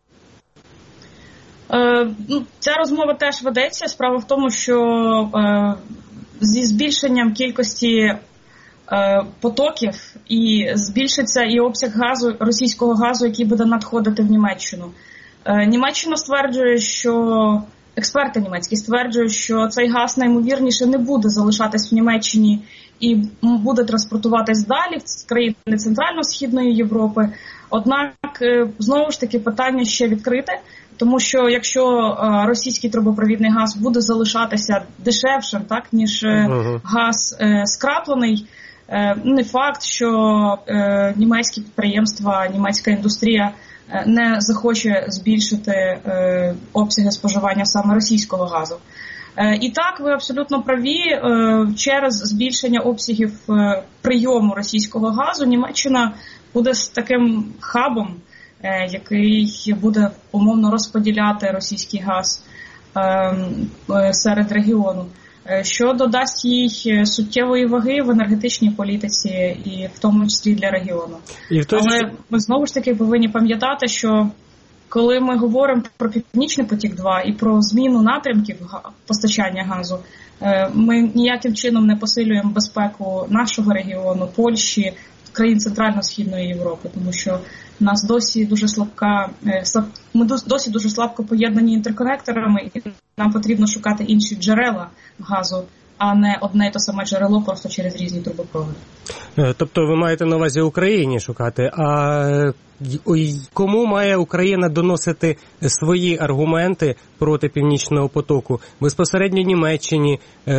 Ця розмова теж ведеться. Справа в тому, що зі збільшенням кількості потоків і збільшиться і обсяг газу, російського газу, який буде надходити в Німеччину. Німеччина стверджує, що експерти німецькі стверджують, що цей газ найімовірніше не буде залишатись в Німеччині і буде транспортуватись далі в країни Центрально-Східної Європи. Однак, знову ж таки, питання ще відкрите, тому що якщо російський трубопровідний газ буде залишатися дешевшим, так, ніж газ скраплений, не факт, що німецькі підприємства, німецька індустрія не захоче збільшити обсяги споживання саме російського газу. І так, ви абсолютно праві, через збільшення обсягів прийому російського газу Німеччина буде з таким хабом, який буде умовно розподіляти російський газ серед регіону, що додасть їй суттєвої ваги в енергетичній політиці і в тому числі для регіону. Але ми знову ж таки повинні пам'ятати, що коли ми говоримо про Північний потік-2 і про зміну напрямків постачання газу, ми ніяким чином не посилюємо безпеку нашого регіону, Польщі, країн Центрально-Східної Європи, тому що в нас досі дуже ми досі дуже слабко поєднані інтерконекторами, і нам потрібно шукати інші джерела газу, а не одне й те саме джерело просто через різні трубопроводи. Тобто ви маєте на увазі Україні шукати, а кому має Україна доносити свої аргументи проти Північного потоку? Безпосередньо Німеччині,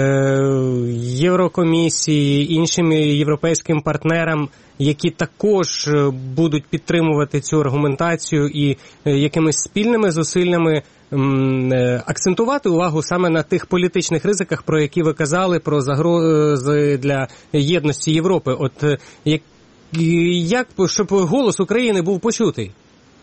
Єврокомісії, іншим європейським партнерам, які також будуть підтримувати цю аргументацію і якимись спільними зусиллями акцентувати увагу саме на тих політичних ризиках, про які ви казали, про загрози для єдності Європи. От як щоб голос України був почутий?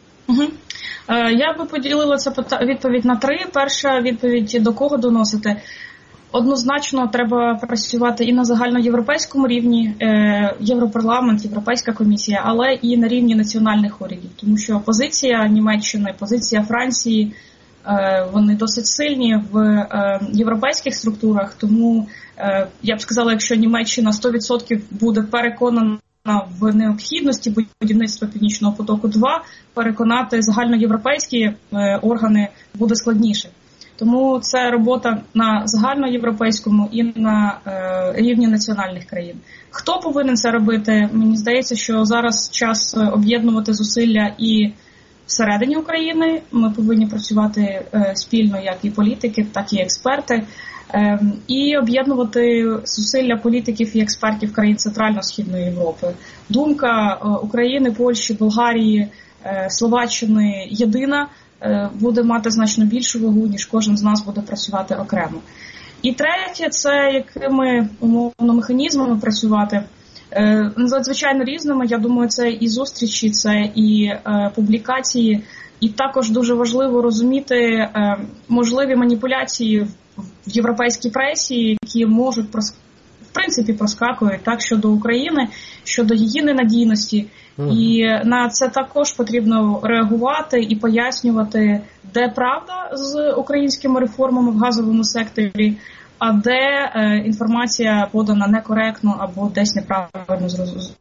Я би поділила це відповідь на 3. Перша відповідь – до кого доносити. Однозначно треба працювати і на загальноєвропейському рівні, Європарламент, Європейська комісія, але і на рівні національних урядів. Тому що позиція Німеччини, позиція Франції, вони досить сильні в європейських структурах. Тому я б сказала, якщо Німеччина 100% буде переконана в необхідності будівництва Північного потоку-2, переконати загальноєвропейські органи буде складніше. Тому це робота на загальноєвропейському і на рівні національних країн. Хто повинен це робити? Мені здається, що зараз час об'єднувати зусилля і всередині України. Ми повинні працювати спільно, як і політики, так і експерти, і об'єднувати зусилля політиків і експертів країн Центрально-Східної Європи. Думка України, Польщі, Болгарії, Словаччини єдина, буде мати значно більшу вагу, ніж кожен з нас буде працювати окремо. І третє, це якими умовно механізмами працювати. Надзвичайно різними, я думаю, це і зустрічі, це і публікації, і також дуже важливо розуміти можливі маніпуляції в європейській пресі, які можуть, в принципі, проскакують так щодо України, щодо її ненадійності. І на це також потрібно реагувати і пояснювати, де правда з українськими реформами в газовому секторі, а де інформація подана некоректно або десь неправильно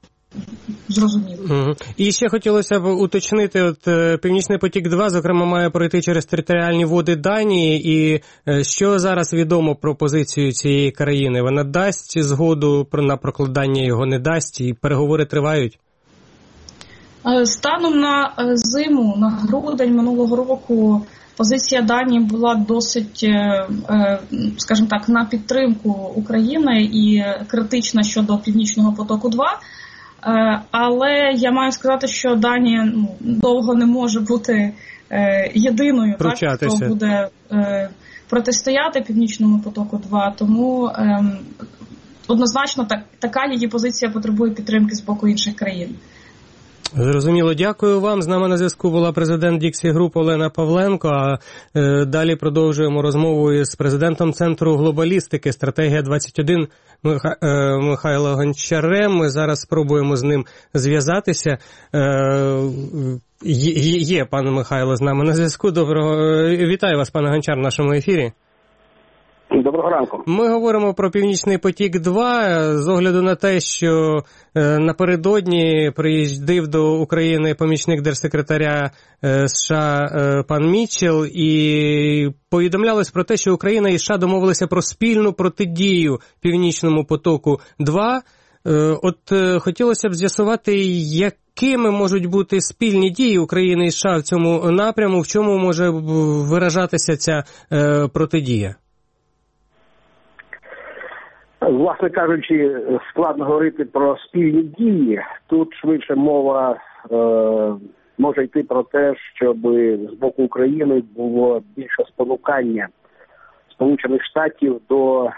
зрозуміло. І ще хотілося б уточнити, от Північний потік-2, зокрема, має пройти через територіальні води Данії, і що зараз відомо про позицію цієї країни? Вона дасть згоду на прокладання його, не дасть, і переговори тривають? Станом на зиму, на грудень минулого року, позиція Данії була досить, скажімо так, на підтримку України і критична щодо Північного потоку-2. Але я маю сказати, що Данія довго не може бути єдиною, хто буде протистояти Північному потоку-2. Тому однозначно така її позиція потребує підтримки з боку інших країн. Зрозуміло, дякую вам. З нами на зв'язку була президент Dixie Group Олена Павленко, а далі продовжуємо розмову з президентом Центру глобалістики «Стратегія-21» Михайлом Гончарем. Ми зараз спробуємо з ним зв'язатися. Є пан Михайло з нами на зв'язку. Вітаю вас, пане Гончар, в нашому ефірі. Доброго ранку. Ми говоримо про Північний потік-2 з огляду на те, що напередодні приїздив до України помічник держсекретаря США пан Мітчелл, і повідомлялось про те, що Україна і США домовилися про спільну протидію Північному потоку-2. От хотілося б з'ясувати, якими можуть бути спільні дії України і США в цьому напряму, в чому може виражатися ця протидія? Власне кажучи, складно говорити про спільні дії. Тут швидше мова може йти про те, щоб з боку України було більше спонукання Сполучених Штатів до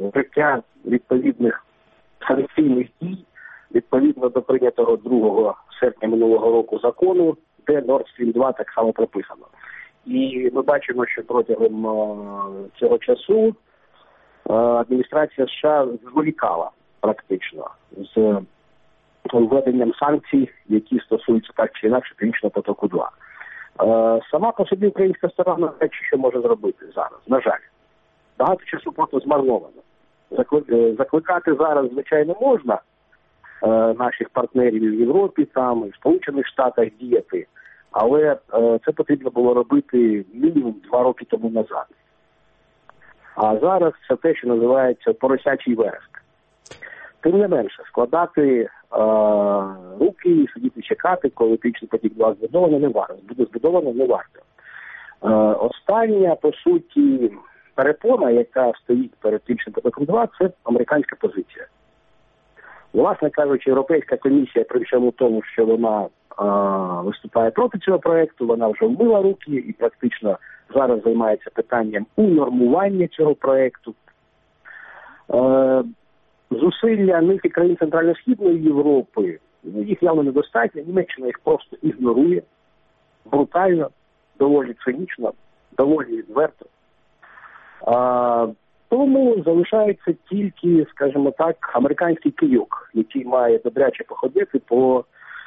вжиття відповідних санкційних дій, відповідно до прийнятого другого серпня минулого року закону, де Nord Stream 2 так само прописано. І ми бачимо, що протягом цього часу адміністрація США зволікала практично з введенням санкцій, які стосуються так чи інакше Північного потоку-2. Сама по собі українська сторона не що може зробити зараз, на жаль. Багато часу просто змарновано. Закликати зараз, звичайно, можна наших партнерів в Європі, там, і в Сполучених Штатах діяти, але це потрібно було робити мінімум 2 роки тому назад. А зараз це те, що називається поросячий вереск. Тим не менше, складати руки і сидіти чекати, коли Північний потік-2 збудовано, не варто. Буде збудовано, не варто. Остання, по суті, перепона, яка стоїть перед Північним потоком-2, це американська позиція. Власне кажучи, Європейська комісія, при всьому тому, що вона виступає проти цього проєкту, вона вже вмила руки і практично зараз займається питанням унормування цього проєкту. Зусилля них і країн Центрально-Східної Європи, їх явно недостатньо, Німеччина їх просто ігнорує, брутально, доволі цинічно, доволі відверто. Тому залишається тільки, скажімо так, американський кийок, який має добряче походити по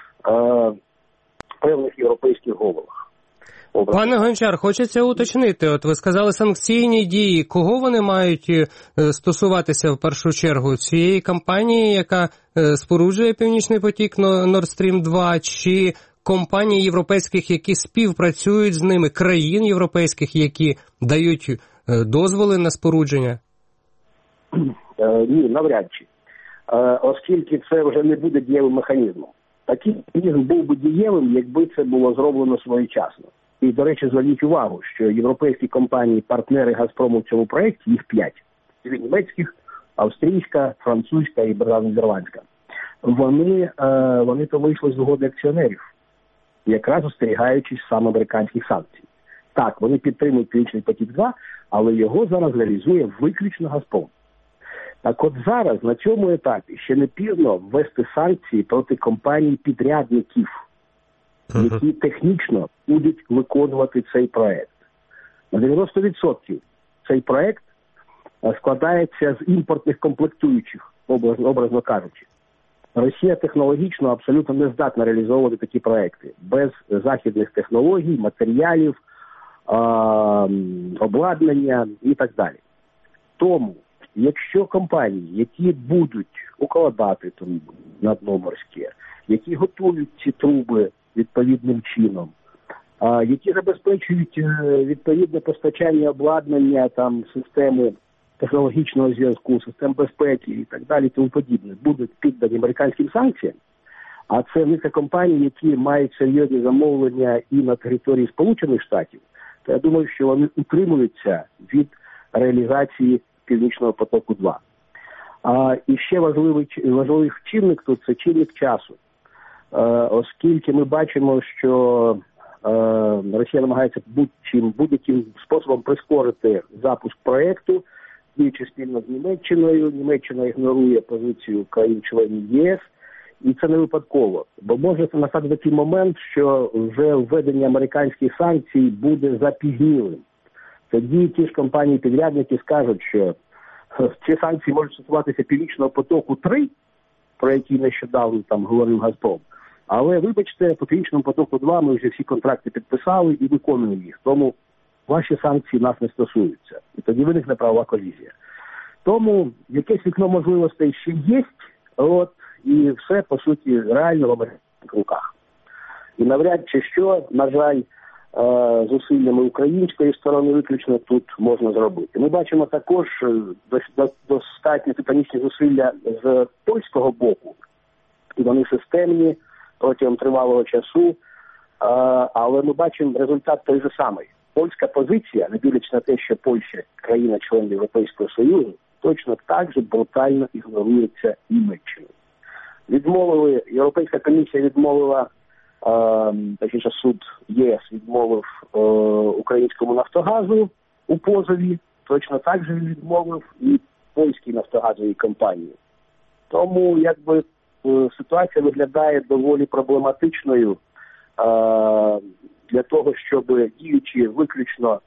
певних європейських головах. Пане Гончар, хочеться уточнити, от ви сказали санкційні дії, кого вони мають стосуватися в першу чергу? Цієї компанії, яка споруджує Північний потік Nord Stream 2, чи компаній європейських, які співпрацюють з ними, країн європейських, які дають дозволи на спорудження? Ні, навряд чи. Оскільки це вже не буде дієвим механізмом. Такий механізм був би дієвим, якби це було зроблено своєчасно. І, до речі, зверніть увагу, що європейські компанії, партнери «Газпрому» в цьому проєкті, їх 5. Дві німецьких, австрійська, французька і нідерландська. Вони то вийшли з угоди акціонерів, якраз остерігаючись саме американських санкцій. Так, вони підтримують Північний потік-2, але його зараз реалізує виключно «Газпром». Так от зараз, на цьому етапі, ще не пізно ввести санкції проти компаній-підрядників, які технічно будуть виконувати цей проект. На 90% цей проект складається з імпортних комплектуючих, образно кажучи. Росія технологічно абсолютно не здатна реалізовувати такі проекти без західних технологій, матеріалів, обладнання і так далі. Тому, якщо компанії, які будуть укладати труби на дно морське, які готують ці труби відповідним чином, які забезпечують відповідне постачання обладнання, там, системи технологічного зв'язку, систем безпеки і так далі, тому подібне, будуть піддані американським санкціям, а це низка компаній, які мають серйозні замовлення і на території Сполучених Штатів, то я думаю, що вони утримуються від реалізації Північного потоку-2. І ще важливий чинник тут – це чинник часу. Оскільки ми бачимо, що Росія намагається будь-яким способом прискорити запуск проєкту, діючи спільно з Німеччиною. Німеччина ігнорує позицію країн-членів ЄС, і це не випадково. Бо може настати такий момент, що вже введення американських санкцій буде запізнілим. Тоді ті ж компанії-підрядники скажуть, що ці санкції можуть стосуватися Північного потоку-3, про який нещодавно там говорив «Газпром». Але, вибачте, по Північному потоку-2 ми вже всі контракти підписали і виконуємо їх. Тому ваші санкції нас не стосуються. І тоді виникне правова колізія. Тому якесь вікно можливостей ще є, і все, по суті, реально в американських руках. І навряд чи що, на жаль, зусиллями української сторони виключно тут можна зробити. Ми бачимо також достатньо титанічні зусилля з польського боку. І вони системні протягом тривалого часу, але ми бачимо результат той же самий. Польська позиція, не дивлячись на те, що Польща – країна-член Європейського Союзу, точно так же брутально ігнорується Німеччиною. Європейська комісія відмовила, точніше суд ЄС відмовив українському «Нафтогазу» у позові, точно так же відмовив і польській нафтогазовій компанії. Тому, ситуація виглядає доволі проблематичною для того, щоб діючи виключно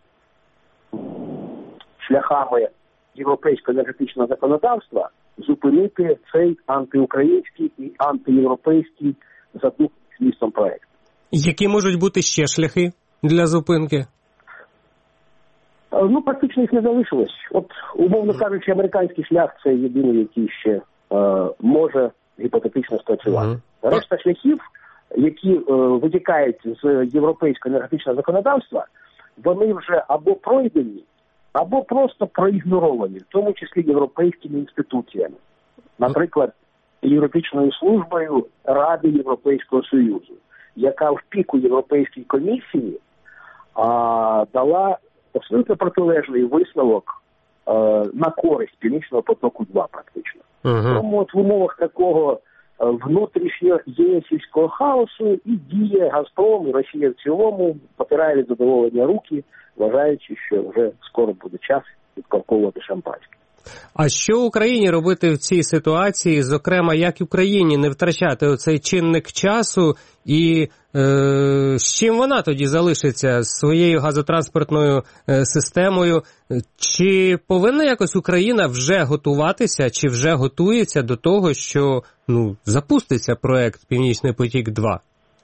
шляхами європейського енергетичного законодавства, зупинити цей антиукраїнський і антиєвропейський задуманий змістом проект. Які можуть бути ще шляхи для зупинки? Практично їх не залишилось. От, умовно кажучи, американський шлях – це єдиний, який ще може гіпотетично спрацювати. Решта шляхів, які витікають з європейського енергетичного законодавства, вони вже або пройдені, або просто проігноровані, в тому числі європейськими інституціями. Наприклад, юридичною службою Ради Європейського Союзу, яка в піку Європейській комісії дала абсолютно протилежний висновок на користь Північного потоку-2 практично. Тому от в умовах такого внутрішнього єсівського хаосу і діє «Газпром», і Росія в цілому потирає від задоволення руки, вважаючи, що вже скоро буде час відкорковувати шампанське. А що Україні робити в цій ситуації, зокрема, як Україні не втрачати оцей чинник часу і з чим вона тоді залишиться з своєю газотранспортною системою? Чи повинна якось Україна вже готуватися, чи вже готується до того, що запуститься проект «Північний потік-2»?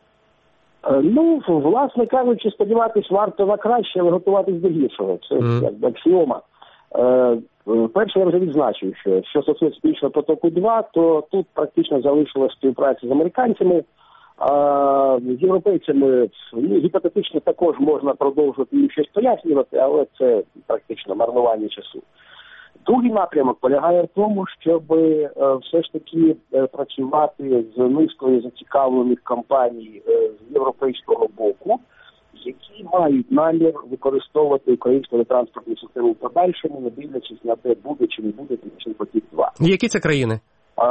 Власне кажучи, сподіватись варто на краще, але готуватись до гіршого. Це як аксіома. Перше, я вже відзначив, що стосується «Північного потоку-2», то тут практично залишилася співпраця з американцями. З європейцями гіпотетично також можна продовжувати їм щось пояснювати, але це практично марнування часу. Другий напрямок полягає в тому, щоб все ж таки працювати з низкою зацікавлених компаній з європейського боку, які мають намір використовувати українську транспортну систему в подальшому, не дивлячись на те, буде чи не буде «Північний потік-2». Які це країни?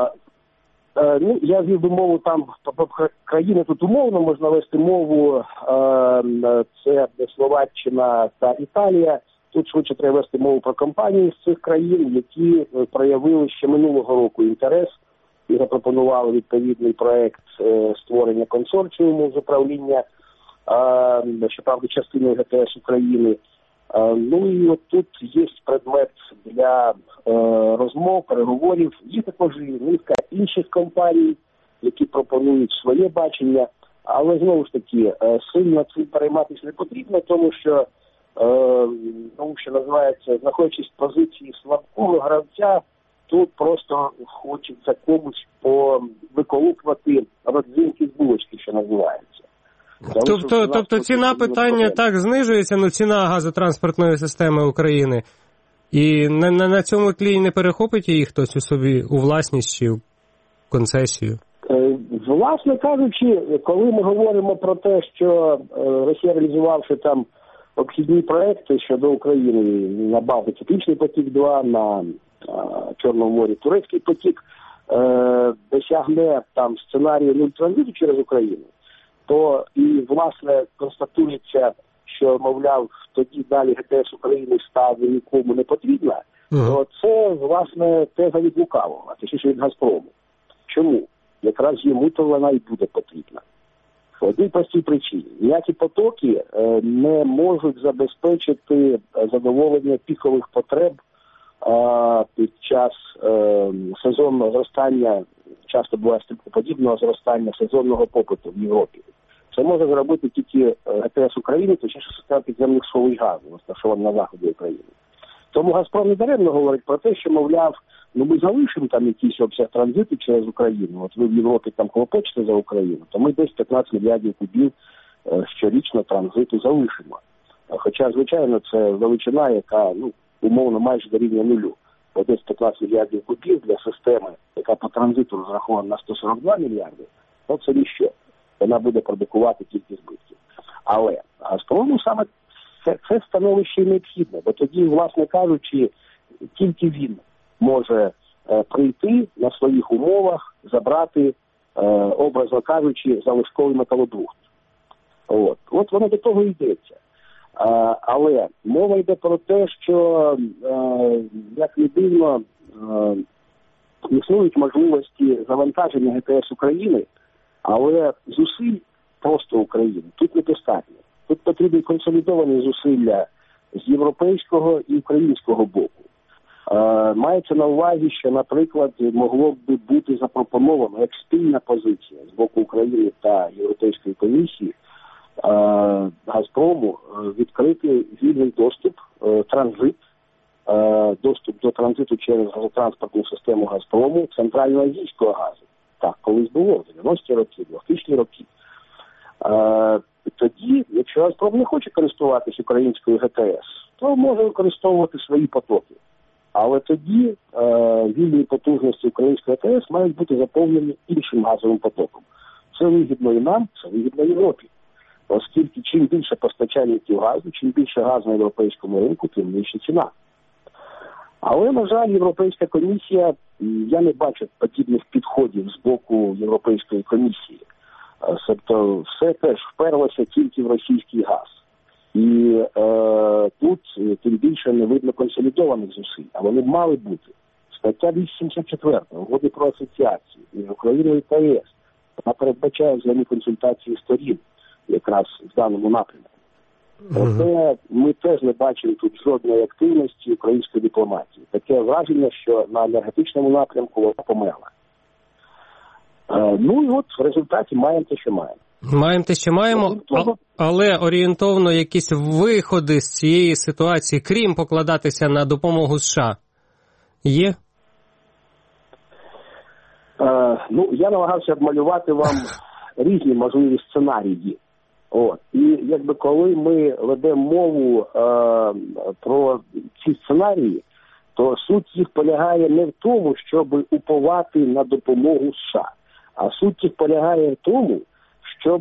Я вів би мову там про країни, тут умовно можна вести мову, це Словаччина та Італія. Тут швидше треба вести мову про компанії з цих країн, які проявили ще минулого року інтерес і запропонували відповідний проект створення консорціуму з управління, щоправда, частиною ГТС України. І от тут є предмет для розмов, переговорів. Є також і низка інших компаній, які пропонують своє бачення, але знову ж таки сильно цим перейматися не потрібно, тому що називається, знаходячись в позиції слабкого гравця, тут просто хочеться комусь виколупувати родзинки з булочки, що називається. Тобто ціна питання так знижується, ціна газотранспортної системи України, і на цьому тлі не перехопить її хтось у собі у власність чи в концесію? Власне кажучи, коли ми говоримо про те, що Росія, реалізувавши там обхідні проекти щодо України на Балтиці, «Північний потік-2», на Чорному морі «Турецький потік», досягне там сценарію нуль транзиту через Україну, то і, власне, констатується, що, мовляв, тоді далі ГТС України стане нікому не потрібна, то це, власне, теза від лукавого, а точніше від «Газпрому». Чому? Якраз йому то вона і буде потрібна. По одній простій причині. Ніякі потоки не можуть забезпечити задоволення пікових потреб під час сезонного зростання, часто буває стрибкоподібного зростання сезонного попиту в Європі. Це може зробити тільки ГТС України, точніше система підземних сховищ газу, розташована на заході України. Тому «Газпром» недаремно говорить про те, що, мовляв, ми залишимо там якийсь обсяг транзиту через Україну. От ви в Європі там клопочете за Україну, то ми десь 15 мільярдів кубів щорічно транзиту залишимо. Хоча, звичайно, це величина, яка, умовно, майже дорівнює нулю. Бо десь 15 мільярдів кубів для системи, яка по транзиту розрахована на 142 мільярди, то це ніщо. Вона буде продукувати тільки збитків. Але «Газпрому» саме це становище необхідне, бо тоді, власне кажучи, тільки він може прийти на своїх умовах, забрати, образно кажучи, залишковий металобрухт. От воно до того йдеться. Але мова йде про те, що, як не дивно, Існують можливості завантаження ГТС України, але зусиль просто України тут недостатньо. Тут потрібні консолідовані зусилля з європейського і українського боку. Мається на увазі, що, наприклад, могло б бути запропоновано як спільна позиція з боку України та Європейської комісії Газпрому відкрити вільний доступ, транзит, доступ до транзиту через газотранспортну систему Газпрому центральноазійського газу. Так, колись було, в 90-ті роки, 2000-ті роки. Тоді, якщо Газпром не хоче користуватись українською ГТС, то може використовувати свої потоки. Але тоді вільні потужності української ГТС мають бути заповнені іншим газовим потоком. Це вигідно і нам, це вигідно Європі. Оскільки чим більше постачальників газу, чим більше газу на європейському ринку, тим нижча ціна. Але, на жаль, Європейська комісія, я не бачу подібних підходів з боку Європейської комісії. Тобто все теж вперлося тільки в російський газ. І тут тим більше не видно консолідованих зусиль, а вони б мали бути. Стаття 274 Угоди про асоціацію між Україною та ЄС, вона передбачає взаємні консультації сторін якраз в даному напрямку. Проте ми теж не бачимо тут жодної активності української дипломатії. Таке враження, що на енергетичному напрямку вона померла. Ну і от в результаті маємо те, що маємо. Маємо те, що маємо, але орієнтовно якісь виходи з цієї ситуації, крім покладатися на допомогу США, є? Ну, я намагався обмалювати вам різні можливі сценарії. І якби коли ми ведемо мову про ці сценарії, то суть їх полягає не в тому, щоб уповати на допомогу США, а суть їх полягає в тому, щоб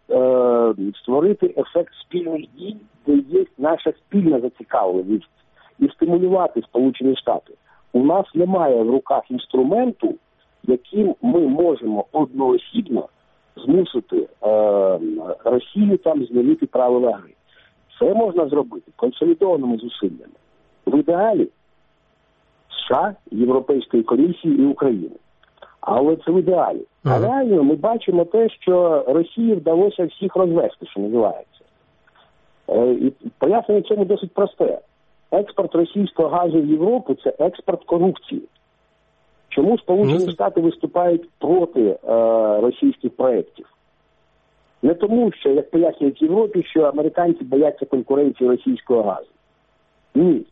створити ефект спільних дій, де є наша спільна зацікавленість, і стимулювати Сполучені Штати. У нас немає в руках інструменту, яким ми можемо одноосібно змусити Росію там змінити правила гри. Це можна зробити консолідованими зусиллями. В ідеалі США, Європейської комісії і України. Але це в ідеалі. А реально ми бачимо те, що Росії вдалося всіх розвести, що називається. І пояснення цьому досить просте. Експорт російського газу в Європу – це експорт корупції. Чому Сполучені Штати виступають проти російських проєктів? Не тому, що, як пояснюють в Європі, що американці бояться конкуренції російського газу. Ні.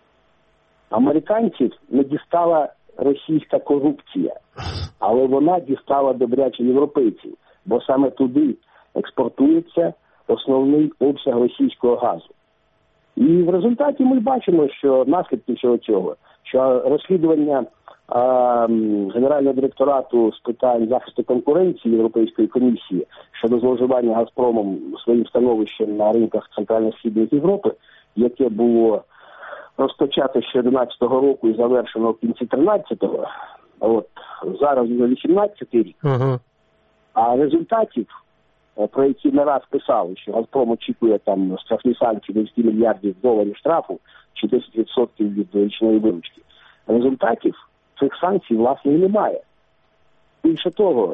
Американців не дістала російська корупція, але вона дістала добряче європейців, бо саме туди експортується основний обсяг російського газу. І в результаті ми бачимо, що наслідки всього цього, що розслідування Генерального директорату з питань захисту конкуренції Європейської комісії щодо зловживання Газпромом своїм становищем на ринках Центрально-Східної Європи, яке було розпочато ще 2011 року і завершено в кінці 2013-го, зараз вже 2018 рік, а результатів, про які не раз писали, що Газпром очікує там штрафні санкції $10 мільярдів штрафу чи 10% від річної виручки, результатів цих санкцій, власне, і немає. Більше того,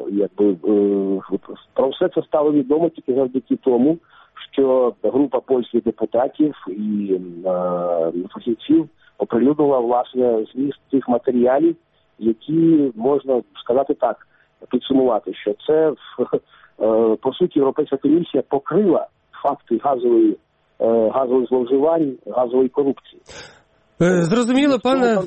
про все це стало відомо тільки завдяки тому, що група польських депутатів і фахівців оприлюднила, власне, зміст цих матеріалів, які, можна сказати так, підсумувати, що це, по суті, Європейська комісія покрила факти газових зловживань, газової корупції. Зрозуміло,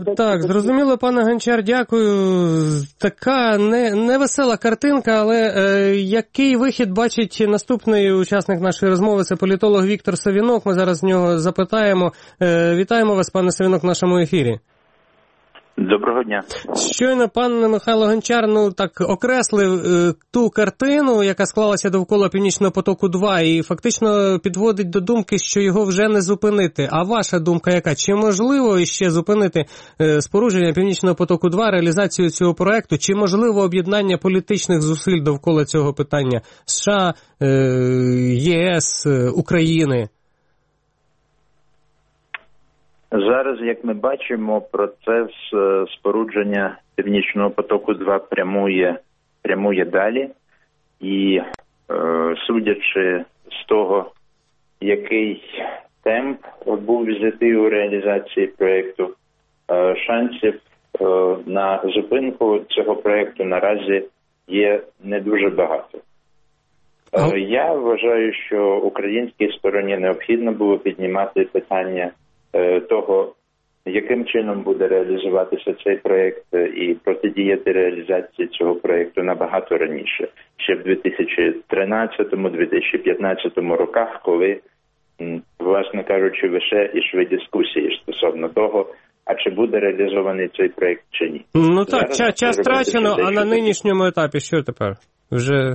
пане Гончар, дякую. Така невесела картинка, але який вихід бачить наступний учасник нашої розмови? Це політолог Віктор Савінок. Ми зараз з нього запитаємо. Вітаємо вас, пане Савінок, в нашому ефірі. Доброго дня. Щойно пан Михайло Гончар окреслив ту картину, яка склалася довкола Північного потоку-2, і фактично підводить до думки, що його вже не зупинити. А ваша думка яка? Чи можливо ще зупинити спорудження Північного потоку-2, реалізацію цього проекту? Чи можливо об'єднання політичних зусиль довкола цього питання США, ЄС, України? Зараз, як ми бачимо, процес спорудження Північного потоку-2 прямує далі. І судячи з того, який темп був взятий у реалізації проєкту, шансів на зупинку цього проєкту наразі є не дуже багато. Я вважаю, що українській стороні необхідно було піднімати питання того, яким чином буде реалізуватися цей проєкт і протидіяти реалізації цього проєкту набагато раніше, ще в 2013-2015 роках, коли, власне кажучи, лише йшли дискусії стосовно того, а чи буде реалізований цей проєкт чи ні. Ну так, час втрачено, а на нинішньому етапі що тепер? Вже...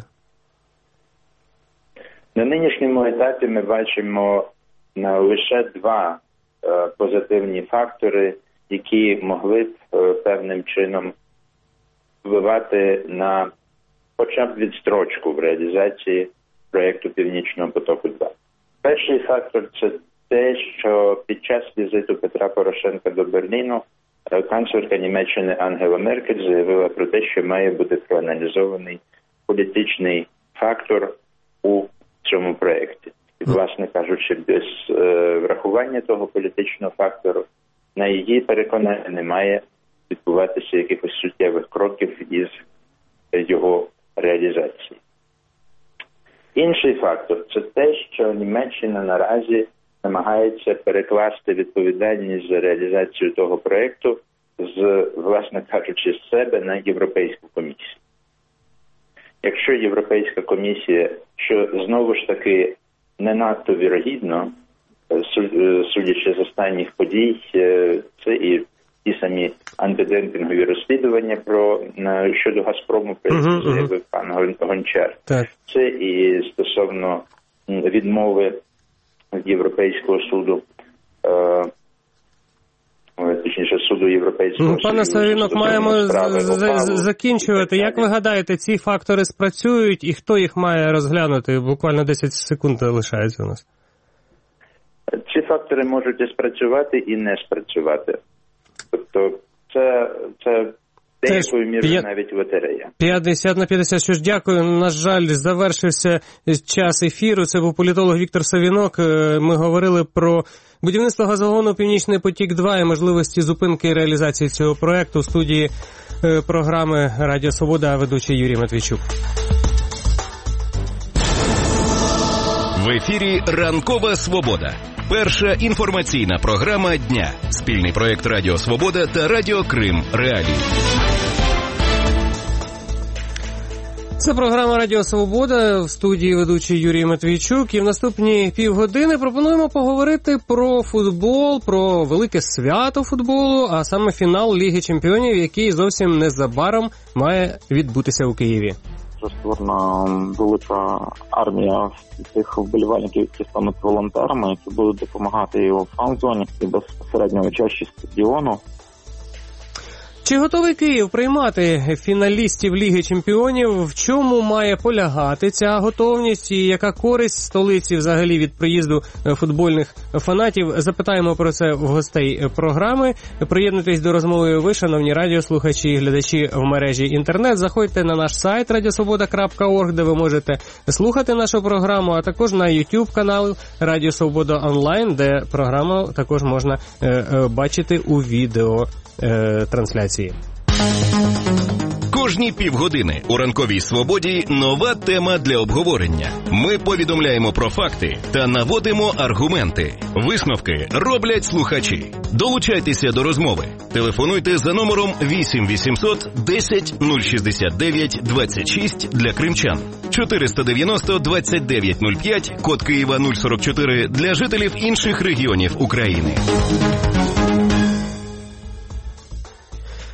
На нинішньому етапі ми бачимо лише два позитивні фактори, які могли б певним чином впливати на хоча б відстрочку в реалізації проєкту Північного потоку-2. Перший фактор – це те, що під час візиту Петра Порошенка до Берліну канцлерка Німеччини Ангела Меркель заявила про те, що має бути проаналізований політичний фактор у цьому проєкті. І, власне кажучи, без врахування того політичного фактору, на її переконання не має відбуватися якихось суттєвих кроків із його реалізації. Інший фактор – це те, що Німеччина наразі намагається перекласти відповідальність за реалізацію того проєкту з, власне кажучи, з себе на Європейську комісію. Якщо Європейська комісія, що знову ж таки не надто вірогідно, судячи з останніх подій, це і ті самі антидемпінгові розслідування щодо Газпрому, про які заявив пан Гончар. Так. Це і стосовно відмови Європейського суду, точніше, суду Європейського суду. Пане Савінок, маємо закінчувати. Як ви гадаєте, ці фактори спрацюють і хто їх має розглянути? Буквально 10 секунд лишається у нас. Ці фактори можуть і спрацювати, і не спрацювати. Тобто це деякою мірою навіть лотерея. 50/50. Що ж, дякую. На жаль, завершився час ефіру. Це був політолог Віктор Савінок. Ми говорили про будівництво газогону «Північний потік-2» і можливості зупинки і реалізації цього проєкту. У студії програми «Радіо Свобода» ведучий Юрій Матвійчук. В ефірі «Ранкова Свобода». Перша інформаційна програма дня. Спільний проєкт Радіо Свобода та Радіо Крим Реалії. Це програма Радіо Свобода, в студії ведучий Юрій Матвійчук. І в наступні півгодини пропонуємо поговорити про футбол, про велике свято футболу, а саме фінал Ліги Чемпіонів, який зовсім незабаром має відбутися у Києві. Створена велика армія тих вболівальників, які стануть волонтерами, які будуть допомагати і у фан-зоні, і безпосередньо у чаші стадіону. Чи готовий Київ приймати фіналістів Ліги Чемпіонів? В чому має полягати ця готовність і яка користь столиці взагалі від приїзду футбольних фанатів? Запитаємо про це в гостей програми. Приєднуйтесь до розмови ви, шановні радіослухачі і глядачі в мережі інтернет. Заходьте на наш сайт radiosvoboda.org, де ви можете слухати нашу програму, а також на YouTube канал Радіо Свобода онлайн, де програму також можна бачити у відео трансляції. Кожні півгодини у «Ранковій Свободі» нова тема для обговорення. Ми повідомляємо про факти та наводимо аргументи. Висновки роблять слухачі. Долучайтеся до розмови. Телефонуйте за номером 8 800 10 069 26 для кримчан. 490 29 05, код Києва 044 для жителів інших регіонів України.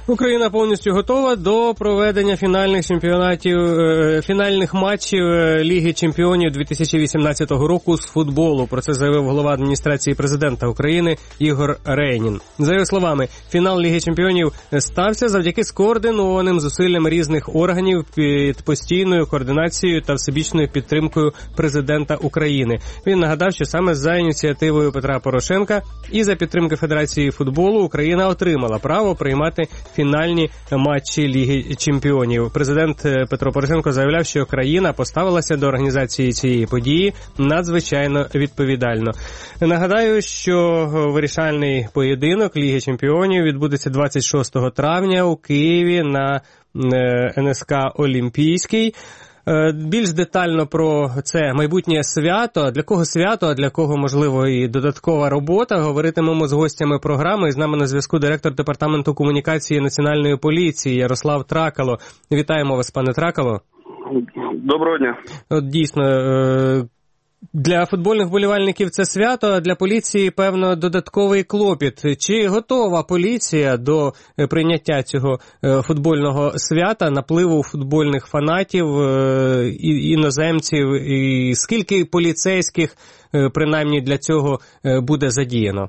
Україна повністю готова до проведення фінальних матчів Ліги Чемпіонів 2018 року з футболу. Про це заявив голова адміністрації президента України Ігор Рейнін. За його словами, фінал Ліги Чемпіонів стався завдяки скоординованим зусиллям різних органів під постійною координацією та всебічною підтримкою президента України. Він нагадав, що саме за ініціативою Петра Порошенка і за підтримки Федерації футболу Україна отримала право приймати фінальні матчі Ліги Чемпіонів. Президент Петро Порошенко заявляв, що країна поставилася до організації цієї події надзвичайно відповідально. Нагадаю, що вирішальний поєдинок Ліги Чемпіонів відбудеться 26 травня у Києві на НСК Олімпійський. Більш детально про це майбутнє свято, для кого свято, а для кого, можливо, і додаткова робота, говоритимемо з гостями програми. І з нами на зв'язку директор Департаменту комунікації Національної поліції Ярослав Тракало. Вітаємо вас, пане Тракало. Доброго дня. От дійсно, для футбольних вболівальників це свято, а для поліції, певно, додатковий клопіт. Чи готова поліція до прийняття цього футбольного свята, напливу футбольних фанатів, іноземців, і скільки поліцейських, принаймні, для цього буде задіяно?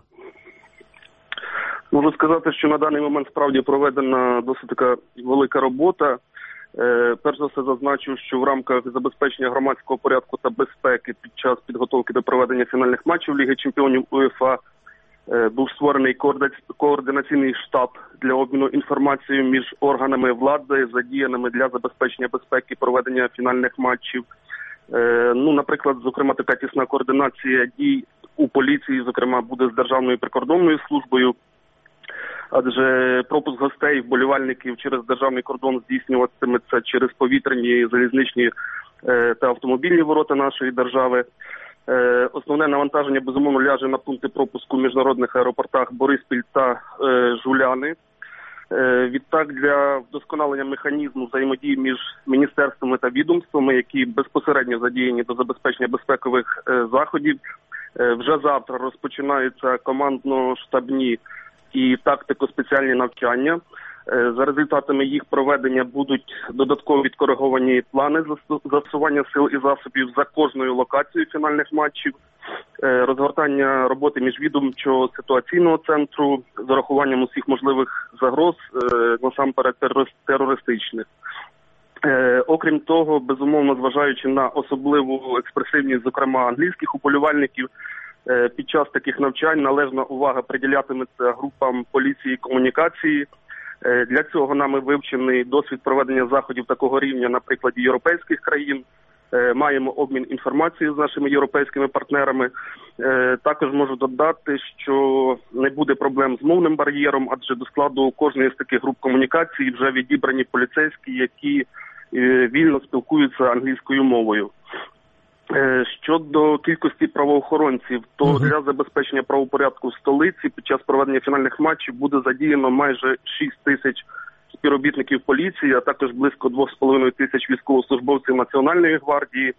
Можу сказати, що на даний момент справді проведена досить така велика робота. Перш за все зазначу, що в рамках забезпечення громадського порядку та безпеки під час підготовки до проведення фінальних матчів Ліги Чемпіонів УЄФА був створений координаційний штаб для обміну інформацією між органами влади, задіяними для забезпечення безпеки проведення фінальних матчів. Наприклад, зокрема, така тісна координація дій у поліції, зокрема, буде з Державною прикордонною службою, адже пропуск гостей, вболівальників через державний кордон здійснюватиметься через повітряні, залізничні та автомобільні ворота нашої держави. Основне навантаження, безумовно, ляже на пункти пропуску в міжнародних аеропортах Бориспіль та Жуляни. Відтак, для вдосконалення механізму взаємодії між міністерствами та відомствами, які безпосередньо задіяні до забезпечення безпекових заходів, вже завтра розпочинаються командно-штабні і тактико-спеціальні навчання. За результатами їх проведення будуть додатково відкориговані плани застосування сил і засобів за кожною локацією фінальних матчів, розгортання роботи міжвідомчого ситуаційного центру з урахуванням усіх можливих загроз, насамперед терористичних. Окрім того, безумовно, зважаючи на особливу експресивність, зокрема, англійських уболівальників, під час таких навчань належна увага приділятиметься групам поліції і комунікації. Для цього нами вивчений досвід проведення заходів такого рівня на прикладі європейських країн. Маємо обмін інформацією з нашими європейськими партнерами. Також можу додати, що не буде проблем з мовним бар'єром, адже до складу кожної з таких груп комунікації вже відібрані поліцейські, які вільно спілкуються англійською мовою. Щодо кількості правоохоронців, то для забезпечення правопорядку в столиці під час проведення фінальних матчів буде задіяно майже 6 тисяч співробітників поліції, а також близько 2,5 тисяч військовослужбовців Національної гвардії.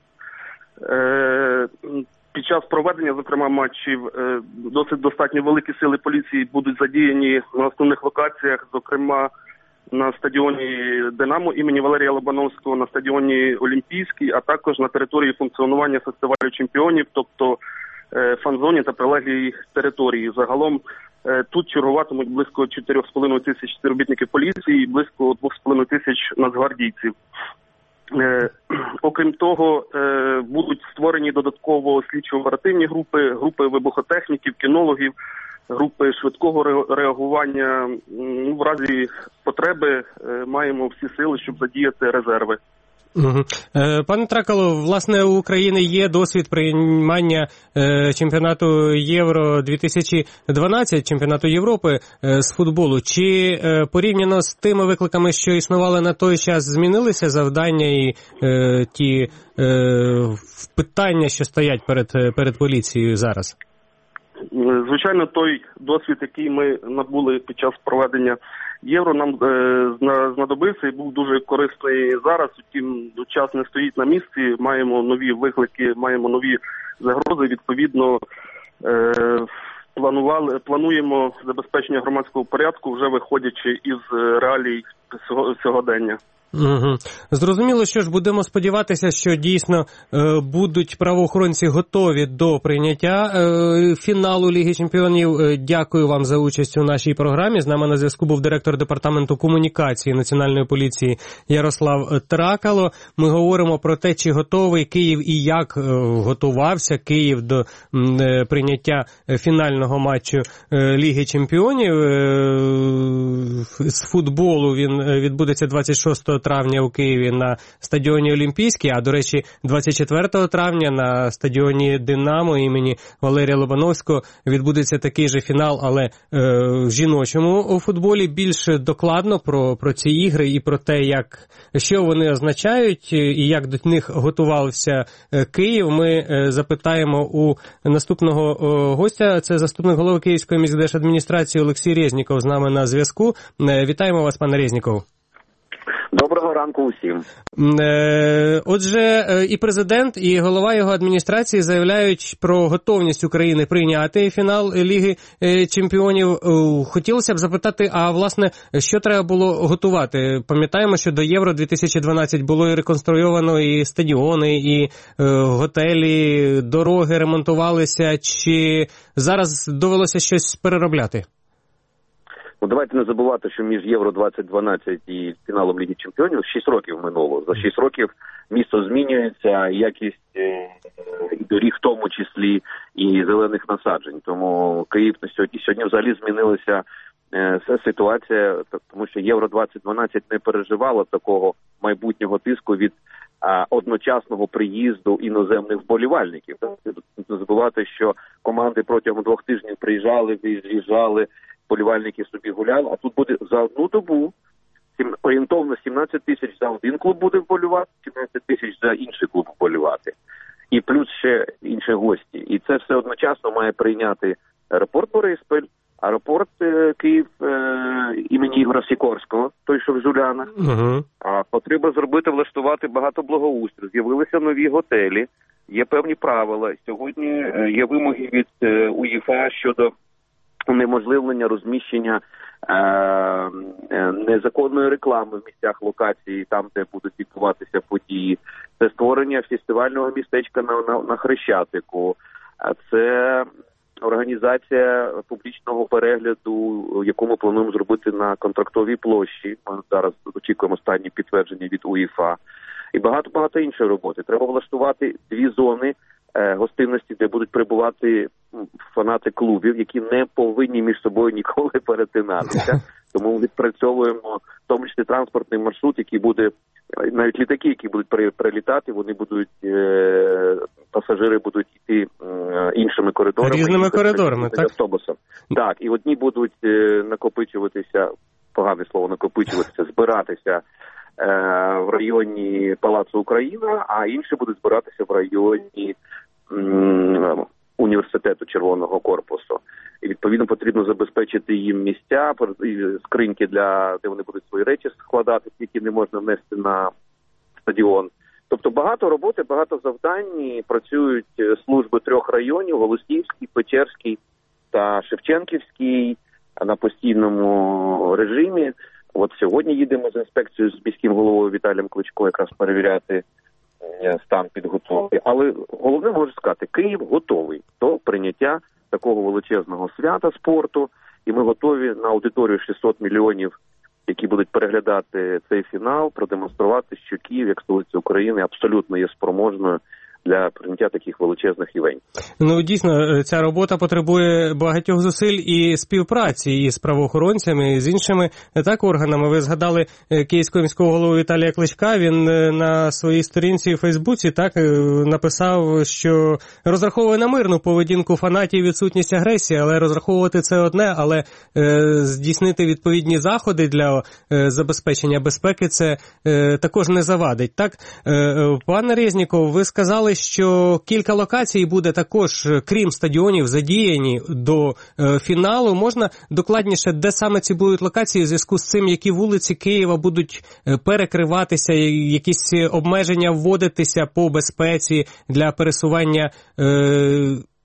Під час проведення, зокрема, матчів, досить достатньо великі сили поліції будуть задіяні на основних локаціях, зокрема, на стадіоні «Динамо» імені Валерія Лобановського, на стадіоні Олімпійський, а також на території функціонування фестивалю чемпіонів, тобто фан-зоні та прилеглій території. Загалом тут чергуватимуть близько 4,5 тисяч співробітників поліції і близько 2,5 тисяч нацгвардійців. Окрім того, будуть створені додатково слідчо-оперативні групи вибухотехніків, кінологів, групи швидкого реагування. В разі потреби маємо всі сили, щоб задіяти резерви. Пане Тракало, власне, у України є досвід приймання чемпіонату Євро 2012, чемпіонату Європи з футболу. Чи порівняно з тими викликами, що існували на той час, змінилися завдання і ті питання, що стоять перед поліцією зараз? Звичайно, той досвід, який ми набули під час проведення Євро, нам знадобився і був дуже корисний зараз. Утім, час не стоїть на місці, маємо нові виклики, маємо нові загрози. Відповідно, плануємо забезпечення громадського порядку, вже виходячи із реалій сьогодення. Угу. Зрозуміло, що ж, будемо сподіватися, що дійсно будуть правоохоронці готові до прийняття фіналу Ліги Чемпіонів. Дякую вам за участь у нашій програмі. З нами на зв'язку був директор департаменту комунікації Національної поліції Ярослав Тракало. Ми говоримо про те, чи готовий Київ і як готувався Київ до прийняття фінального матчу Ліги Чемпіонів. З футболу він відбудеться 26 травня у Києві на стадіоні Олімпійський, а, до речі, 24 травня на стадіоні «Динамо» імені Валерія Лобановського відбудеться такий же фінал, але в жіночому футболі. Більш докладно про ці ігри і про те, що вони означають і як до них готувався Київ, ми запитаємо у наступного гостя. Це заступник голови Київської міськдержадміністрації Олексій Резніков з нами на зв'язку. Вітаємо вас, пане Резніков. Доброго ранку усім. Отже, і президент, і голова його адміністрації заявляють про готовність України прийняти фінал Ліги Чемпіонів. Хотілося б запитати, а власне, що треба було готувати? Пам'ятаємо, що до Євро-2012 було і реконструйовано і стадіони, і готелі, дороги ремонтувалися. Чи зараз довелося щось переробляти? Давайте не забувати, що між Євро-2012 і фіналом Ліги Чемпіонів 6 років минуло. За 6 років місто змінюється, якість доріг в тому числі і зелених насаджень. Тому Київ сьогодні взагалі змінилася ситуація, тому що Євро-2012 не переживало такого майбутнього тиску від одночасного приїзду іноземних вболівальників. Не забувати, що команди протягом 2 тижнів приїжджали, виїжджали, вболівальники собі гуляли, а тут буде за одну добу орієнтовно 17 тисяч за один клуб буде вболівати, 17 тисяч за інший клуб вболівати. І плюс ще інші гості. І це все одночасно має прийняти аеропорт Бориспіль, аеропорт Київ імені Ігоря Сікорського, той, що в Жулянах. А потрібно влаштувати багато благоустрою. З'явилися нові готелі, є певні правила. Сьогодні є вимоги від УЄФА щодо унеможливлення розміщення незаконної реклами в місцях локації, там, де будуть відбуватися події. Це створення фестивального містечка на Хрещатику. Це організація публічного перегляду, яку ми плануємо зробити на Контрактовій площі. Ми зараз очікуємо останні підтвердження від УЄФА. І багато іншої роботи. Треба влаштувати 2 зони гостинності, де будуть прибувати фанати клубів, які не повинні між собою ніколи перетинатися. Тому відпрацьовуємо в тому числі транспортний маршрут, який буде, навіть літаки, які будуть прилітати, вони будуть, пасажири будуть йти іншими коридорами. Різними коридорами, так? Автобусом. Так, і одні будуть накопичуватися, погане слово накопичуватися, збиратися в районі Палацу Україна, а інші будуть збиратися в районі університету Червоного корпусу. І, відповідно, потрібно забезпечити їм місця, скриньки, де вони будуть свої речі складати, які не можна внести на стадіон. Тобто багато роботи, багато завдань, і працюють служби 3 районів: Голосіївський, Печерський та Шевченківський на постійному режимі. От сьогодні їдемо з інспекцією з міським головою Віталієм Кличко якраз перевіряти стан підготовки. Але головне можу сказати, Київ готовий до прийняття такого величезного свята спорту, і ми готові на аудиторію 600 мільйонів, які будуть переглядати цей фінал, продемонструвати, що Київ, як столиця України, абсолютно є спроможною для прийняття таких величезних івентів. Ну, дійсно, ця робота потребує багатьох зусиль і співпраці із правоохоронцями, і з іншими так органами. Ви згадали київського міського голову Віталія Кличка. Він на своїй сторінці у Фейсбуці так написав, що розраховує на мирну поведінку фанатів і відсутність агресії, але розраховувати це одне, але здійснити відповідні заходи для забезпечення безпеки це також не завадить. Так, пане Резніков, ви сказали, що кілька локацій буде також, крім стадіонів, задіяні до фіналу. Можна докладніше, де саме ці будуть локації, в зв'язку з цим, які вулиці Києва будуть перекриватися, якісь обмеження вводитися по безпеці для пересування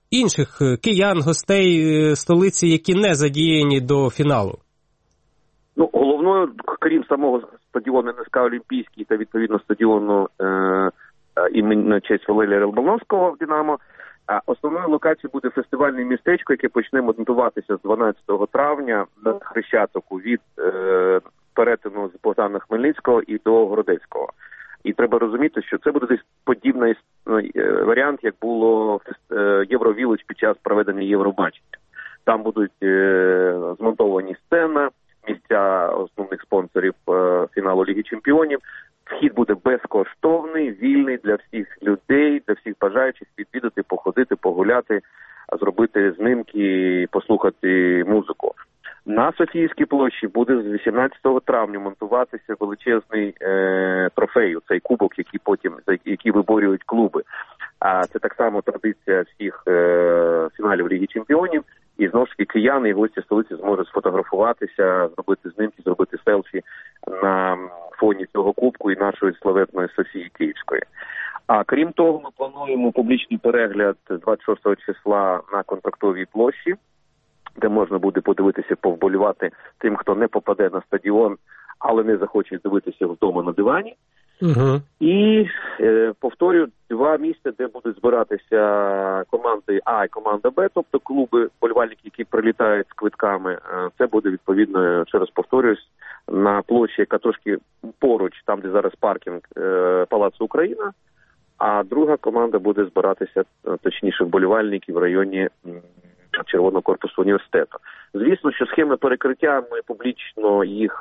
інших киян, гостей столиці, які не задіяні до фіналу? Ну, головною, крім самого стадіону НСК Олімпійський та відповідно стадіону імені на честь Валерія Болонського в «Динамо», основною локацією буде фестивальне містечко, яке почне монтуватися з 12 травня на Хрещатику від перетину з Богдана Хмельницького і до Городецького. І треба розуміти, що це буде десь подібний варіант, як було Євровіледж під час проведення Євробачення. Там будуть змонтовані сцени, місця основних спонсорів фіналу Ліги Чемпіонів. Вхід буде безкоштовний, вільний для всіх людей, для всіх бажаючих відвідати, походити, погуляти, зробити знімки, послухати музику. На Софійській площі буде з 18 травня монтуватися величезний трофей, цей кубок, який виборюють клуби. А це так само традиція всіх фіналів Ліги Чемпіонів. І знову ж таки кияни і гості столиці зможуть сфотографуватися, зробити знімки, зробити селфі на фоні цього кубку і нашої славетної Софії Київської. А крім того, ми плануємо публічний перегляд 26 числа на Контрактовій площі, де можна буде подивитися, повболівати тим, хто не попаде на стадіон, але не захоче дивитися вдома на дивані. Угу. І, повторюю, 2 місця, де будуть збиратися команди А і команда Б, тобто клуби, вболівальники, які прилітають з квитками. Це буде, відповідно, ще раз повторюсь, на площі, яка трошки поруч, там, де зараз паркінг Палацу Україна, а друга команда буде збиратися, точніше, вболівальники в районі Червоного корпусу університету. Звісно, що схеми перекриття, ми публічно їх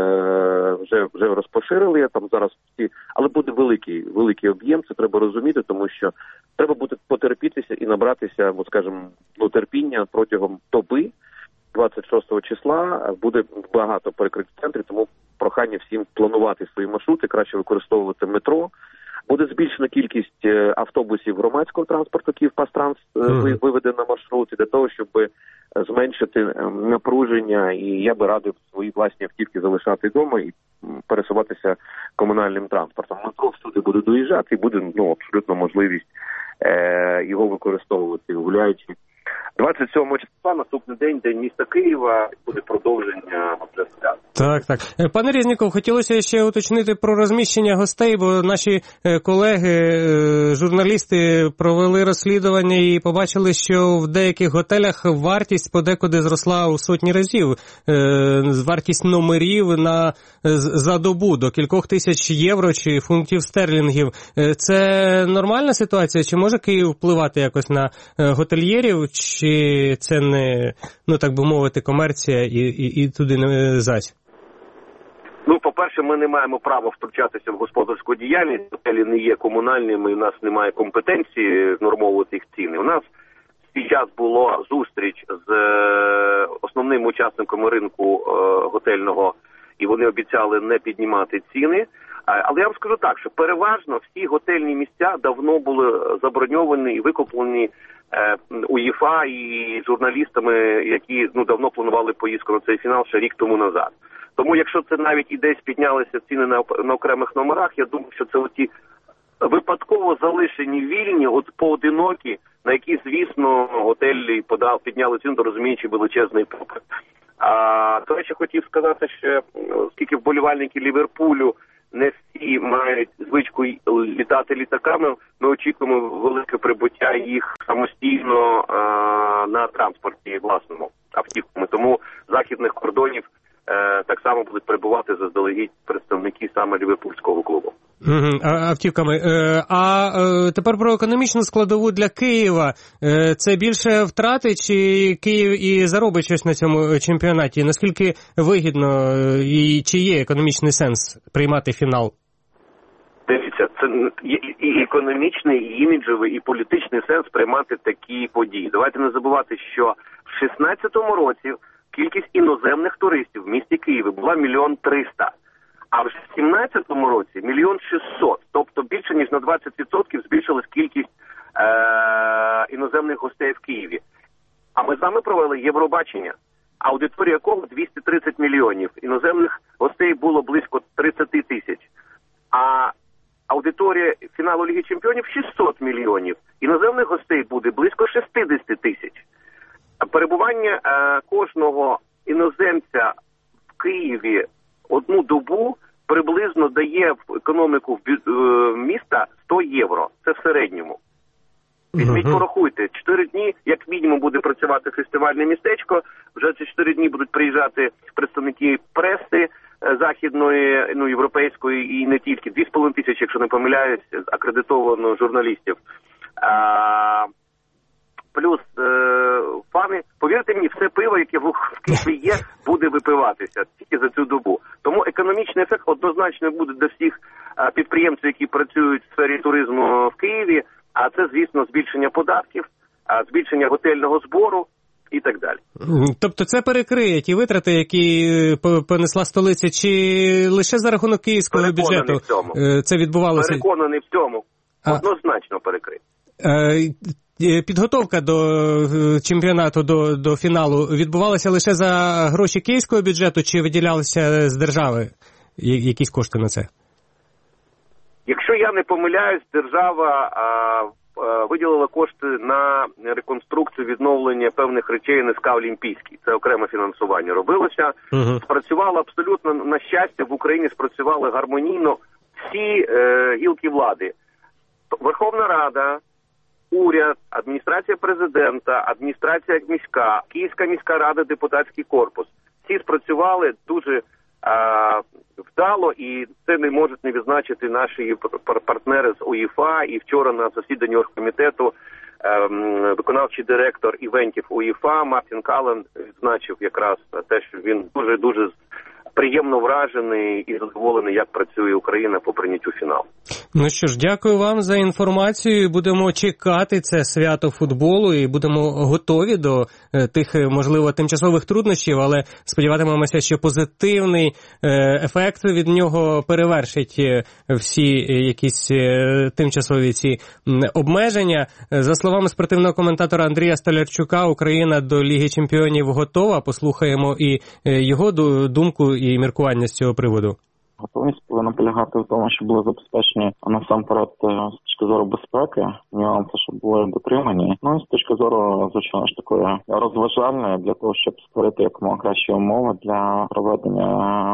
вже розпоширили, там зараз всі, але буде великий об'єм, це треба розуміти, тому що треба буде потерпітися і набратися, скажімо, терпіння протягом доби. 26 числа буде багато перекриття центрів, тому прохання всім планувати свої маршрути, краще використовувати метро. Буде збільшена кількість автобусів громадського транспорту, Київпастранс виведе на маршрути, для того, щоб зменшити напруження, і я би радив свої власні автівки залишати вдома і пересуватися комунальним транспортом. Метро всюди буде доїжджати і буде абсолютно можливість його використовувати, гуляючи. 27 числа, наступний день, День міста Києва, буде продовження свята. Так. Пане Резніков, хотілося ще уточнити про розміщення гостей, бо наші колеги, журналісти провели розслідування і побачили, що в деяких готелях вартість подекуди зросла у сотні разів. Вартість номерів за добу до кількох тисяч євро чи фунтів стерлінгів. Це нормальна ситуація? Чи може Київ впливати якось на готельєрів? Чи це не, так би мовити, комерція і туди не зась? По-перше, ми не маємо права втручатися в господарську діяльність. Готелі не є комунальними, у нас немає компетенції знормовувати їх ціни. У нас свій час була зустріч з основним учасником ринку готельного, і вони обіцяли не піднімати ціни. Але я вам скажу так, що переважно всі готельні місця давно були заброньовані і викуплені УЄФА і журналістами, які давно планували поїздку на цей фінал ще рік тому назад. Тому якщо це навіть і десь піднялися ціни на окремих номерах, я думаю, що це оті випадково залишені вільні, поодинокі, на які, звісно, готелі підняли ціну, розуміючи величезний попит. До речі, хотів сказати, що оскільки вболівальники Ліверпулю не всі мають звичку літати літаками, ми очікуємо велике прибуття їх самостійно на транспорті власному автівками. Тому західних кордонів так само будуть прибувати заздалегідь представники саме Ліверпульського клубу. Автівками. А тепер про економічну складову для Києва. Це більше втрати, чи Київ і заробить щось на цьому чемпіонаті? Наскільки вигідно і чи є економічний сенс приймати фінал? Дивіться, це і економічний, і іміджовий, і політичний сенс приймати такі події. Давайте не забувати, що в 2016 році кількість іноземних туристів в місті Києві була 1 300 000. А в 2017 році 1 600 000. Тобто більше ніж на 20% збільшилась кількість іноземних гостей в Києві. А ми з вами провели Євробачення, аудиторія якого 230 мільйонів. Іноземних гостей було близько 30 тисяч. А аудиторія фіналу Ліги Чемпіонів 600 мільйонів. Іноземних гостей буде близько 60 тисяч. Перебування кожного іноземця в Києві одну добу приблизно дає в економіку міста 100 євро. Це в середньому. Візьміть, порахуйте, 4 дні, як мінімум, буде працювати фестивальне містечко, вже ці 4 дні будуть приїжджати представники преси західної, ну, європейської і не тільки, 2,5 тисячі, якщо не помиляюсь, акредитовано журналістів. Плюс фани, повірте мені, все пиво, яке в Києві є, буде випиватися тільки за цю добу. Тому економічний ефект однозначно буде до всіх підприємців, які працюють в сфері туризму в Києві, а це, звісно, збільшення податків, збільшення готельного збору і так далі. Тобто це перекриє ті витрати, які понесла столиця, чи лише за рахунок київського бюджету це відбувалося? Переконаний в цьому. Однозначно перекриє. Підготовка до чемпіонату, до фіналу відбувалася лише за гроші київського бюджету, чи виділялися з держави якісь кошти на це? Якщо я не помиляюсь, держава виділила кошти на реконструкцію, відновлення певних речей НСК Олімпійський. Це окреме фінансування робилося. Спрацювало абсолютно, на щастя, в Україні спрацювали гармонійно всі гілки влади. Верховна Рада, уряд, адміністрація президента, адміністрація міська, Київська міська рада, депутатський корпус. Всі спрацювали дуже вдало, і це не можуть не відзначити наші партнери з УЄФА. І вчора на засіданні оргкомітету виконавчий директор івентів УЄФА Мартін Каллен відзначив якраз те, що він дуже приємно вражений і задоволений, як працює Україна по прийняттю фіналу. Ну що ж, дякую вам за інформацію. Будемо чекати це свято футболу і будемо готові до тих, можливо, тимчасових труднощів, але сподіватимемося, що позитивний ефект від нього перевершить всі якісь тимчасові ці обмеження. За словами спортивного коментатора Андрія Столярчука, Україна до Ліги Чемпіонів готова. Послухаємо і його думку і міркування з цього приводу. Готовність повинна полягати в тому, що були забезпечені насамперед з точки зору безпеки, нюанси, щоб були дотримані. Ну і з точки зору, звичайно ж, такої розважальної, для того, щоб створити якомога кращі умови для проведення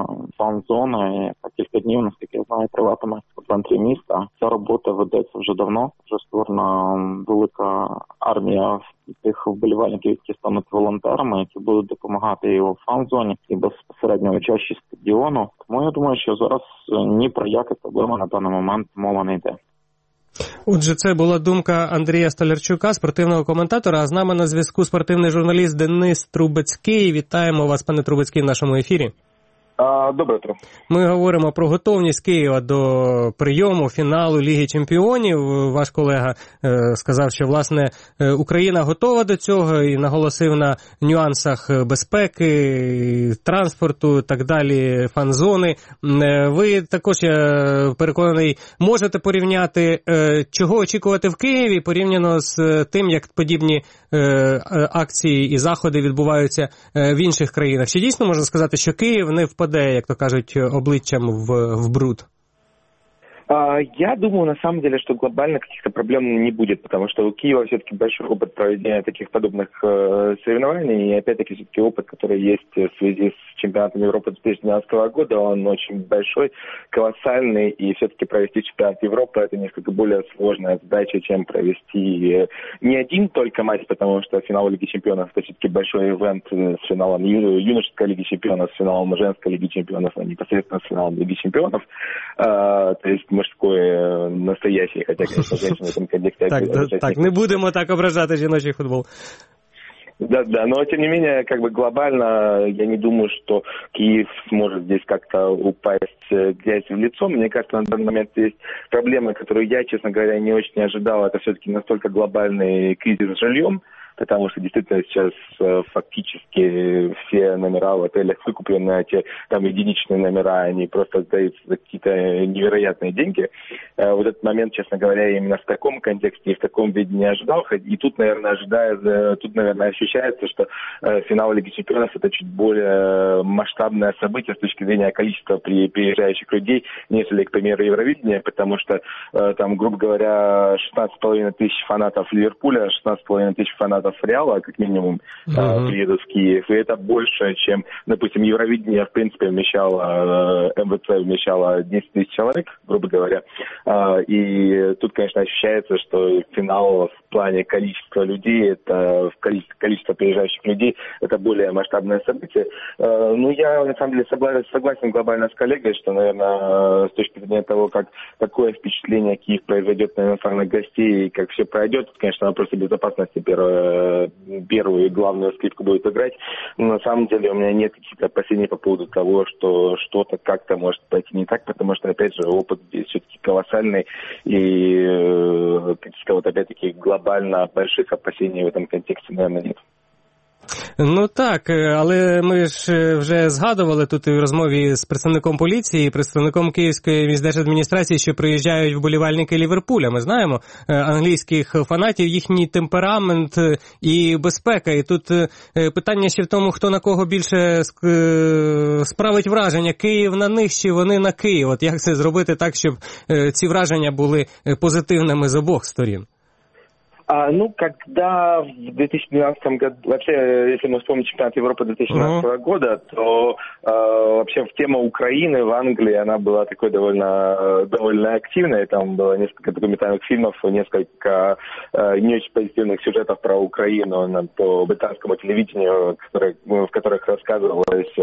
фан-зони. Кілька днів, наскільки я знаю, триватиме у центрі міста. Ця робота ведеться вже давно. Вже створена велика армія тих вболівальників, які стануть волонтерами, які будуть допомагати і у фан-зоні, і безпосередньо у чаші стадіону. Тому я думаю, що зараз ні про які проблеми на даний момент мова не йде. Отже, це була думка Андрія Столярчука, спортивного коментатора, а з нами на зв'язку спортивний журналіст Денис Трубецький. Вітаємо вас, пане Трубецький, в нашому ефірі. Добре утро. Ми говоримо про готовність Києва до прийому фіналу Ліги Чемпіонів. Ваш колега сказав, що, власне, Україна готова до цього і наголосив на нюансах безпеки, транспорту, так далі, фан-зони. Ви також, я переконаний, можете порівняти, чого очікувати в Києві, порівняно з тим, як подібні акції і заходи відбуваються в інших країнах. Чи дійсно можна сказати, що Київ не впаде, як то кажуть, обличчям в бруд? Я думаю, на самом деле, что глобально каких-то проблем не будет, потому что у Киева все-таки большой опыт проведения таких подобных соревнований, и опять-таки все-таки опыт, который есть в связи с чемпионатом Европы 2012 года, он очень большой, колоссальный, и все-таки провести чемпионат Европы — это несколько более сложная задача, чем провести не один только матч, потому что финал Лиги Чемпионов — это все-таки большой ивент с финалом юношеской Лиги Чемпионов, с финалом женской Лиги Чемпионов, а непосредственно с финалом Лиги Чемпионов. То есть мужской, настоящий, хотя, конечно, женщины в этом контексте... Так, не будемо так ображати жіночий футбол. Да, но тем не менее, как бы глобально, я не думаю, что Киев сможет здесь как-то упасть грязь в лицо. Мне кажется, на данный момент есть проблемы, которые я, честно говоря, не очень ожидал. Это все-таки настолько глобальный кризис с жильем, потому что действительно сейчас фактически все номера в отелях выкуплены, те там единичные номера, они просто отдаются за какие-то невероятные деньги. Вот этот момент, честно говоря, именно в таком контексте и в таком виде не ожидал. И тут, наверное, ощущается, что финал Лиги Чемпионов — это чуть более масштабное событие с точки зрения количества приезжающих людей, нежели, к примеру, Евровидение, потому что там, грубо говоря, 16,5 тысяч фанатов Ливерпуля, 16,5 тысяч фанатов Реала, как минимум, приедут в Киев. И это больше, чем, допустим, Евровидение, в принципе, МВЦ вмещало 10 тысяч человек, грубо говоря. И тут, конечно, ощущается, что финал в плане количества людей, это количество приезжающих людей, это более масштабное событие. Ну, я, на самом деле, согласен глобально с коллегой, что, наверное, с точки зрения того, какое впечатление Киев произведет на иностранных гостей и как все пройдет, тут, конечно, вопросы безопасности первую и главную скрипку будет играть. Но на самом деле у меня нет каких-то опасений по поводу того, что что-то как-то может пойти не так, потому что, опять же, опыт здесь все-таки колоссальный, и каких-то вот, опять-таки, глобально больших опасений в этом контексте, наверное, нет. Ну так, але ми ж вже згадували тут в розмові з представником поліції, представником Київської міськдержадміністрації, що приїжджають вболівальники Ліверпуля. Ми знаємо англійських фанатів, їхній темперамент і безпека. І тут питання ще в тому, хто на кого більше справить враження. Київ на них чи вони на Київ. От як це зробити так, щоб ці враження були позитивними з обох сторін? Ну, когда в 2012 году, вообще, если мы вспомним чемпионат Европы 2012 года, то вообще тема Украины в Англии, она была такой довольно активной. Там было несколько документальных фильмов, несколько не очень позитивных сюжетов про Украину по британскому телевидению, в которых рассказывалось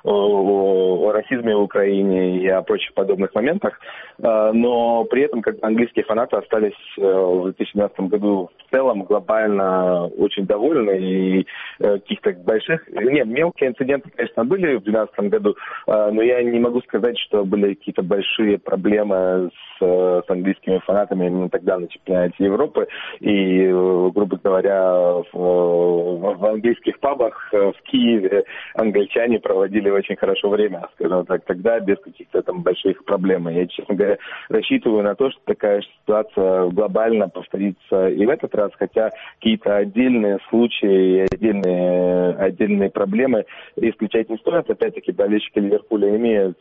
о расизме в Украине и о прочих подобных моментах. Но при этом, как английские фанаты остались в 2012 году в целом глобально очень довольны, и каких-то больших... мелкие инциденты, конечно, были в 2012 году, но я не могу сказать, что были какие-то большие проблемы с английскими фанатами именно тогда на чемпионате Европы. И, грубо говоря, в английских пабах в Киеве англичане проводили очень хорошо время, скажем так, тогда без каких-то там больших проблем. Я, честно говоря, рассчитываю на то, что такая ситуация глобально повторится и в этот раз, хотя какие-то отдельные случаи, отдельные проблемы исключать не стоит. Опять-таки, болельщики Ливерпуля имеют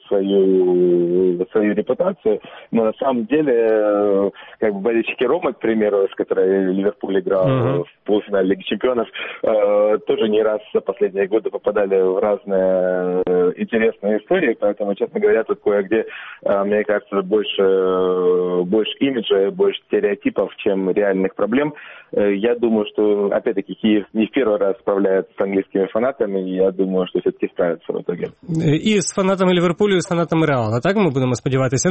свою репутацию, но на самом деле, как бы болельщики Ромы, к примеру, с которой Ливерпуль играл в полуфинале Лиги Чемпионов, тоже не раз за последние годы попадали в разные интересные истории, поэтому, честно говоря, тут кое-где, мне кажется, больше имиджа, больше стереотипов, чем реальных проблем. Я думаю, что, опять-таки, Киев не в первый раз справляется с английскими фанатами, и я думаю, що все-таки справиться в итоге. І з фанатами Ліверпулю, і з фанатами Реала, так ми будемо сподіватися?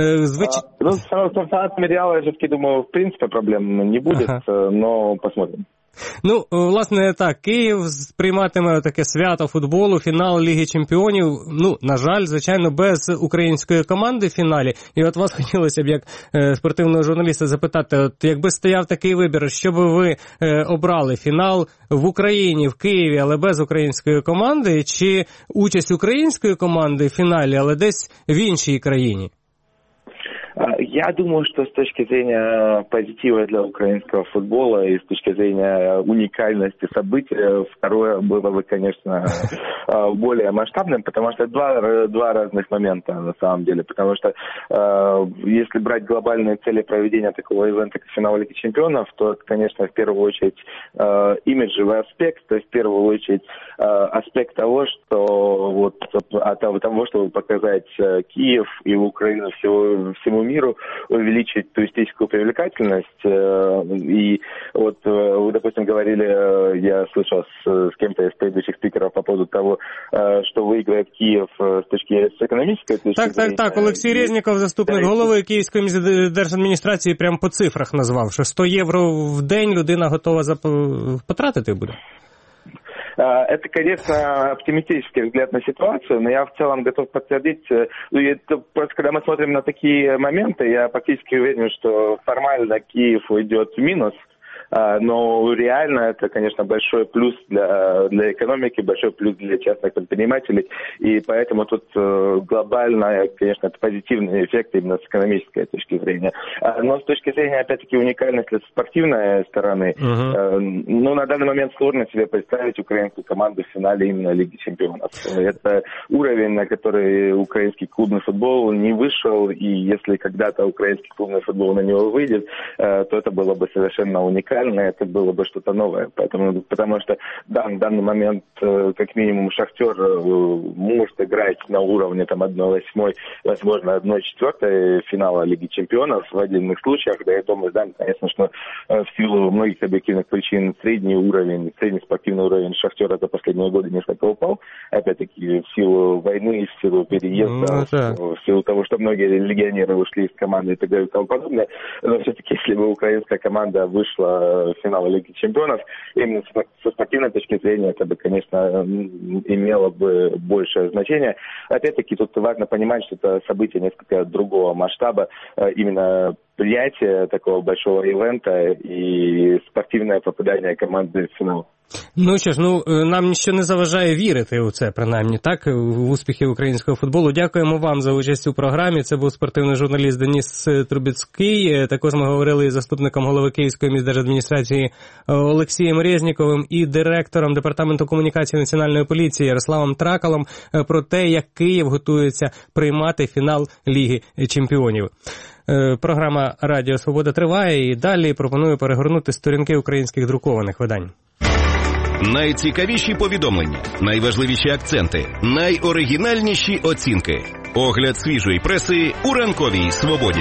С фанатами Реала, я все-таки думаю, в принципе, проблем не будет, но посмотрим. Ну, власне, так, Київ прийматиме таке свято футболу, фінал Ліги Чемпіонів, ну, на жаль, звичайно, без української команди в фіналі. І от вас хотілося б, як спортивного журналіста, запитати, от якби стояв такий вибір, що би ви обрали, фінал в Україні, в Києві, але без української команди, чи участь української команди в фіналі, але десь в іншій країні? Я думаю, что с точки зрения позитива для украинского футбола и с точки зрения уникальности события, второе было бы, конечно, более масштабным, потому что два разных момента на самом деле. Потому что если брать глобальные цели проведения такого ивента, как финал Лиги Чемпионов, то, конечно, в первую очередь имиджевый аспект, то есть в первую очередь аспект того, что вот от того, чтобы показать Киев и Украину всему миру, увеличить туристическую привлекательность. И вот вы, допустим, говорили, я слышал с кем-то из предыдущих спикеров по поводу того, что выиграет Киев с точки экономической точки зрения. Так. Олексій Резніков, заступник голови Київської міськдержадміністрації, прямо по цифрах назвав, що 100 євро в день людина готова потратити буде. Это, конечно, оптимистический взгляд на ситуацию, но я в целом готов подтвердить. Просто когда мы смотрим на такие моменты, я практически уверен, что формально Киев уйдет в минус, Но реально это, конечно, большой плюс для экономики, большой плюс для частных предпринимателей, и поэтому тут глобально, конечно, это позитивный эффект именно с экономической точки зрения. Но с точки зрения, опять-таки, уникальности спортивной стороны, на данный момент сложно себе представить украинскую команду в финале именно Лиги Чемпионов. Это уровень, на который украинский клубный футбол не вышел, и если когда-то украинский клубный футбол на него выйдет, то это было бы совершенно уникально, это было бы что-то новое. Потому что в данный момент, как минимум, «Шахтер» может играть на уровне 1/8, возможно, 1/4 финала Лиги Чемпионов в отдельных случаях. Да, это мы знаем, конечно, что в силу многих объективных причин средний спортивный уровень «Шахтера» за последние годы несколько упал. Опять-таки, в силу войны, в силу переезда, в силу того, что многие легионеры ушли из команды и так далее и тому подобное. Но все-таки, если бы украинская команда вышла в финал Лиги Чемпионов, именно со спортивной точки зрения, это бы, конечно, имело бы большее значение. Опять-таки, тут важно понимать, что это событие несколько другого масштаба, именно принятие такого большого івента і спортивне попадання команди в фінал. Ну що ж, нам ніщо не заважає вірити у це, принаймні, так, в успіхи українського футболу. Дякуємо вам за участь у програмі. Це був спортивний журналіст Деніс Трубецький. Також ми говорили із заступником голови Київської міськдержадміністрації Олексієм Резніковим і директором Департаменту комунікації Національної поліції Ярославом Тракалом про те, як Київ готується приймати фінал Ліги Чемпіонів. Програма «Радіо Свобода» триває і далі пропоную перегорнути сторінки українських друкованих видань. Найцікавіші повідомлення, найважливіші акценти, найоригінальніші оцінки. Огляд свіжої преси у ранковій «Свободі».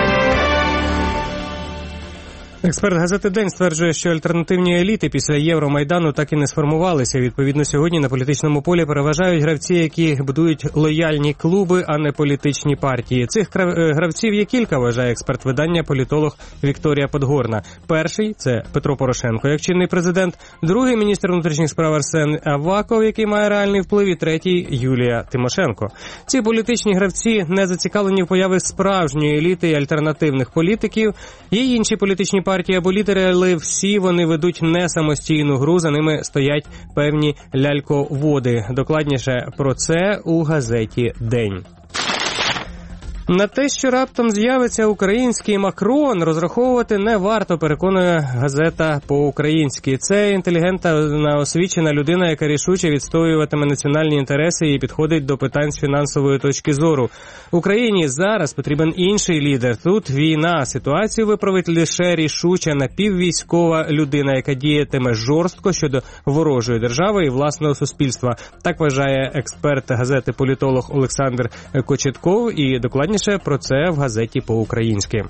Експерт газети «День» стверджує, що альтернативні еліти після Євромайдану так і не сформувалися. Відповідно, сьогодні на політичному полі переважають гравці, які будують лояльні клуби, а не політичні партії. Цих гравців є кілька, вважає експерт видання, політолог Вікторія Подгорна. Перший – це Петро Порошенко, як чинний президент. Другий – міністр внутрішніх справ Арсен Аваков, який має реальний вплив. І третій – Юлія Тимошенко. Ці політичні гравці не зацікавлені в появі справжньої еліти і альтернативних політиків. Є інші політичні партії або лідери, але всі вони ведуть не самостійну гру, за ними стоять певні ляльководи. Докладніше про це у газеті «День». На те, що раптом з'явиться український Макрон, розраховувати не варто, переконує газета по-українськи. Це інтелігентна, освічена людина, яка рішуче відстоюватиме національні інтереси і підходить до питань з фінансової точки зору. Україні зараз потрібен інший лідер. Тут війна. Ситуацію виправить лише рішуча напіввійськова людина, яка діятиме жорстко щодо ворожої держави і власного суспільства. Так вважає експерт газети політолог Олександр Кочетков, і докладніше про це в газеті по-українськи.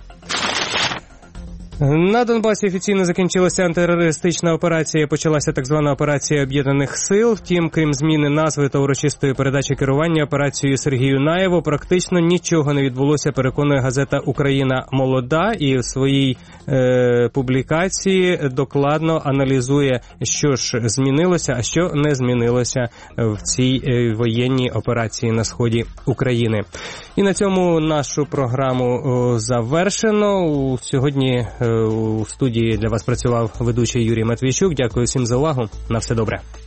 На Донбасі офіційно закінчилася антитерористична операція, почалася так звана операція Об'єднаних сил. Втім, крім зміни назви та урочистої передачі керування операцією Сергію Наєву, практично нічого не відбулося, переконує газета «Україна молода», і в своїй публікації докладно аналізує, що ж змінилося, а що не змінилося в цій воєнній операції на сході України. І на цьому нашу програму завершено. Сьогодні у студії для вас працював ведучий Юрій Матвійчук. Дякую всім за увагу. На все добре.